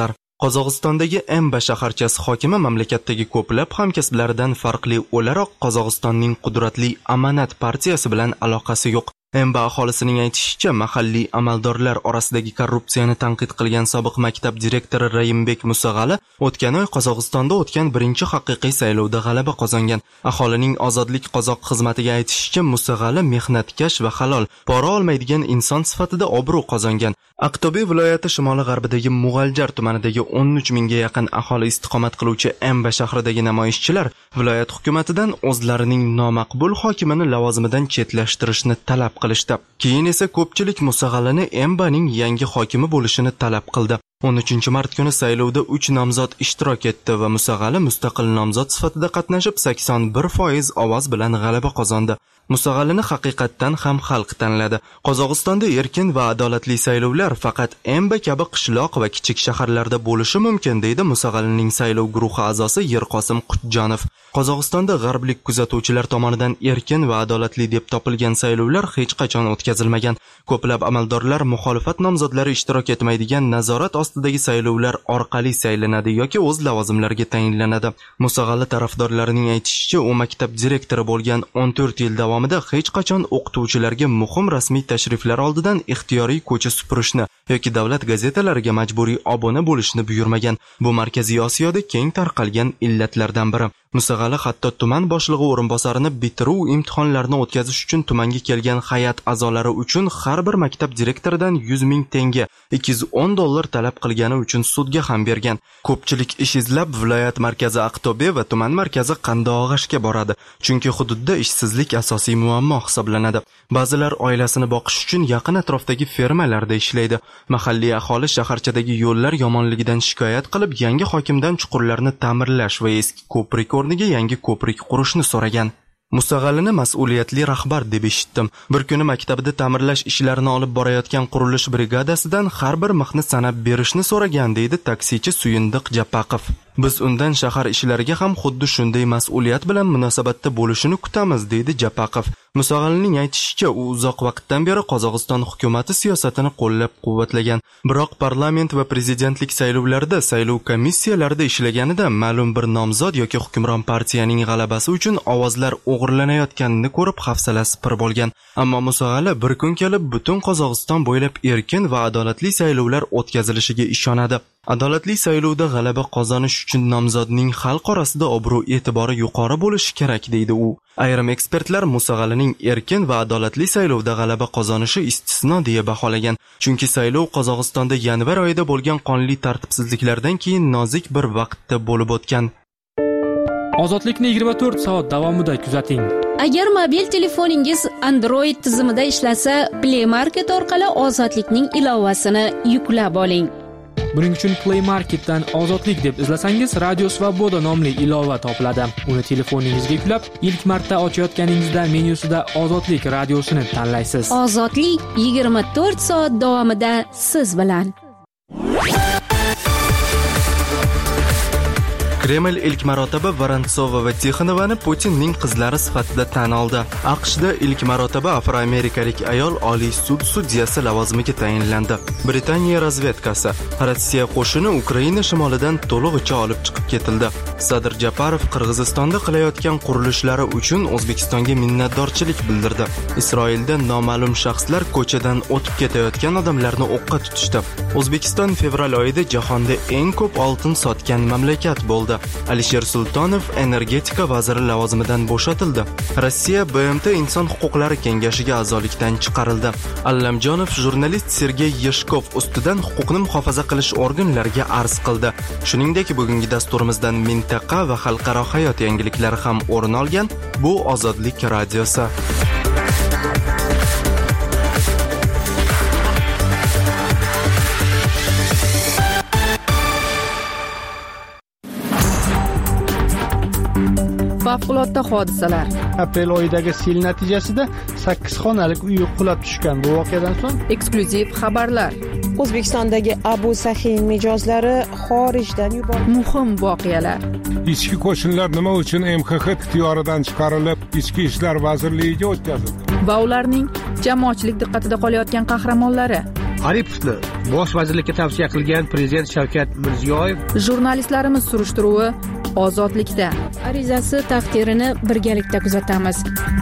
Qozog'istondagi Emba shaharchasi hokimi mamlakatdagi ko'plab hamkasblaridan farqli o'laroq Qozog'istonning qudratli Amanat partiyasi bilan aloqasi yo'q. Emba aholisining aytishicha, mahalliy amaldorlar orasidagi korrupsiyani tanqid qilgan sobiq maktab direktori Rayimbek Musag'ali o'tgan oy Qozog'istonda o'tgan birinchi haqiqiy saylovda g'alaba qozongan. Aholining Ozodlik Qozoq xizmatiga aytishicha, Musag'ali mehnatkash va halol, pora olmaydigan inson sifatida obro' qozongan. Aqto'be viloyati shimoli-g'arbidagi Mug'aljar tumanidagi o'n uch mingga yaqin aholi istiqomat qiluvchi Emba shahridagi namoyishchilar viloyat hukumatidan o'zlarining nomaqbul hokimini lavozimidan chetlashtirishni talab qilishdi. Keyin esa ko'pchilik Musag'alini Embaning yangi hokimi bo'lishini talab qildi. o'n uchinchi mart kuni saylovda uch nomzod ishtirok etdi va Musag'ali mustaqil nomzod sifatida qatnashib sakson bir foiz ovoz bilan g'alaba qozondi. Musag'alini haqiqatdan ham xalq tanladi. Qozog'istonda erkin va adolatli saylovlar faqat Emba kabi qishloq va kichik shaharlarda bo'lishi mumkin, deydi Musag'alining saylov guruhi a'zosi Yerqosim Qutjonov. Qozog'istonda g'arblik kuzatuvchilar tomonidan erkin va adolatli deb topilgan saylovlar hech qachon o'tkazilmagan. Ko'plab amaldorlar muxolifat nomzodlari ishtirok etmaydigan nazorat ostidagi saylovlar orqali saylanadi yoki o'z lavozimlariga tayinlanadi. Musag'ali tarafdorlarining aytishicha, u maktab direktori bo'lgan o'n to'rt yil davomida hech qachon o'qituvchilarga muhim rasmiy tashriflar oldidan ixtiyoriy ko'cha supurishni yoki davlat gazetalariga majburiy obuna bo'lishni buyurmagan. Bu Markaziy Osiyoda keng tarqalgan illatlardan biri. Musag'ali hatto tuman boshlig'i o'rinbosarini bitiruv imtihonlarini o'tkazish uchun tumanga kelgan hay'at a'zolari uchun har bir maktab direktoridan yuz ming tenge, ikki yuz o'n dollar talab qilgani uchun sudga ham bergan. Ko'pchilik ish izlab viloyat markazi Aqto'be va tuman markazi Qandoag'ashga boradi, chunki hududda ishsizlik asosiy muammo hisoblanadi. Ba'zilar oilasini boqish uchun yaqin atrofdagi fermalarda ishlaydi. Mahalliy aholi shaharchadagi yo'llar yomonligidan shikoyat qilib, yangi hokimdan chuqurlarni ta'mirlash va eski ko'prik o'rniga yangi ko'prik qurishni so'ragan. Musag'alini mas'uliyatli rahbar deb eshitdim. Bir kuni maktabda ta'mirlash ishlarini olib borayotgan qurilish brigadasidan har bir mixni sanab berishni so'ragan, deydi taksichi Suyindiq Japaqov. Biz undan shahar ishlariga ham xuddi shunday mas'uliyat bilan munosabatda bo'lishini kutamiz, deydi Japaqov. Musag'alining aytishicha, u uzoq vaqtdan beri Qozog'iston hukumati siyosatini qo'llab-quvvatlagan. Biroq parlament va prezidentlik saylovlarida saylov komissiyalarida ishlaganida ma'lum bir nomzod yoki hukmron partiyaning g'alabasi uchun ovozlar o'g'irlanayotganini ko'rib hafsalasi pir bo'lgan. Ammo Musag'ali bir kun kelib butun Qozog'iston bo'ylab erkin va adolatli saylovlar o'tkazilishiga ishonadi. Adolatli saylovda g'alaba qozonish uchun nomzodning xalq orasida obro' e'tibori yuqori bo'lishi kerak, deydi u. Ayrim ekspertlar Musag'alining erkin va adolatli saylovda g'alaba qozonishi istisno deya baholagan, chunki saylov Qozog'istonda yanvar oyida bo'lgan qonli tartibsizliklardan keyin nozik bir vaqtda bo'lib o'tgan. Ozodlikni yigirma to'rt soat davomida kuzating. Agar mobil telefoningiz Android tizimida ishlasa, Play Market orqali Ozodlikning ilovasini yuklab oling. Buning uchun Play Marketdan Ozodlik deb izlasangiz, Radio Svoboda nomli ilova topiladi. Uni telefoningizga yuklab, ilk marta ochayotganingizda menyusida Ozodlik radiosini tanlaysiz. Ozodlik yigirma to'rt soat davomida siz bilan. Kreml ilk marotaba Vorontsova va Tixonovani Putinning qizlari sifatida tan oldi. AQShda ilk marotaba afroamerikalik ayol Oliy sud sudyasi lavozimiga tayinlandi. Britaniya razvedkasi Rossiya qo'shini Ukraina shimolidan to'lig'icha olib chiqib ketildi. Sadir Japarov Qirg'izistonda qilayotgan qurilishlari uchun O'zbekistonga minnatdorchilik bildirdi. Isroilda noma'lum shaxslar ko'chadan o'tib ketayotgan odamlarni o'qqa tutishdi. O'zbekiston fevral oyida jahonda eng ko'p oltin sotgan mamlakat bo'ldi. Alisher Sultonov energetika vaziri lavozimidan bo'shatildi. Rossiya B M T Inson huquqlari kengashiga a'zolikdan chiqarildi. Allamjonov jurnalist Sergey Yeshkov ustidan huquqni muhofaza qilish organlariga arz qildi. Shuningdek, bugungi dasturimizdan mintaqa va xalqaro hayot yangiliklari ham o'rin olgan. Bu Ozodlik radiosi. Favqulodda hodisalar. Aprel oyidagi sel natijasida sakkiz xonalik uy qulab tushgan. Bu voqeadan so'ng eksklyuziv xabarlar. O'zbekistondagi Abu Sahin mijozlari xorijdan yuborildi. Muhim voqealar. Ichki qo'shinlar nima uchun M X X ixtiyoridan chiqarilib, Ichki ishlar vazirligiga o'tkazildi? Va ularning jamoatchilik diqqatida qolayotgan qahramonlari. Aripovni bosh vazirlikka tavsiya qilgan prezident Shavkat Mirziyoyev. Jurnalistlarimiz surishtiruvi ozodlikda. Arizasi taqdirini birgalikda kuzatamiz.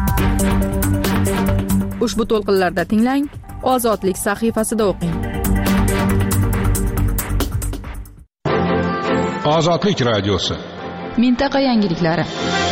Ushbu to'lqinlarda tinglang, Ozodlik sahifasida o'qing. Ozodlik radiosi. Mintaqa yangiliklari.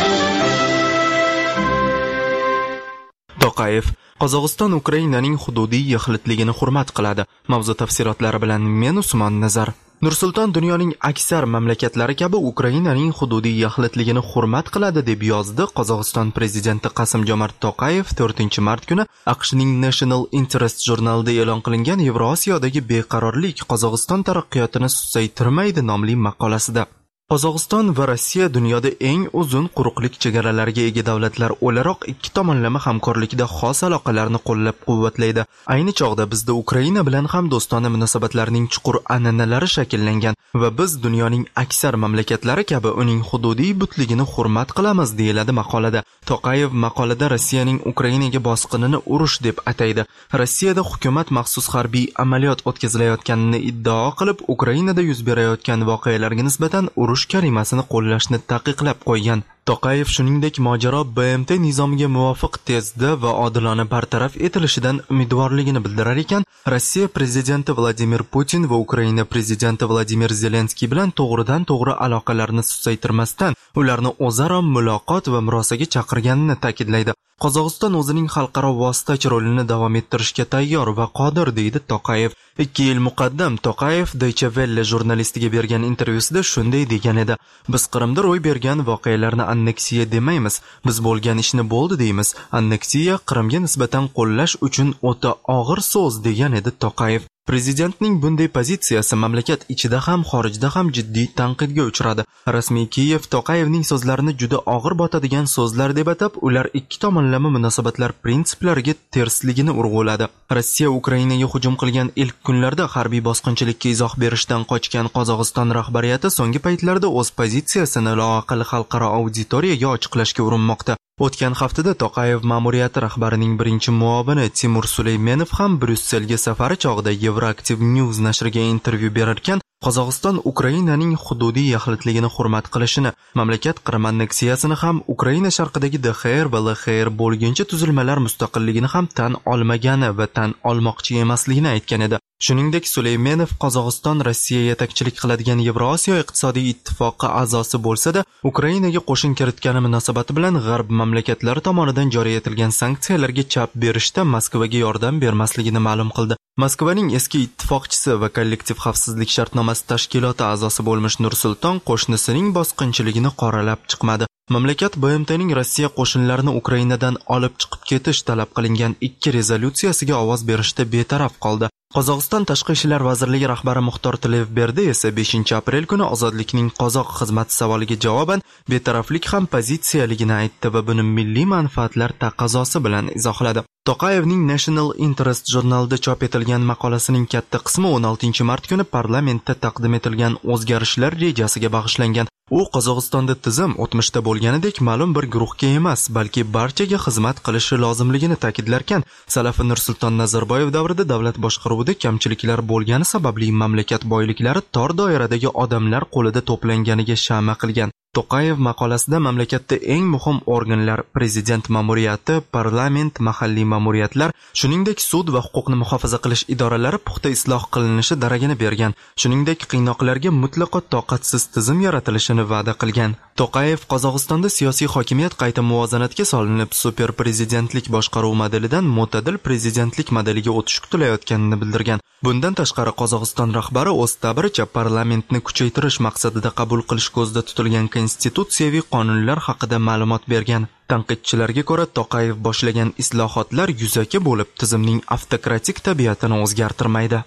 Toqayev Qozog'iston Ukrainaning hududiy yaxlitligini hurmat qiladi. Mavzu tafsilotlari bilan men Usmon Nazar. Nursulton dunyoning aksar mamlakatlari kabi Ukrainaning hududiy yaxlitligini hurmat qiladi deb yozdi Qozog'iston prezidenti Qasim-Jomart Toqayev to'rtinchi mart kuni AQShning National Interest jurnalida e'lon qilingan Yevrosiyodagi beqarorlik Qozog'iston taraqqiyotini susaytirmaydi nomli maqolasida. Qozog'iston va Rossiya dunyoda eng uzun quruqlik chegaralariga ega davlatlar o'laroq ikki tomonlama hamkorlikda xos aloqalarni qo'llab-quvvatlaydi. Ayni chog'da bizda Ukraina bilan ham do'stona munosabatlarning chuqur an'analari shakllangan va biz dunyoning aksar mamlakatlari kabi uning hududiy butligini hurmat qilamiz, deyiladi maqolada. Toqayev maqolada Rossiyaning Ukrainaga bosqinini urush deb ataydi. Rossiyada hukumat maxsus harbiy amaliyot o'tkazilayotganini iddao qilib, Ukrainada yuz berayotgan voqealarga nisbatan urush kalimasini qo'llashni taqiqlab qo'ygan. Toqayev shuningdek mojaro B M T nizomiga muvofiq tezda va odilona bartaraf etilishidan umidvorligini bildirar ekan, Rossiya prezidenti Vladimir Putin va Ukraina prezidenti Vladimir Zelenskiy bilan to'g'ridan to'g'ri aloqalarni susaytirmasdan ularni o'zaro muloqot va murosaga chaqirganini ta'kidlaydi. Qozog'iston o'zining xalqaro vositachi rolini davom ettirishga tayyor va qodir, deydi Toqayev. ikki yil muqaddam Toqayev Deutsche Welle jurnalistiga bergan intervyusida shunday degan edi: "Biz Qrimda ro'y bergan voqealarni anneksiya demaymiz, biz bo'lgan ishni bo'ldi deymiz. Anneksiya Qrimga nisbatan qo'llash uchun o'ta og'ir so'z", degan edi Toqayev. Prezidentning bunday pozitsiyasi mamlakat ichida ham xorijda ham jiddiy tanqidga uchradi. Rasmiy Kiyev Toqayevning so'zlarini juda og'ir botadigan so'zlar deb atab, ular ikki tomonlama munosabatlar prinsiplariga tersligini urg'uladi. Rossiya Ukrainaga hujum qilgan ilk kunlarda harbiy bosqinchilikka izoh berishdan qochgan Qozog'iston rahbariyati so'nggi paytlarda o'z pozitsiyasini loaqal xalqaro auditoriyaga ochiqlashga urinmoqda. O'tgan haftada Toqayev ma'muriyati rahbarining birinchi muovini Timur Suleymenov ham Bryusselga safari chog'ida Euroactiv News nashriga intervyu berarkan, Qozog'iston Ukrainaning hududiy yaxlitligini hurmat qilishini, mamlakat Qrim anneksiyasini ham Ukraina sharqidagi D X R va L X R bo'lgancha tuzilmalar mustaqilligini ham tan olmagani va tan olmoqchi emasligini aytgan edi. Shuningdek, Suleymenov Qozog'iston Rossiya yetakchilik qiladigan Yevrosiyo iqtisodiy ittifoqi a'zosi bo'lsa-da, Ukrainaga qo'shin kiritgani munosabati bilan G'arb mamlakatlari tomonidan joriy etilgan sanksiyalarga chap berishda Moskvaga yordam bermasligini ma'lum qildi. Moskvaning eski ittifoqchisi va kollektiv xavfsizlik shartnomasi tashkiloti a'zosi bo'lmish Nursulton qo'shnisining bosqinchiligini qoralab chiqmadi. Mamlakat B M T'ning Rossiya qo'shinlarini Ukrainadan olib chiqib ketish talab qilingan ikki rezolyutsiyasiga ovoz berishda betaraf qoldi. Qozog'iston Tashqi ishlar vazirligi rahbari Muxtor Tilevberdi esa beshinchi aprel kuni ozodlikning qozoq xizmati savoliga javoban betaraflik ham pozitsiyaligini aytdi va buni milliy manfaatlar taqozosi bilan izohladi. Toqayevning National Interest jurnalida chop etilgan maqolasining katta qismi o'n oltinchi mart kuni parlamentda taqdim etilgan o'zgarishlar rejasiga bag'ishlangan. U Qozog'istonda tizim o'tmishda bo'lganidek ma'lum bir guruhga emas, balki barchaga xizmat qilishi lozimligini ta'kidlarkan, Salafi Nursulton Nazarboyev davrida davlat boshqaruvida kamchiliklar bo'lgani sababli mamlakat boyliklari tor doiradagi odamlar qo'lida to'planganiga shama qilgan. Toqayev maqolasida mamlakatda eng muhim organlar, prezident ma'muriyati, parlament, mahalliy ma'muriyatlar, shuningdek sud va huquqni muhofaza qilish idoralari puxta isloh qilinishi daragini bergan. Shuningdek, qiynoqlarga mutlaqo toqatsiz tizim yaratilishini va'da qilgan. Toqayev Qozog'istonda siyosiy hokimiyat qayta muvozanatga solinib, super prezidentlik boshqaruv modelidan mo'tadil prezidentlik modeliga o'tish kutilayotganini bildirgan. Bundan tashqari Qozog'iston rahbari o'z ta'biricha parlamentni kuchaytirish maqsadida qabul qilish ko'zda tutilgan konstitutsiyaviy qonunlar haqida ma'lumot bergan. Tanqidchilarga ko'ra, Toqayev boshlagan islohotlar yuzaki bo'lib, tizimning avtokratik tabiatini o'zgartirmaydi.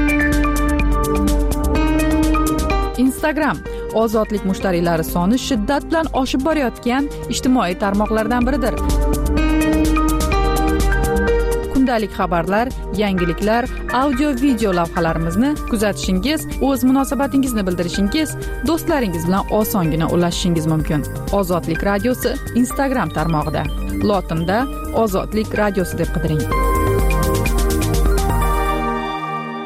Instagram ozodlik mushtariylari soni shiddat bilan oshib borayotgan ijtimoiy tarmoqlardan biridir. Kundalik xabarlar, yangiliklar, audio-video lavhalarimizni kuzatishingiz, o'z munosabatingizni bildirishingiz, do'stlaringiz bilan osongina ulashishingiz mumkin. Ozodlik radiosi Instagram tarmog'ida. Lotinda Ozodlik radiosi deb qidiring.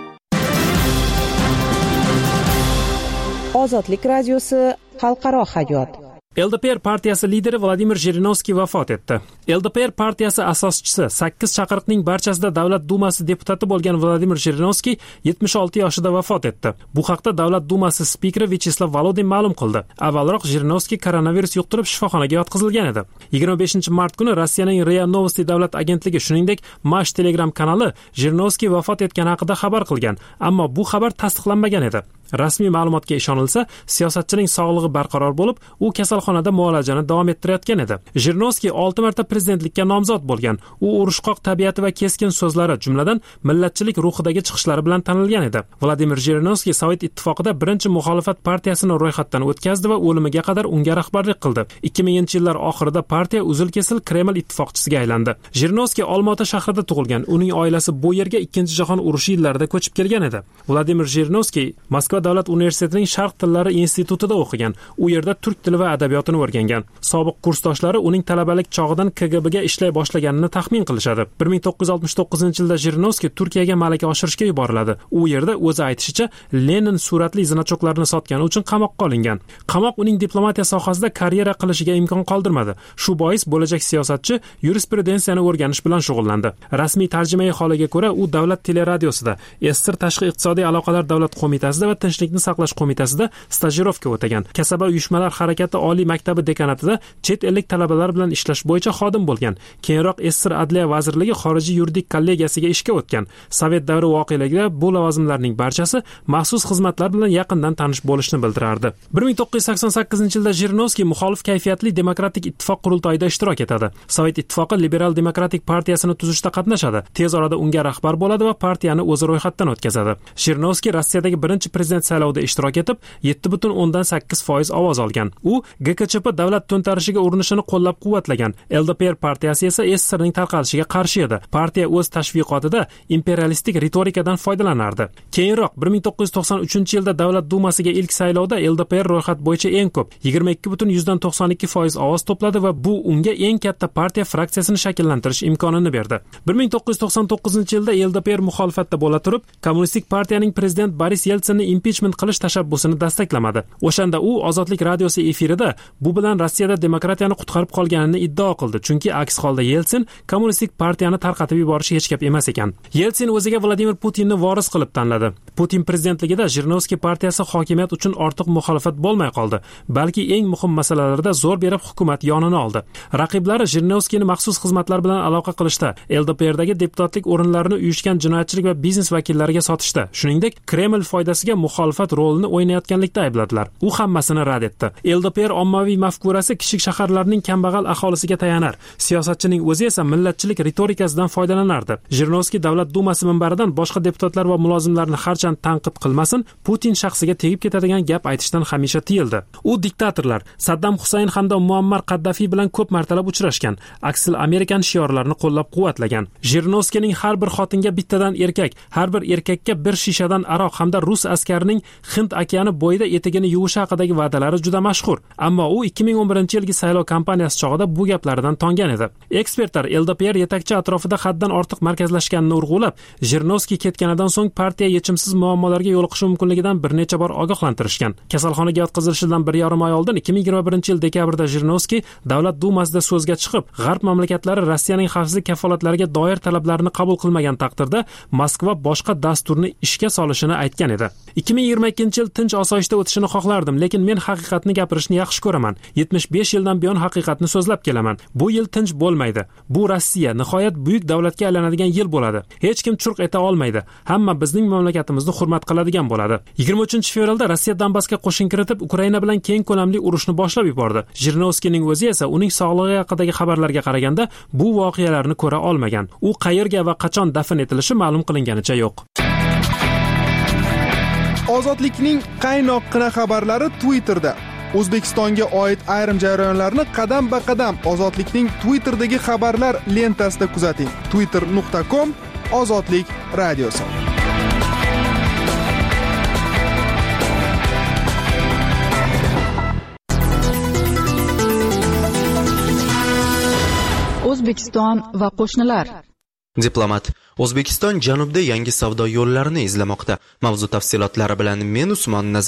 Ozodlik radiosi xalqaro hayot. L D P R partiyasi lideri Vladimir Jirinovskiy vafot etdi. L D P R partiyasi asoschisi, sakkiz chaqiriqning barchasida Davlat dumasi deputati bo'lgan Vladimir Jirinovskiy yetmish olti yoshida vafot etdi. Bu haqda Davlat dumasi spikeri Vyacheslav Volodin ma'lum qildi. Avvalroq Jirinovskiy koronavirus yuqtirib shifoxonaga yotqizilgan edi. yigirma beshinchi mart kuni Rossiyaning R I A Novosti davlat agentligi, shuningdek, Mash Telegram kanali Jirinovskiy vafot etgani haqida xabar qilgan, ammo bu xabar tasdiqlanmagan edi. Rasmiy ma'lumotga ishonilsa, siyosatchining sog'lig'i barqaror bo'lib, u kasalxonada muolajani davom ettirayotgan edi. Jirinovskiy olti marta prezidentlikka nomzod bo'lgan. U urushqoq tabiati va keskin so'zlari, jumladan millatchilik ruhidagi chiqishlari bilan tanilgan edi. Vladimir Jirinovskiy Sovet ittifoqida birinchi muxolifat partiyasini ro'yxatdan o'tkazdi va o'limiga qadar unga rahbarlik qildi. ikki minginchi yillar oxirida partiya uzil-kesil Kreml ittifoqchisiga aylandi. Jirinovskiy Olmaota shahrida tug'ilgan. Uning oilasi bu yerga ikkinchi jahon urushi yillarida ko'chib kelgan edi. Vladimir Jirinovskiy Moskva davlat universitetining Sharq tillari institutida o'qigan. U yerda turk tili va adabiyotini o'rgangan. Sobiq kursdoshlari uning talabalik chog'idan K G B ga ishlay boshlaganini taxmin qilishadi. bir ming to'qqiz yuz oltmish to'qqizinchi yilda Jirinovskiy Turkiyaga malaka oshirishga yuboriladi. U yerda o'zi aytishicha Lenin suratli zinachoklarini sotgani uchun qamoqqa olingan. Qamoq uning diplomatiya sohasida karyera qilishiga imkon qoldirmadi. Shu bois bo'lajak siyosatchi yurisprudensiyani o'rganish bilan shug'ullandi. Rasmiy tarjimai holiga ko'ra, u davlat teleradiosida, S S R Tashqi iqtisodiy aloqalar davlat qo'mitasida va Tinchlikni saqlash qo'mitasida stajirovka o'tagan. Kasaba uyushmalar harakati oliy maktabi dekanatida chet ellik talabalar bilan ishlash bo'yicha xodim bo'lgan. Keyinroq S S R Adliya vazirligi xorijiy yuridik kollegiyasiga ishga o'tgan. Sovet davri voqealarida bu lavozimlarning barchasi maxsus xizmatlar bilan yaqindan tanish bo'lishni bildirardi. bir ming to'qqiz yuz sakson sakkizinchi yilda Jirinovskiy muxolif kayfiyatli demokratik ittifoq qurultoyida ishtirok etadi. Sovet ittifoqi liberal demokratik partiyasini tuzishda qatnashadi. Tez orada unga rahbar bo'ladi va partiyani o'zi ro'yxatdan o'tkazadi. Jirinovskiy Rossiyadagi birinchi prezident saylovida ishtirok etib, yetti butun o'ndan sakkiz foiz ovoz olgan. U G K Ch P davlat to'ntarishiga urinishini qo'llab-quvvatlagan. L D P R partiyasi esa S S Rning tarqalishiga qarshi edi. Partiya o'z tashviqotida imperialistik ritorikadan foydalanardi. Keyinroq bir ming to'qqiz yuz to'qson uchinchi yilda Davlat dumasiga ilk saylovda L D P R ro'yxat bo'yicha eng ko'p yigirma ikki butun yuzdan to'qson ikki foiz ovoz to'pladi va bu unga eng katta partiya fraksiyasini shakllantirish imkonini berdi. bir ming to'qqiz yuz to'qson to'qqizinchi yilda L D P R muxolifatda bo'la turib, kommunistik partiyaning prezident Boris Yeltsinni impichment qilish tashabbusini dastaklamadi. O'shanda u Ozodlik radiosi efirida bu bilan Rossiyada demokratiyani qutqarib qolganini iddao qildi, chunki aks holda Yeltsin kommunistik partiyani tarqatib yuborishi hech gap emas ekan. Yeltsin o'ziga Vladimir Putinni voris qilib tanladi. Putin prezidentligida Jirinovskiy partiyasi hokimiyat uchun ortiq muxolifat bo'lmay qoldi, balki eng muhim masalalarda zo'r berib hukumat yonini oldi. Raqiblari Jirinovskiyni maxsus xizmatlar bilan aloqa qilishda, L D P Rdagi deputatlik o'rinlarini uyushgan jinoyatchilik va biznes vakillariga sotishda, shuningdek Kreml foydasiga muxolifat rolini o'ynayotganlikda aybladilar. U hammasini rad etdi. L D P R ommaviy mafkurasi kichik shaharlarning kambag'al aholisiga tayanar. Siyosatchining o'zi esa millatchilik ritorikasidan foydalanardi. Jirinovskiy davlat dumasi minbaridan boshqa deputatlar va mulozimlarni harchand tanqid qilmasin, Putin shaxsiga tegib ketadigan gap aytishdan hamisha tiyildi. U diktatorlar Saddam Husayn hamda Muammar Qaddafi bilan ko'p martalab uchrashgan. Aksil Amerikan shiorlarini qo'llab-quvvatlagan. Jirinovskiyning har bir xotinga bittadan erkak, har bir erkakka bir shishadan aroq hamda rus askarining Hind okeani bo'yida etigini yuvishi haqidagi va'dalari juda mashhur. Ammo u ikki ming o'n birinchi yilgi saylov kampaniyasi chog'ida bu gaplaridan tongan edi. Ekspertlar L D P R yetakchi atrofida haddan ortiq markazlashganini urg'ulab, Jirinovskiy ketganidan so'ng partiya yechimsiz muammolarga yo'liqishi mumkinligidan bir necha bor ogohlantirishgan. Kasalxonaga yotqizilishidan bir yarim oy oldin ikki ming yigirma birinchi yil dekabrda Jirinovskiy Davlat dumasida so'zga chiqib, G'arb mamlakatlari Rossiyaning xavfsizlik kafolatlariga doir talablarini qabul qilmagan taqdirda Moskva boshqa dasturni ishga solishini aytgan edi. ikki ming yigirma ikkinchi yil tinch osoyishta o'tishini xohlardim, lekin men haqiqatni gapirishni yaxshi ko'raman. yetmish besh yildan buyon haqiqatni so'zlab kelaman. Bu yil tinch bo'lmaydi. Bu Rossiya nihoyat buyuk davlatga aylanadigan yil bo'ladi. Hech kim churq eta olmaydi. Hamma bizning mamlakatimizni hurmat qiladigan bo'ladi. yigirma uchinchi fevralda Rossiya Donbassga qo'shin kiritib, Ukraina bilan keng ko'lamli urushni boshlab yubordi. Jirinovskiyning o'zi esa uning sog'lig'i haqidagi xabarlarga qaraganda bu voqealarni ko'ra olmagan. U qayerga va qachon dafn etilishi ma'lum qilinganicha yo'q. Ozodlikning qaynoqqina xabarlari Twitterda. O'zbekistonga oid ayrim jarayonlarni qadam-ba-qadam Ozodlikning Twitter'dagi xabarlar lentasida kuzating. twitter nuqta com Ozodlik radiosi. O'zbekiston va qo'shnilar. Diplomat: O'zbekiston janubda yangi savdo yo'llarini izlamoqda. Mavzu tafsilotlari bilan men Usmon Nazarov.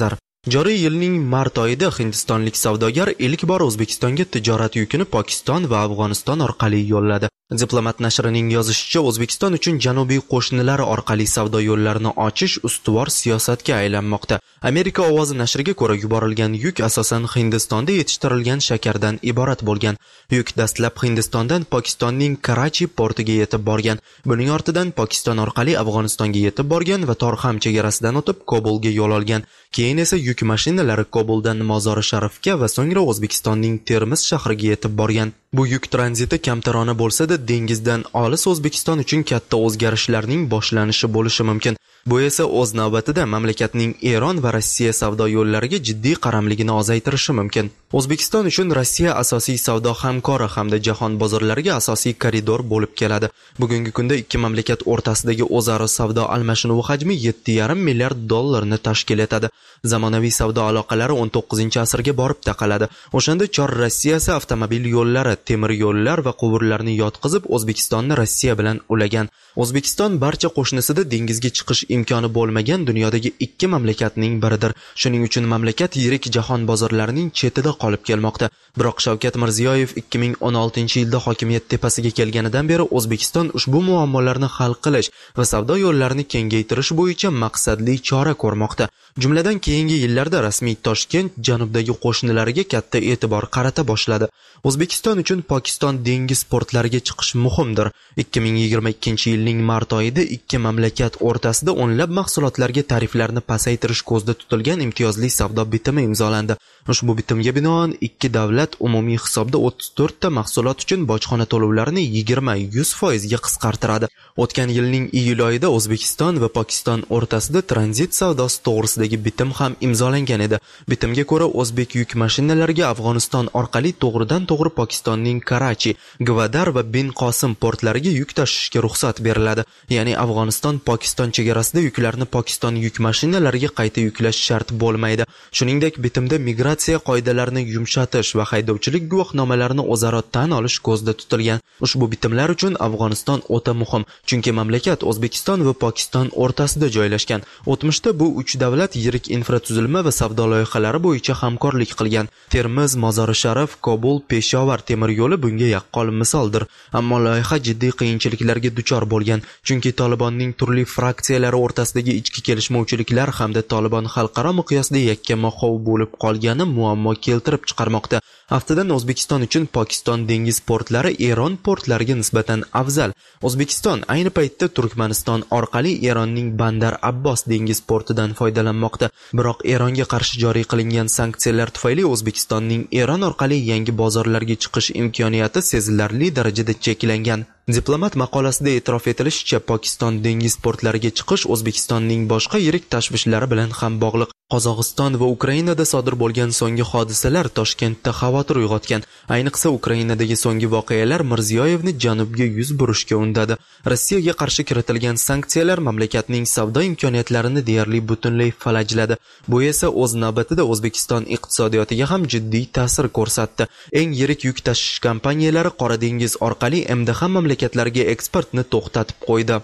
Joriy yilning mart oyida hindistonlik savdogar ilk bor O'zbekistonga tijorat yukini Pokiston va Afg'oniston orqali yo'lladi. Diplomat nashrining yozishicha, O'zbekiston uchun janubiy qo'shnilar orqali savdo yo'llarini ochish ustuvor siyosatga aylanmoqda. Amerika ovozi nashriga ko'ra, yuborilgan yuk asosan Hindistonda yetishtirilgan shakardan iborat bo'lgan. Yuk dastlab Hindistondan Pokistonning Karachi portiga yetib borgan. Buning ortidan Pokiston orqali Afg'onistonga yetib borgan va Torxam chegarasidan o'tib Kobulga yo'l olgan. Keyin esa yuk mashinalari Kobuldan Mozori Sharifga va so'ngra O'zbekistonning Termiz shahriga yetib borgan. Bu yuk tranziti kamtarona bo'lsa-da, dengizdan olis O'zbekiston uchun katta o'zgarishlarning boshlanishi bo'lishi mumkin. Bu esa o'z navbatida mamlakatning Eron va Rossiya savdo yo'llariga jiddiy qaramligini ozaytirishi mumkin. O'zbekiston uchun Rossiya asosiy savdo hamkori hamda jahon bozorlariga asosiy koridor bo'lib keladi. Bugungi kunda ikki mamlakat o'rtasidagi o'zaro savdo almashinuvi hajmi yetti yarim milliard dollarni tashkil etadi. Zamonaviy savdo aloqalari o'n to'qqizinchi asrga borib taqaladi. O'shanda Chor Rossiyasi avtomobil yo'llari, temir yo'llar va quvurlarni yotqizib O'zbekistonni Rossiya bilan ulagan. O'zbekiston barcha qo'shnisida dengizga chiqish imkoni bo'lmagan dunyodagi ikki mamlakatning biridir. Shuning uchun mamlakat yirik jahon bozorlarining chetida qolib kelmoqda. Biroq Shavkat Mirziyoyev ikki ming o'n oltinchi yilda hokimiyat tepasiga kelganidan beri O'zbekiston ushbu muammolarni hal qilish va savdo yo'llarini kengaytirish bo'yicha maqsadli chora ko'rmoqda. Jumladan keyingi yillarda rasmiy Toshkent janubdagi qo'shnilariga katta e'tibor qarata boshladi. O'zbekiston uchun Pokiston dengiz portlariga chiqish muhimdir. ikki ming yigirma ikkinchi yilning mart oyida ikki mamlakat o'rtasida o'nlab mahsulotlarga tariflarni pasaytirish ko'zda tutilgan imtiyozli savdo bitimi imzolandi. Ushbu bitimga binoan ikki davlat umumiy hisobda o'ttiz to'rt ta mahsulot uchun bojxona to'lovlarini yigirma yuz foiz ga qisqartiradi. O'tgan yilning iyul oyida O'zbekiston va Pokiston o'rtasida tranzit savdosi to'g'risidagi bitim ham imzolangan edi. Bitimga ko'ra o'zbek yuk mashinalariga Afg'oniston orqali to'g'ridan to'g'ri Pokistonning Karachi, Gvadar va Bin Qosim portlariga yuk tashishga ruxsat beriladi. Ya'ni Afg'oniston Pokiston chegarasida yuklarni Pokiston yuk mashinalariga qayta yuklash shart bo'lmaydi. Shuningdek, bitimda migratsiya qoidalarini yumshatish va haydovchilik guvohnomalarini o'zaro tan olish ko'zda tutilgan. Ushbu bitimlar uchun Afg'oniston o'ta muhim, chunki mamlakat O'zbekiston va Pokiston o'rtasida joylashgan. O'tmishda bu uch davlat yirik infratuzilma va savdo loyihalari bo'yicha hamkorlik qilgan. Termiz, Mozori Sharif, Kobul, Peshovar temir yo'li bunga yaqqol misoldir. Ammo loyiha jiddiy qiyinchiliklarga duchor bo'lgan, chunki Tolibonning turli fraksiyalari o'rtasidagi ichki kelishmovchiliklar hamda Tolibon xalqaro miqyosda yakkama-hov bo'lib qolgani muammo keltirib chiqarmoqda. Aftidan O'zbekiston uchun Pokiston dengiz portlari Eron portlariga nisbatan afzal. O'zbekiston ayni paytda Turkmaniston orqali Eronning Bandar Abbos dengiz portidan foydalanmoqda. Biroq Eronga qarshi joriy qilingan sanksiyalar tufayli O'zbekistonning Eron orqali yangi bozorlarga chiqish imkoniyati sezilarli darajada cheklangan. Diplomat maqolasida e'tirof etilishicha, Pokiston dengiz portlariga chiqish O'zbekistonning boshqa yirik tashvishlari bilan ham bog'liq. Qozog'iston va Ukrainada sodir bo'lgan so'nggi hodisalar Toshkentda xavotir uyg'otgan. Ayniqsa Ukrainadagi so'nggi voqealar Mirziyoyevni janubga yuz burishga undadi. Rossiyaga qarshi kiritilgan sanksiyalar mamlakatning savdo imkoniyatlarini deyarli butunlay falajladi. Bu esa o'z navbatida O'zbekiston iqtisodiyotiga ham jiddiy ta'sir ko'rsatdi. Eng yirik yuk tashish kompaniyalari Qora dengiz orqali M D H mamlakatlarga eksportni to'xtatib qo'ydi.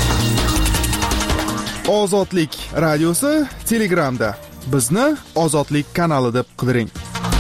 Ozodlik radiosi Telegramda. Bizni Ozodlik kanali deb qidiring.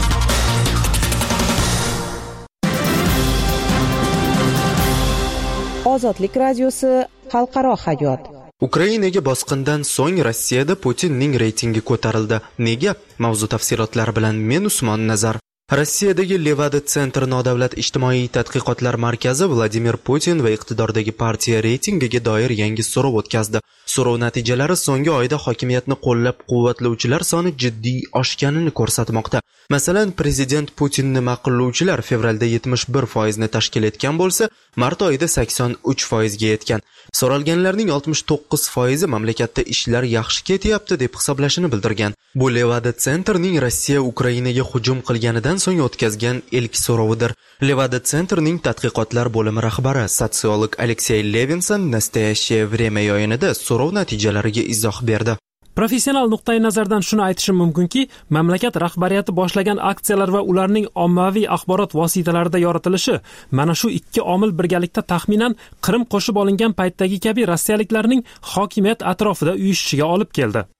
Ozodlik radiosi xalqaro hayot. Ukrainaga bosqindan so'ng Rossiyada Putinning reytingi ko'tarildi. Nega? Mavzu tafsilotlari bilan men Usmon Nazar. Rossiyadagi Levada Center nodavlat ijtimoiy tadqiqotlar markazi Vladimir Putin va iqtidordagi partiya reytingiga doir yangi so'rov o'tkazdi. So'rov natijalari so'nggi oyda hokimiyatni qo'llab-quvvatlovchilar soni jiddiy oshganini ko'rsatmoqda. Masalan, prezident Putinni ma'qullovchilar fevralda yetmish bir foiz ni tashkil etgan bo'lsa, mart oyida sakson uch foiz ga yetgan. So'ralganlarning oltmish to'qqiz foizi mamlakatda ishlar yaxshi ketyapti deb hisoblashini bildirgan. Bu Levada Centerning Rossiya Ukrainaga hujum qilganidan so'ng o'tkazgan ilk so'rovidir. Levada Centerning tadqiqotlar bo'limi rahbari, sotsiolog Aleksey Levinson Nastoящее время yo'yinida so'rov natijalariga izoh berdi. Professional nuqtai nazardan shuni aytishim mumkinki, mamlakat rahbariyati boshlagan aksiyalar va ularning ommaviy axborot vositalarida yoritilishi mana shu ikki omil birgalikda taxminan Qrim qo'shib olingan paytdagi kabi rossiyaliklarning hokimiyat atrofida uyushishiga olib keldi.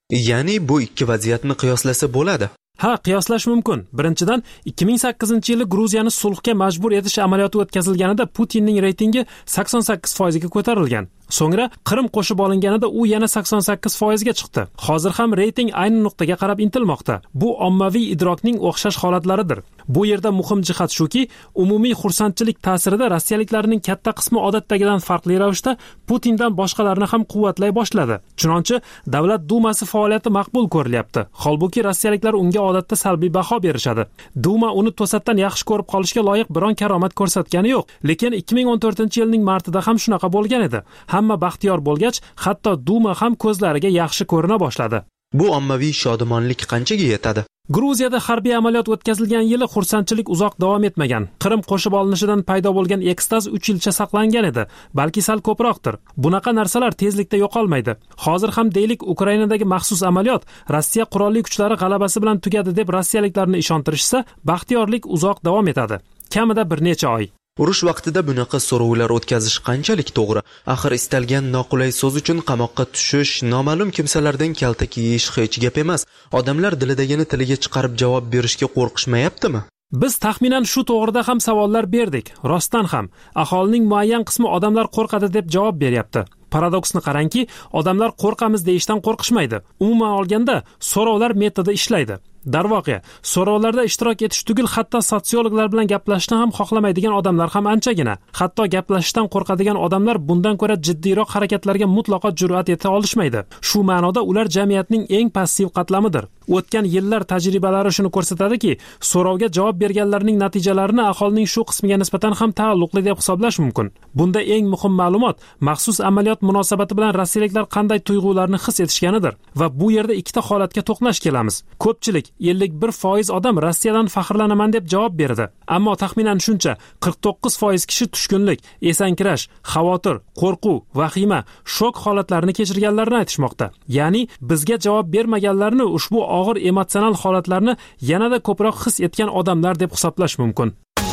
Ya'ni bu ikki vaziyatni qiyoslasa bo'ladi. Ha, qiyoslash mumkin. Birinchidan, ikki ming sakkizinchi yili Gruziyani sulhga majbur etish amaliyoti o'tkazilganida Putinning reytingi sakson sakkiz foizga ko'tarilgan. So'ngra Qrim qo'shib olinganida u yana sakson sakkiz foizga chiqdi. Hozir ham reyting ayni nuqtaga qarab intilmoqda. Bu ommaviy idrokning o'xshash holatlaridir. Bu yerda muhim jihat shuki, umumiy xursandchilik ta'sirida rossiyaliklarning katta qismi odatdagidan farqli ravishda Putindan boshqalarni ham quvvatlay boshladi. Chunonchi Davlat Dumasi faoliyati maqbul ko'rilyapti. Holbuki rossiyaliklar unga odatda salbiy baho berishadi. Duma uni to'satdan yaxshi ko'rib qolishga loyiq biron karomat ko'rsatgani yo'q. Lekin ikki ming o'n to'rtinchi yilning martida ham shunaqa bo'lgan edi. Hamma baxtiyor bo'lgach, hatto Duma ham ko'zlariga yaxshi ko'rina boshladi. Bu ommaviy shodumonlik qanchaga yetadi? Gruziyada harbiy amaliyot o'tkazilgan yili xursandchilik uzoq davom etmagan. Qrim qo'shib olinishidan paydo bo'lgan ekstaz uch yilcha saqlangan edi, balki sal ko'proqdir. Bunaqa narsalar tezlikda yo'qolmaydi. Hozir ham deylik, Ukrainadagi maxsus amaliyot Rossiya qurolli kuchlari g'alabasi bilan tugadi deb rossiyaliklarni ishontirishsa, baxtiyorlik uzoq davom etadi. Kamida bir necha oy. Urush vaqtida bunaqa so'rovlar o'tkazish qanchalik to'g'ri? Axir istalgan noqulay so'z uchun qamoqqa tushish, noma'lum kimsalardan kaltak yeyish hech gap emas. Odamlar dilidagini tiliga chiqarib javob berishga qo'rqishmayaptimi? Biz taxminan shu to'g'rida ham savollar berdik. Rostdan ham aholining muayyan qismi odamlar qo'rqadi deb javob beryapti. Paradoksni qarangki, odamlar qo'rqamiz deyishdan qo'rqishmaydi. Umuman olganda, so'rovlar metodi ishlaydi. Darvoqe, so'rovlarda ishtirok etish tugul hatto sotsiologlar bilan gaplashishni ham xohlamaydigan odamlar ham anchagina. Hatto gaplashishdan qo'rqadigan odamlar bundan ko'ra jiddiyroq harakatlarga mutlaqo jur'at eta olishmaydi. Shu ma'noda ular jamiyatning eng passiv qatlamidir. O'tgan yillar tajribalari shuni ko'rsatadiki, so'rovga javob berganlarning natijalarini aholining shu qismiga nisbatan ham taalluqli deb hisoblash mumkin. Bunda eng muhim ma'lumot maxsus amaliyot munosabati bilan rossiyaliklar qanday tuyg'ularni his etishganidir. Va bu yerda ikkita holatga to'qnash kelamiz. Ko'pchilik ellik bir foiz odam Rossiyadan faxrlanaman deb javob berdi. Ammo taxminan shuncha qirq to'qqiz foiz kishi tushkunlik, esankirash, xavotir, qo'rquv, vahima, shok holatlarini kechirganlarini aytishmoqda. Ya'ni bizga javob bermaganlarni ushbu og'ir emotsional holatlarni yanada ko'proq his etgan odamlar deb hisoblash mumkin.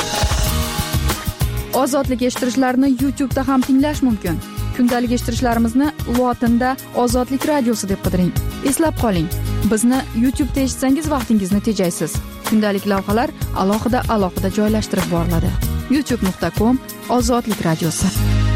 Ozodlik eshittirishlarni YouTube da ham tinglash mumkin. Kundalik eshittirishlarimizni lotinda Ozodlik radiosi deb qidiring. Eslab qoling, bizni YouTube da eshitsangiz vaqtingizni tejaysiz. Kundalik lavhalar alohida alohida joylashtirib boriladi. youtube nuqta com Ozodlik radiosi.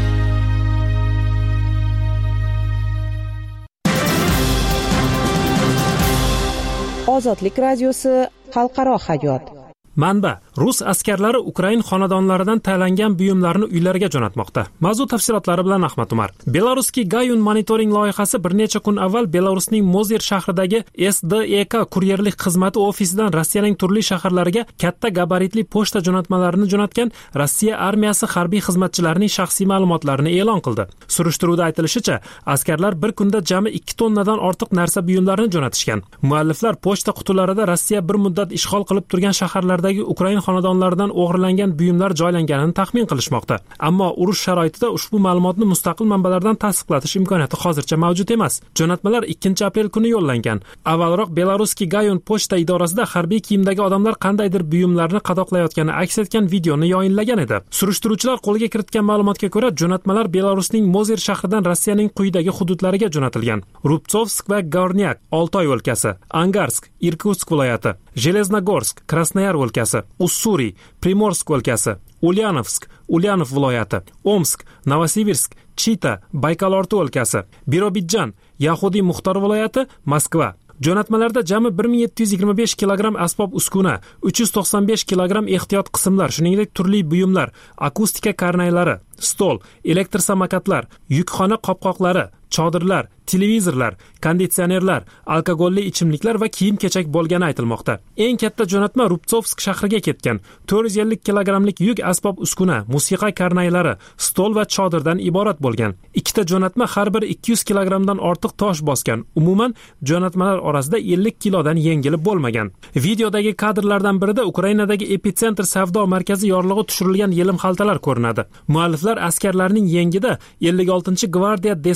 Ozodlik radiosi xalqaro hayot. Manba: Rus askarlari Ukrain xonadonlaridan tayinlangan buyumlarni uylariga jo'natmoqda. Mavzu tafsilotlari bilan Ahmad Umar. Belarusski Gayun monitoring loyihasi bir necha kun avval Belarusning Mozir shahridagi S D E K kuryerlik xizmati ofisidan Rossiyaning turli shaharlariga katta gabaritli pochta jo'natmalarini jo'natgan Rossiya armiyasi harbiy xizmatchilarining shaxsiy ma'lumotlarini e'lon qildi. Surishtiruvda aytilishicha, askarlar bir kunda jami ikki tonnadan ortiq narsa buyumlarini jo'natishgan. Mualliflar pochta qutilarida Rossiya bir muddat ishg'ol qilib turgan shaharlar Ukrain xonadonlaridan o'g'irlangan buyumlar joylanganini taxmin qilishmoqda. Ammo urush sharoitida ushbu ma'lumotni mustaqil manbalardan tasdiqlatish imkoniyati hozircha mavjud emas. Jo'natmalar ikkinchi aprel kuni yo'llangan. Avvalroq Belarusski Gayun pochta idorasida harbiy kiyimdagi odamlar qandaydir buyumlarni qadoqlayotgani aks etgan videoni yoyinlagan edi. Surishtiruvchilar qo'lga kiritgan ma'lumotga ko'ra, jo'natmalar Belarusning Mozir shahridan Rossiyaning quyidagi hududlariga jo'natilgan: Rubtsovsk va Gornyak, Oltoy o'lkasi, Angarsk, Irkutsk viloyati, Железногорск, Krasnoyar o'lkasi, Ussuriy, Primorsk o'lkasi, Ulyanovsk, Ulyanov viloyati, Omsk, Novosibirsk, Chita, Baykalorti o'lkasi, Birobidjan, Yahudiy Muxtor viloyati, Moskva. Jo'natmalarda jami bir ming yetti yuz yigirma besh kilogramm asbob uskuna, uch yuz to'qson besh kilogramm ehtiyot qismlar, shuningdek turli buyumlar, akustika karnaylari, stol, elektr samokatlar, yukxona qopqoqlari, chodirlar, televizorlar, konditsionerlar, alkogolli ichimliklar va kiyim-kechak bo'lgani aytilmoqda. Eng katta jo'natma Rubtsovsk shahriga ketgan. to'rt yuz ellik kilogrammlik yuk asbob uskuna, musiqa karnaylari, stol va chodirdan iborat bo'lgan. Ikkita jo'natma har bir ikki yuz kilogrammdan ortiq tosh bosgan. Umuman jo'natmalar orasida ellik kilodan yengilib bo'lmagan. Videodagi kadrlardan birida Ukrainadagi epitsentr savdo markazi yorlig'i tushirilgan yelim xaltalar ko'rinadi. Mualliflar askarlarning yengida ellik oltinchi gvardiya desant shturm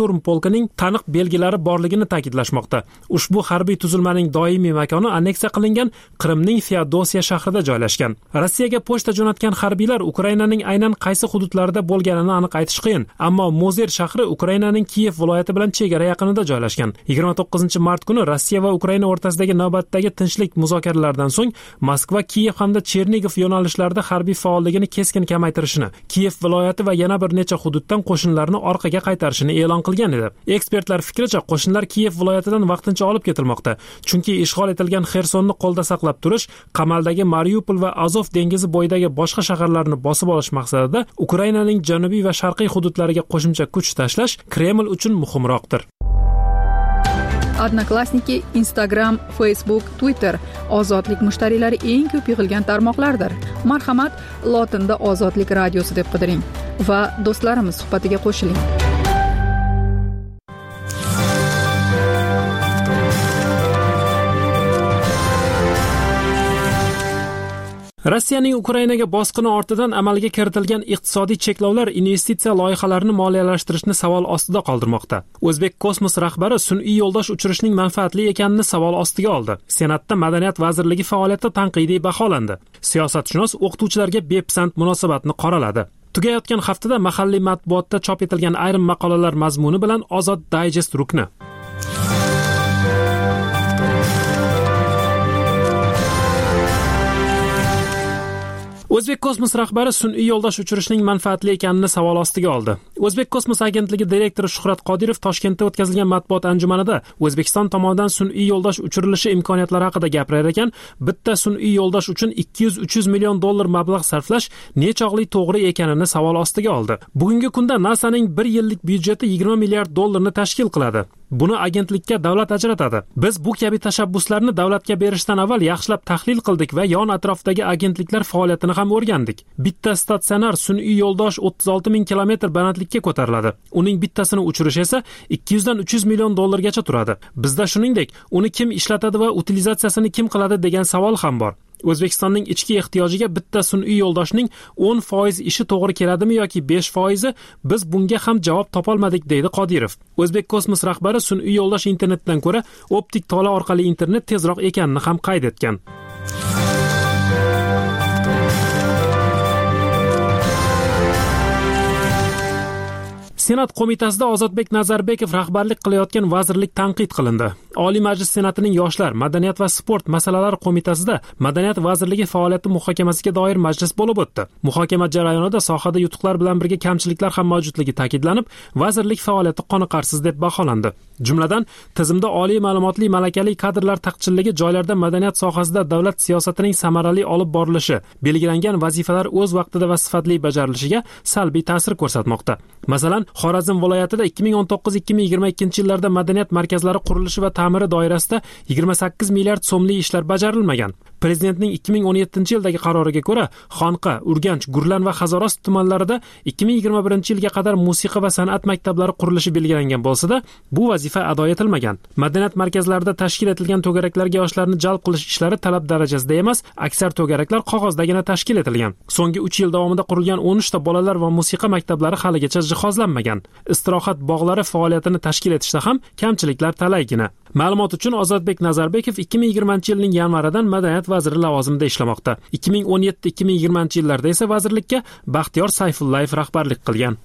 shturm polkining taniq belgilari borligini ta'kidlashmoqda. Ushbu harbiy tuzilmaning doimiy makoni anneksiya qilingan Qrimning Feodosiya shahrida joylashgan. Rossiyaga pochta jo'natgan harbiylar Ukrainaning aynan qaysi hududlarida bo'lganini aniq aytish qiyin, ammo Mozer shahri Ukrainaning Kiyev viloyati bilan chegara yaqinida joylashgan. yigirma to'qqizinchi mart kuni Rossiya va Ukraina o'rtasidagi navbatdagi tinchlik muzokaralaridan so'ng Moskva, Kiyev hamda Chernigov yo'nalishlarida harbiy faolligini keskin kamaytirishini, Kiyev viloyati va yana bir necha hududdan qo'shinlarni orqaga qaytarishini e'lon qilgan edi. Ekspertlar fikricha, qo'shinlar Kiyev viloyatidan vaqtincha olib ketilmoqda, chunki ishg'ol etilgan Xersonni qo'lda saqlab turish, qamaldagi Mariupol va Azov dengizi bo'yidagi boshqa shaharlarni bosib olish maqsadida Ukrainaning janubiy va sharqiy hududlariga qo'shimcha kuch tashlash Kreml uchun muhimroqdir. Odnoklassniki, Instagram, Facebook, Twitter ozodlik mushtariylari eng ko'p yig'ilgan tarmoqlardir. Marhamat, lotinda Ozodlik radiosi deb qidiring va do'stlarimiz suhbatiga qo'shiling. Rossiyaning Ukrainaga bosqini ortidan amalga kiritilgan iqtisodiy cheklovlar investitsiya loyihalarini moliyalashtirishni savol ostida qoldirmoqda. O'zbek kosmos rahbari sun'iy yo'ldosh uchirishning manfaatli ekanini savol ostiga oldi. Senatda Madaniyat vazirligi faoliyati tanqidiy baholandi. Siyosatshunos o'qituvchilarga bepisand munosabatni qoraladi. Tugayotgan haftada mahalliy matbuotda chop etilgan ayrim maqolalar mazmuni bilan Ozod Digest rukni. O'zbek kosmos rahbari sun'iy yo'ldosh uchirishning manfaatli ekanini savol ostiga oldi. O'zbek kosmos agentligi direktori Shuhrat Qodirov Toshkentda o'tkazilgan matbuot anjumanida O'zbekiston tomonidan sun'iy yo'ldosh uchirilishi imkoniyatlari haqida gapirar ekan, bitta sun'iy yo'ldosh uchun ikki yuz uch yuz million dollar mablag' sarflash nechog'li to'g'ri ekanini savol ostiga oldi. Bugungi kunda NASAning bir yillik byudjeti yigirma milliard dollarni tashkil qiladi. Buni agentlikka davlat ajratadi. Biz bu kabi tashabbuslarni davlatga berishdan avval yaxshilab tahlil qildik va yon atrofdagi agentliklar faoliyatini ham o'rgandik. Bitta statsionar sun'iy yo'ldosh o'ttiz olti ming kilometr balandlikka ko'tariladi. Uning bittasini uchirish esa ikki yuz dan uch yuz million dollargacha turadi. Bizda shuningdek, uni kim ishlatadi va utilizatsiyasini kim qiladi degan savol ham bor. O'zbekistonning ichki ehtiyojiga bitta sun'iy yo'ldoshning o'n foiz ishi to'g'ri keladimi yoki besh foizi, biz bunga ham javob topolmadik, deydi Qodirov. O'zbek kosmos rahbari sun'iy yo'ldosh internetdan ko'ra optik tola orqali internet tezroq ekanini ham qayd etgan. Senat qo'mitasida Ozodbek Nazarbekov rahbarlik qilayotgan vazirlik tanqid qilindi. Oliy Majlis Senatining Yoshlar, madaniyat va sport masalalari qo'mitasida Madaniyat vazirligi faoliyati muhokamasiga doir majlis bo'lib o'tdi. Muhokama jarayonida sohada yutuqlar bilan birga kamchiliklar ham mavjudligi ta'kidlanib, vazirlik faoliyati qoniqarsiz deb baholandi. Jumladan, tizimda oliy ma'lumotli malakali kadrlar taqchilligi, joylarda madaniyat sohasida davlat siyosatining samarali olib borilishi, belgilangan vazifalar o'z vaqtida va sifatli bajarilishiga salbiy ta'sir ko'rsatmoqda. Masalan, Xorazm viloyatida ikki ming o'n to'qqiz ikki ming yigirma ikkinchi yillarda madaniyat markazlari qurilishi va ta'miri doirasida yigirma sakkiz milliard so'mlik ishlar bajarilmagan. Prezidentning ikki ming o'n yettinchi yildagi qaroriga ko'ra, Xonqa, Urganch, Gurlan va Hazorast tumanlarida ikki ming yigirma birinchi yilga qadar musiqa va san'at maktablari qurilishi belgilangan bo'lsa-da, bu vazifa ado etilmagan. Madaniyat markazlarida tashkil etilgan to'garaklarga yoshlarni jalb qilish ishlari talab darajasida emas, aksar to'garaklar qog'ozdagina tashkil etilgan. So'nggi uch yil davomida qurilgan o'n uch ta bolalar va musiqa maktablari haligacha jihozlanmagan. Istirohat bog'lari faoliyatini tashkil etishda ham kamchiliklar talaygina. Ma'lumot uchun, Ozodbek Nazarbekov ikki ming yigirmanchi yilning yanvaridan madaniyat vaziri lavozimida ishlamoqda. ikki ming o'n yetti ikki ming yigirmanchi yillarda esa vazirlikka Baxtiyor Sayfullayev rahbarlik qilgan.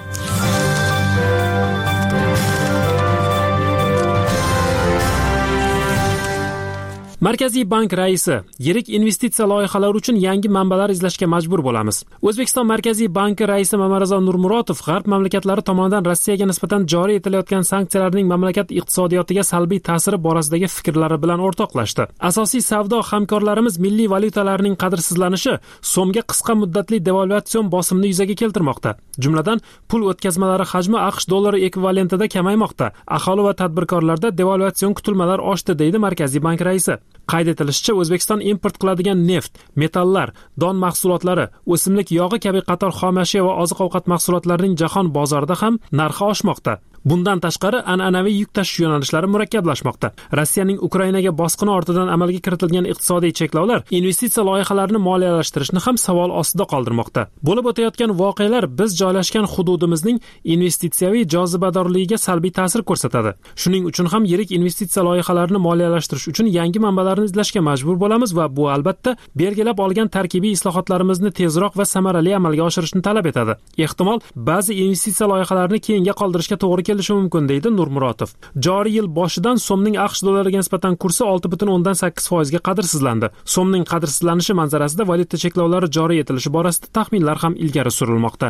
Markaziy bank raisi: yirik investitsiya loyihalari uchun yangi manbalar izlashga majbur bo'lamiz. O'zbekiston Markaziy banki raisi Mamarizo Nurmuratov g'arb mamlakatlari tomonidan Rossiyaga nisbatan joriy etilayotgan sanksiyalarning mamlakat iqtisodiyotiga salbiy ta'siri borasidagi fikrlari bilan o'rtoqlashdi. Asosiy savdo hamkorlarimiz milliy valyutalarining qadrsizlanishi so'mga qisqa muddatli devalvatsiyon bosimini yuzaga keltirmoqda. Jumladan, pul o'tkazmalari hajmi AQSh dollari ekvivalentida kamaymoqda. Aholi va tadbirkorlarda devalvatsion kutilmalar oshdi, deydi Markaziy bank raisi. Qayd etilishicha, O'zbekiston import qiladigan neft, metallar, don mahsulotlari, o'simlik yog'i kabi qator xomashyo va oziq-ovqat mahsulotlarining jahon bozorida ham narxi oshmoqda. Bundan tashqari an'anaviy yuk tashish yo'nalishlari murakkablashmoqda. Rossiyaning Ukrainaga bosqini ortidan amalga kiritilgan iqtisodiy cheklovlar investitsiya loyihalarini moliyalashtirishni ham savol ostida qoldirmoqda. Bo'lib o'tayotgan voqealar biz joylashgan hududimizning investitsiyaviy jozibadorligiga salbiy ta'sir ko'rsatadi. Shuning uchun ham yirik investitsiya loyihalarini moliyalashtirish uchun yangi manbalarni izlashga majbur bo'lamiz va bu albatta belgilab olgan tarkibiy islohotlarimizni tezroq va samarali amalga oshirishni talab etadi. Ehtimol ba'zi investitsiya loyihalarini keyinga qoldirishga to'g'ri kelishi mumkin, deydi Nurmuratov. Joriy yil boshidan so'mning AQSh dollariga nisbatan kursi olti butun o'ndan sakkiz foiz ga qadrsizlandi. So'mning qadrsizlanishi manzarasida valyuta cheklovlari joriy etilishi borasida taxminlar ham ilgari surilmoqda.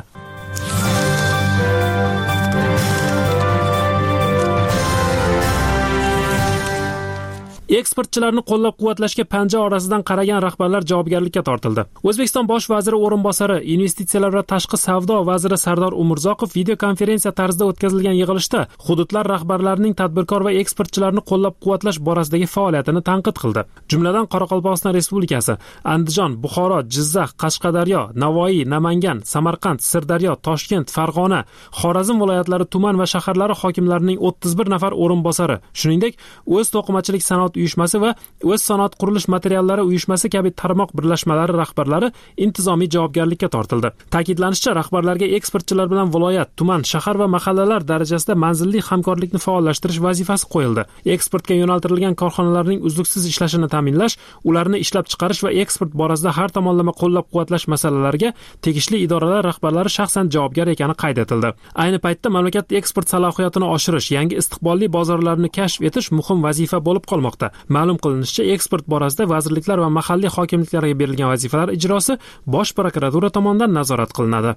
Eksportchilarni qo'llab-quvvatlashga panja orasidan qaragan rahbarlar javobgarlikka tortildi. O'zbekiston bosh vaziri o'rinbosari, investitsiyalar va tashqi savdo vaziri Sardor Umurzoqov video konferensiya tarzida o'tkazilgan yig'ilishda hududlar rahbarlarining tadbirkor va eksportchilarni qo'llab-quvvatlash borasidagi faoliyatini tanqid qildi. Jumladan Qoraqalpog'iston Respublikasi, Andijon, Buxoro, Jizzax, Qashqadaryo, Navoiy, Namangan, Samarqand, Sirdaryo, Toshkent, Farg'ona, Xorazm viloyatlari tuman va shaharlari hokimlarining o'ttiz bir nafar o'rinbosari, shuningdek, o'z to'qimachilik sanoat uyushmasi va o'z sanoat qurilish materiallari uyushmasi kabi tarmoq birlashmalari rahbarlari intizomiy javobgarlikka tortildi. Ta'kidlanishicha, rahbarlarga eksportchilar bilan viloyat, tuman, shahar va mahallalar darajasida manzilli hamkorlikni faollashtirish vazifasi qo'yildi. Eksportga yo'naltirilgan korxonalarning uzluksiz ishlashini ta'minlash, ularni ishlab chiqarish va eksport borasida har tomonlama qo'llab-quvvatlash masalalariga tegishli idoralar rahbarlari shaxsan javobgar ekani qayd etildi. Ayni paytda mamlakat eksport salohiyatini oshirish, yangi istiqbolli bozorlarni kashf etish muhim vazifa bo'lib qolmoqda. Ma'lum qilinishicha, eksport borasida vazirliklar va mahalliy hokimliklarga berilgan vazifalar ijrosi Bosh prokuratura tomonidan nazorat qilinadi.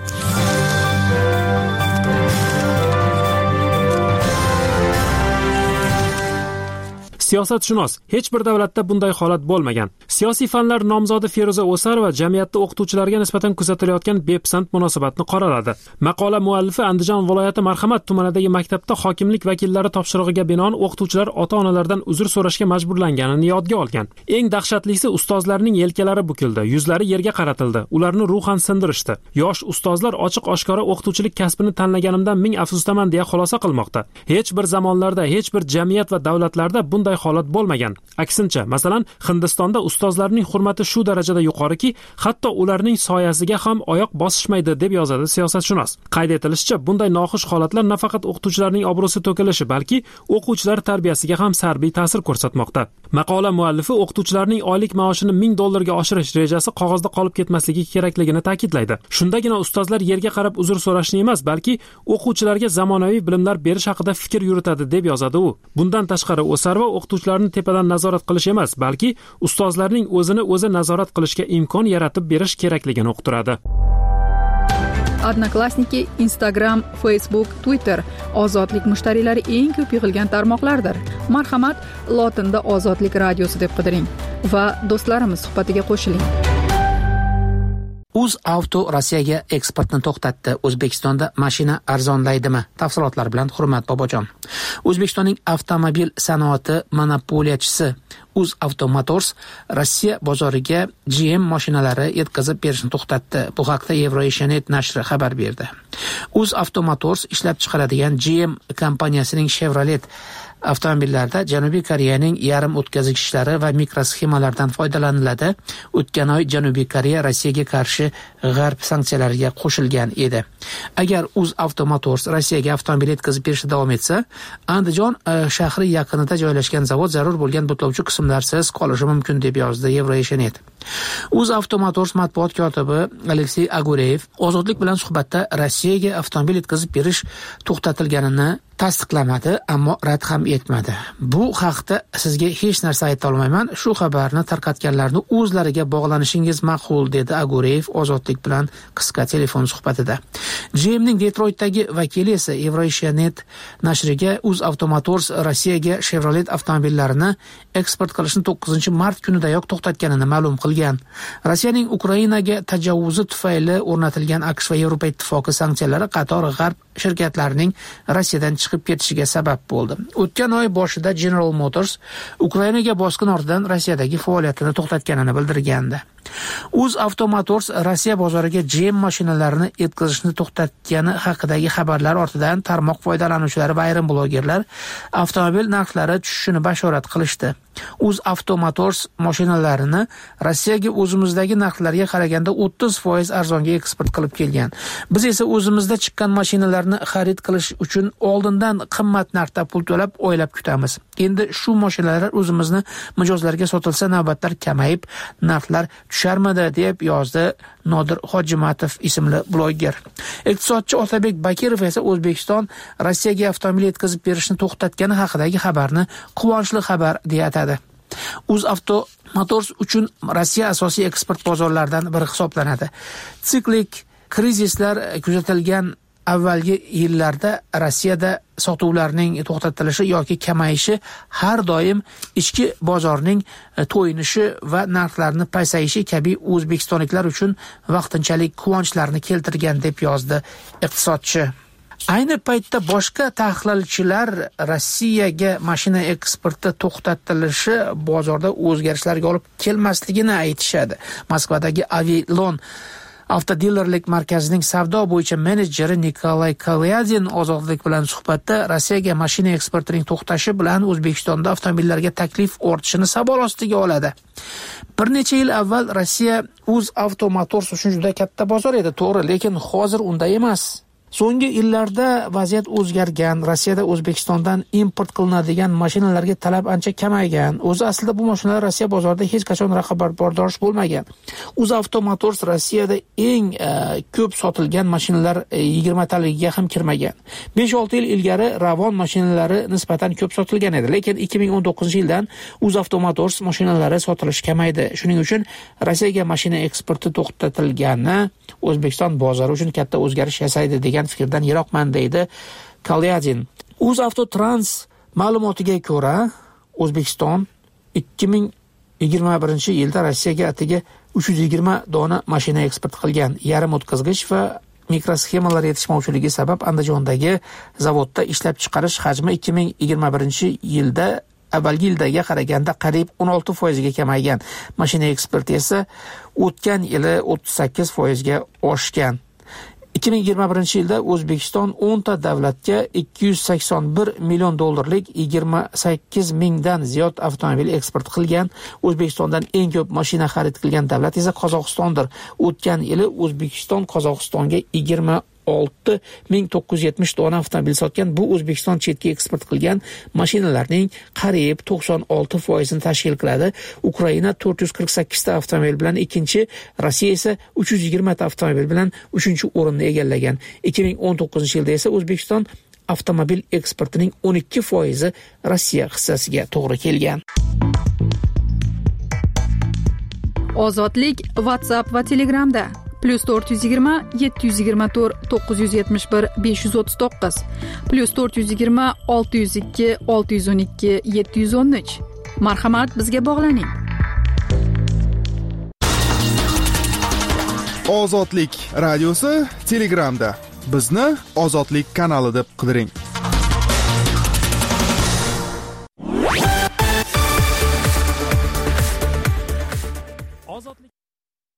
Siyosatshunos: hech bir davlatda bunday holat bo'lmagan. Siyosiy fanlar nomzodi Feruza O'sarova jamiyatda o'qituvchilarga nisbatan kuzatilayotgan bepisand munosabatni qoraladi. Maqola muallifi Andijon viloyati Marhamat tumanidagi maktabda hokimlik vakillari topshirig'iga binoan o'qituvchilar ota-onalardan uzr so'rashga majburlanganini yodga olgan. Eng dahshatlisi, ustozlarning yelkalari bukildi, yuzlari yerga qaratildi, ularni ruhan sindirishdi. Yosh ustozlar ochiq-oshkora o'qituvchilik kasbini tanlaganimdan ming afsusdaman deya xulosa qilmoqda. Hech bir zamonlarda, hech bir jamiyat va davlatlarda bunday holat bo'lmagan. Aksincha, masalan, Hindistonda ustozlarning hurmati shu darajada yuqoriki, hatto ularning soyasiga ham oyoq bosishmaydi, deb yozadi siyosatshunos. Qayd etilishicha, bunday noxush holatlar nafaqat o'qituvchilarning obro'si to'kilishi, balki o'quvchilar tarbiyasiga ham salbiy ta'sir ko'rsatmoqda. Maqola muallifi o'qituvchilarning oylik maoshini ming dollarga oshirish rejasi qog'ozda qolib ketmasligi kerakligini ta'kidlaydi. Shundagina ustozlar yerga qarab uzr so'rashni emas, balki o'quvchilarga zamonaviy bilimlar berish haqida fikr yuritadi, deb yozadi u. Bundan tashqari, O'sarova o'qituvchilarni tepadan nazorat qilish emas, balki ustozlarning o'zini o'zi nazorat qilishga imkon yaratib berish kerakligini uqtiradi. Odnoklassniki, Instagram, Facebook, Twitter ozodlik mushtariylari eng ko'p yig'ilgan tarmoqlardir. Marhamat, lotinda Ozodlik radiosi deb qidiring va do'stlarimiz suhbatiga qo'shiling. UzAuto Rossiyaga eksportni to'xtatdi. O'zbekistonda mashina arzonlaydimi? Tafsilotlar bilan Hurmat Bobojon. O'zbekistonning avtomobil sanoati monopoliyachisi UzAuto Motors Rossiya bozoriga G M mashinalari yetkazib berishni to'xtatdi. Bu haqda Euroasianet nashri xabar berdi. UzAuto Motors ishlab chiqaradigan G M kompaniyasining Chevrolet avtomobillarda Janubiy Koreyaning yarim o'tkazgichlari va mikrosxemalardan foydalaniladi. O'tgan oy Janubiy Koreya Rossiyaga qarshi g'arb sanksiyalariga qo'shilgan edi. Agar UzAuto Motors Rossiyaga avtomobil yetkazib berishda davom etsa, Andijon shahri yaqinida joylashgan zavod zarur bo'lgan butlovchi qismlarsiz qolishi mumkin, deb yozdi Euroasianet. UzAuto Motors matbuot kotibi Aleksey Agureyev ozodlik bilan suhbatda Rossiyaga avtomobil yetkazib berish to'xtatilganini tasdiqlamadi, ammo rad ham etmadi. Bu haqda sizga hech narsa ayta olmayman. Shu xabarni tarqatganlarni o'zlariga bog'lanishingiz ma'qul, dedi Agureyev ozodlik bilan qisqa telefon suhbatida. G M'ning Detroitdagi vakili esa Euroasianet nashriga UzAuto Motors Rossiyaga Chevrolet avtomobillarini eksport qilishni to'qqizinchi mart kunidayoq to'xtatganini ma'lum qilgan. Rossiyaning Ukrainaga tajovuzi tufayli o'rnatilgan AQSh va Yevropa ittifoqi sanksiyalari qator g'arb shirkatlarining Rossiyadan chiqib ketishiga sabab bo'ldi. O'tgan oy boshida General Motors Ukrainaga bosqin ortidan Rossiyadagi faoliyatini to'xtatganini bildirgandi. UzAuto Motors Rossiya bozoriga G M mashinalarini yetkazishni to'xtatgani haqidagi xabarlar ortidan tarmoq foydalanuvchilari va ayrim blogerlar avtomobil narxlari tushishini bashorat qilishdi. UzAuto Motors mashinalarini Rossiyaga o'zimizdagi narxlarga qaraganda o'ttiz foiz arzonga eksport qilib kelgan. Biz esa o'zimizda chiqqan mashinalarni xarid qilish uchun oldindan qimmat narxda pul to'lab oylab kutamiz. Endi shu mashinalar o'zimizni mijozlarga sotilsa navbatlar kamayib, narxlar tusharmidi deb yozdi Nodir Hojimatov ismli bloger. Iqtisodchi Otabek Bakirov esa O'zbekiston Rossiyaga avtomobil yetkazib berishni to'xtatgani haqidagi xabarni quvonchli xabar deya atadi. UzAuto Motors uchun Rossiya asosiy eksport bozorlaridan biri hisoblanadi. Siklik krizislar kuzatilgan avvalgi yillarda Rossiyada sotuvlarning to'xtatilishi yoki kamayishi har doim ichki bozorning to'yinishi va narxlarning pasayishi kabi o'zbekistonliklar uchun vaqtinchalik quvonchlarni keltirgan deb yozdi iqtisodchi. Ayni paytda boshqa tahlilchilar Rossiyaga mashina eksporti to'xtatilishi bozorda o'zgarishlarga olib kelmasligini aytishadi. Moskvadagi Avilon avtodilerlik markazining savdo bo'yicha menejeri Nikolay Kalyadin ozodlik bilan suhbatda Rossiyaga mashina eksportining to'xtashi bilan O'zbekistonda avtomobillarga taklif ortishini savol ostiga oladi. Bir necha yil avval Rossiya UzAuto Motors uchun juda katta bozor edi, to'g'ri, lekin hozir unday emas. So'nggi yillarda vaziyat o'zgargan. Rossiyada O'zbekistondan import qilinadigan mashinalarga talab ancha kamaygan. O'zi aslida bu mashinalar Rossiya bozorida hech qachon raqobatbardosh bo'lmagan. UzAuto Motors Rossiyada eng uh, ko'p sotilgan mashinalar yigirma taligiga ham kirmagan. besh olti yil ilgari Ravon mashinalari nisbatan ko'p sotilgan edi, lekin ikki ming o'n to'qqizinchi yildan UzAuto Motors mashinalari sotilishi kamaydi. Shuning uchun Rossiyaga mashina eksporti to'xtatilgani O'zbekiston bozori uchun katta o'zgarish yasaydi degan fikrdan yiroqman deydi Kalyadin. UzAuto Trans ma'lumotiga ko'ra, O'zbekiston ikki ming yigirma birinchi yilda Rossiyaga atiga uch yuz yigirma dona mashina eksport qilgan. Yarim o'tkazgich va mikrosxemalar yetishmovchiligi sabab Andijondagi zavodda ishlab chiqarish hajmi ikki ming yigirma birinchi yilda avvalgi yildaga qaraganda qariyb o'n olti foizga kamaygan. Mashina eksporti esa o'tgan yili o'ttiz sakkiz foizga oshgan. ikki ming yigirma birinchi yilda O'zbekiston o'nta davlatga ikki yuz sakson bir million dollarlik yigirma sakkiz mingdan ziyod avtomobil eksport qilgan. O'zbekistondan eng ko'p mashina xarid qilgan davlat esa Qozog'istondir. O'tgan yili O'zbekiston Qozog'istonga yigirma olti ming to'qqiz yuz yetmish dona avtomobil sotgan. Bu O'zbekiston chetga eksport qilgan mashinalarning qariyb to'qson olti foizini tashkil qiladi. Ukraina to'rt yuz qirq sakkiz ta avtomobil bilan ikkinchi, Rossiya esa uch yuz yigirma ta avtomobil bilan uchinchi o'rinni egallagan. ikki ming o'n to'qqizinchi yilda esa O'zbekiston avtomobil eksportining o'n ikki foizi Rossiya hissasiga to'g'ri kelgan. Ozodlik WhatsApp va Telegramda plus to'rt yuz yigirma yetti yuz yigirma to'rt to'qqiz yuz yetmish bir besh yuz o'ttiz to'qqiz plus to'rt yuz yigirma olti yuz ikki olti yuz o'n ikki yetti yuz o'n uch. Marhamat, bizga bog'laning. Ozodlik radiosi Telegramda. Bizni Ozodlik kanali deb qidiring.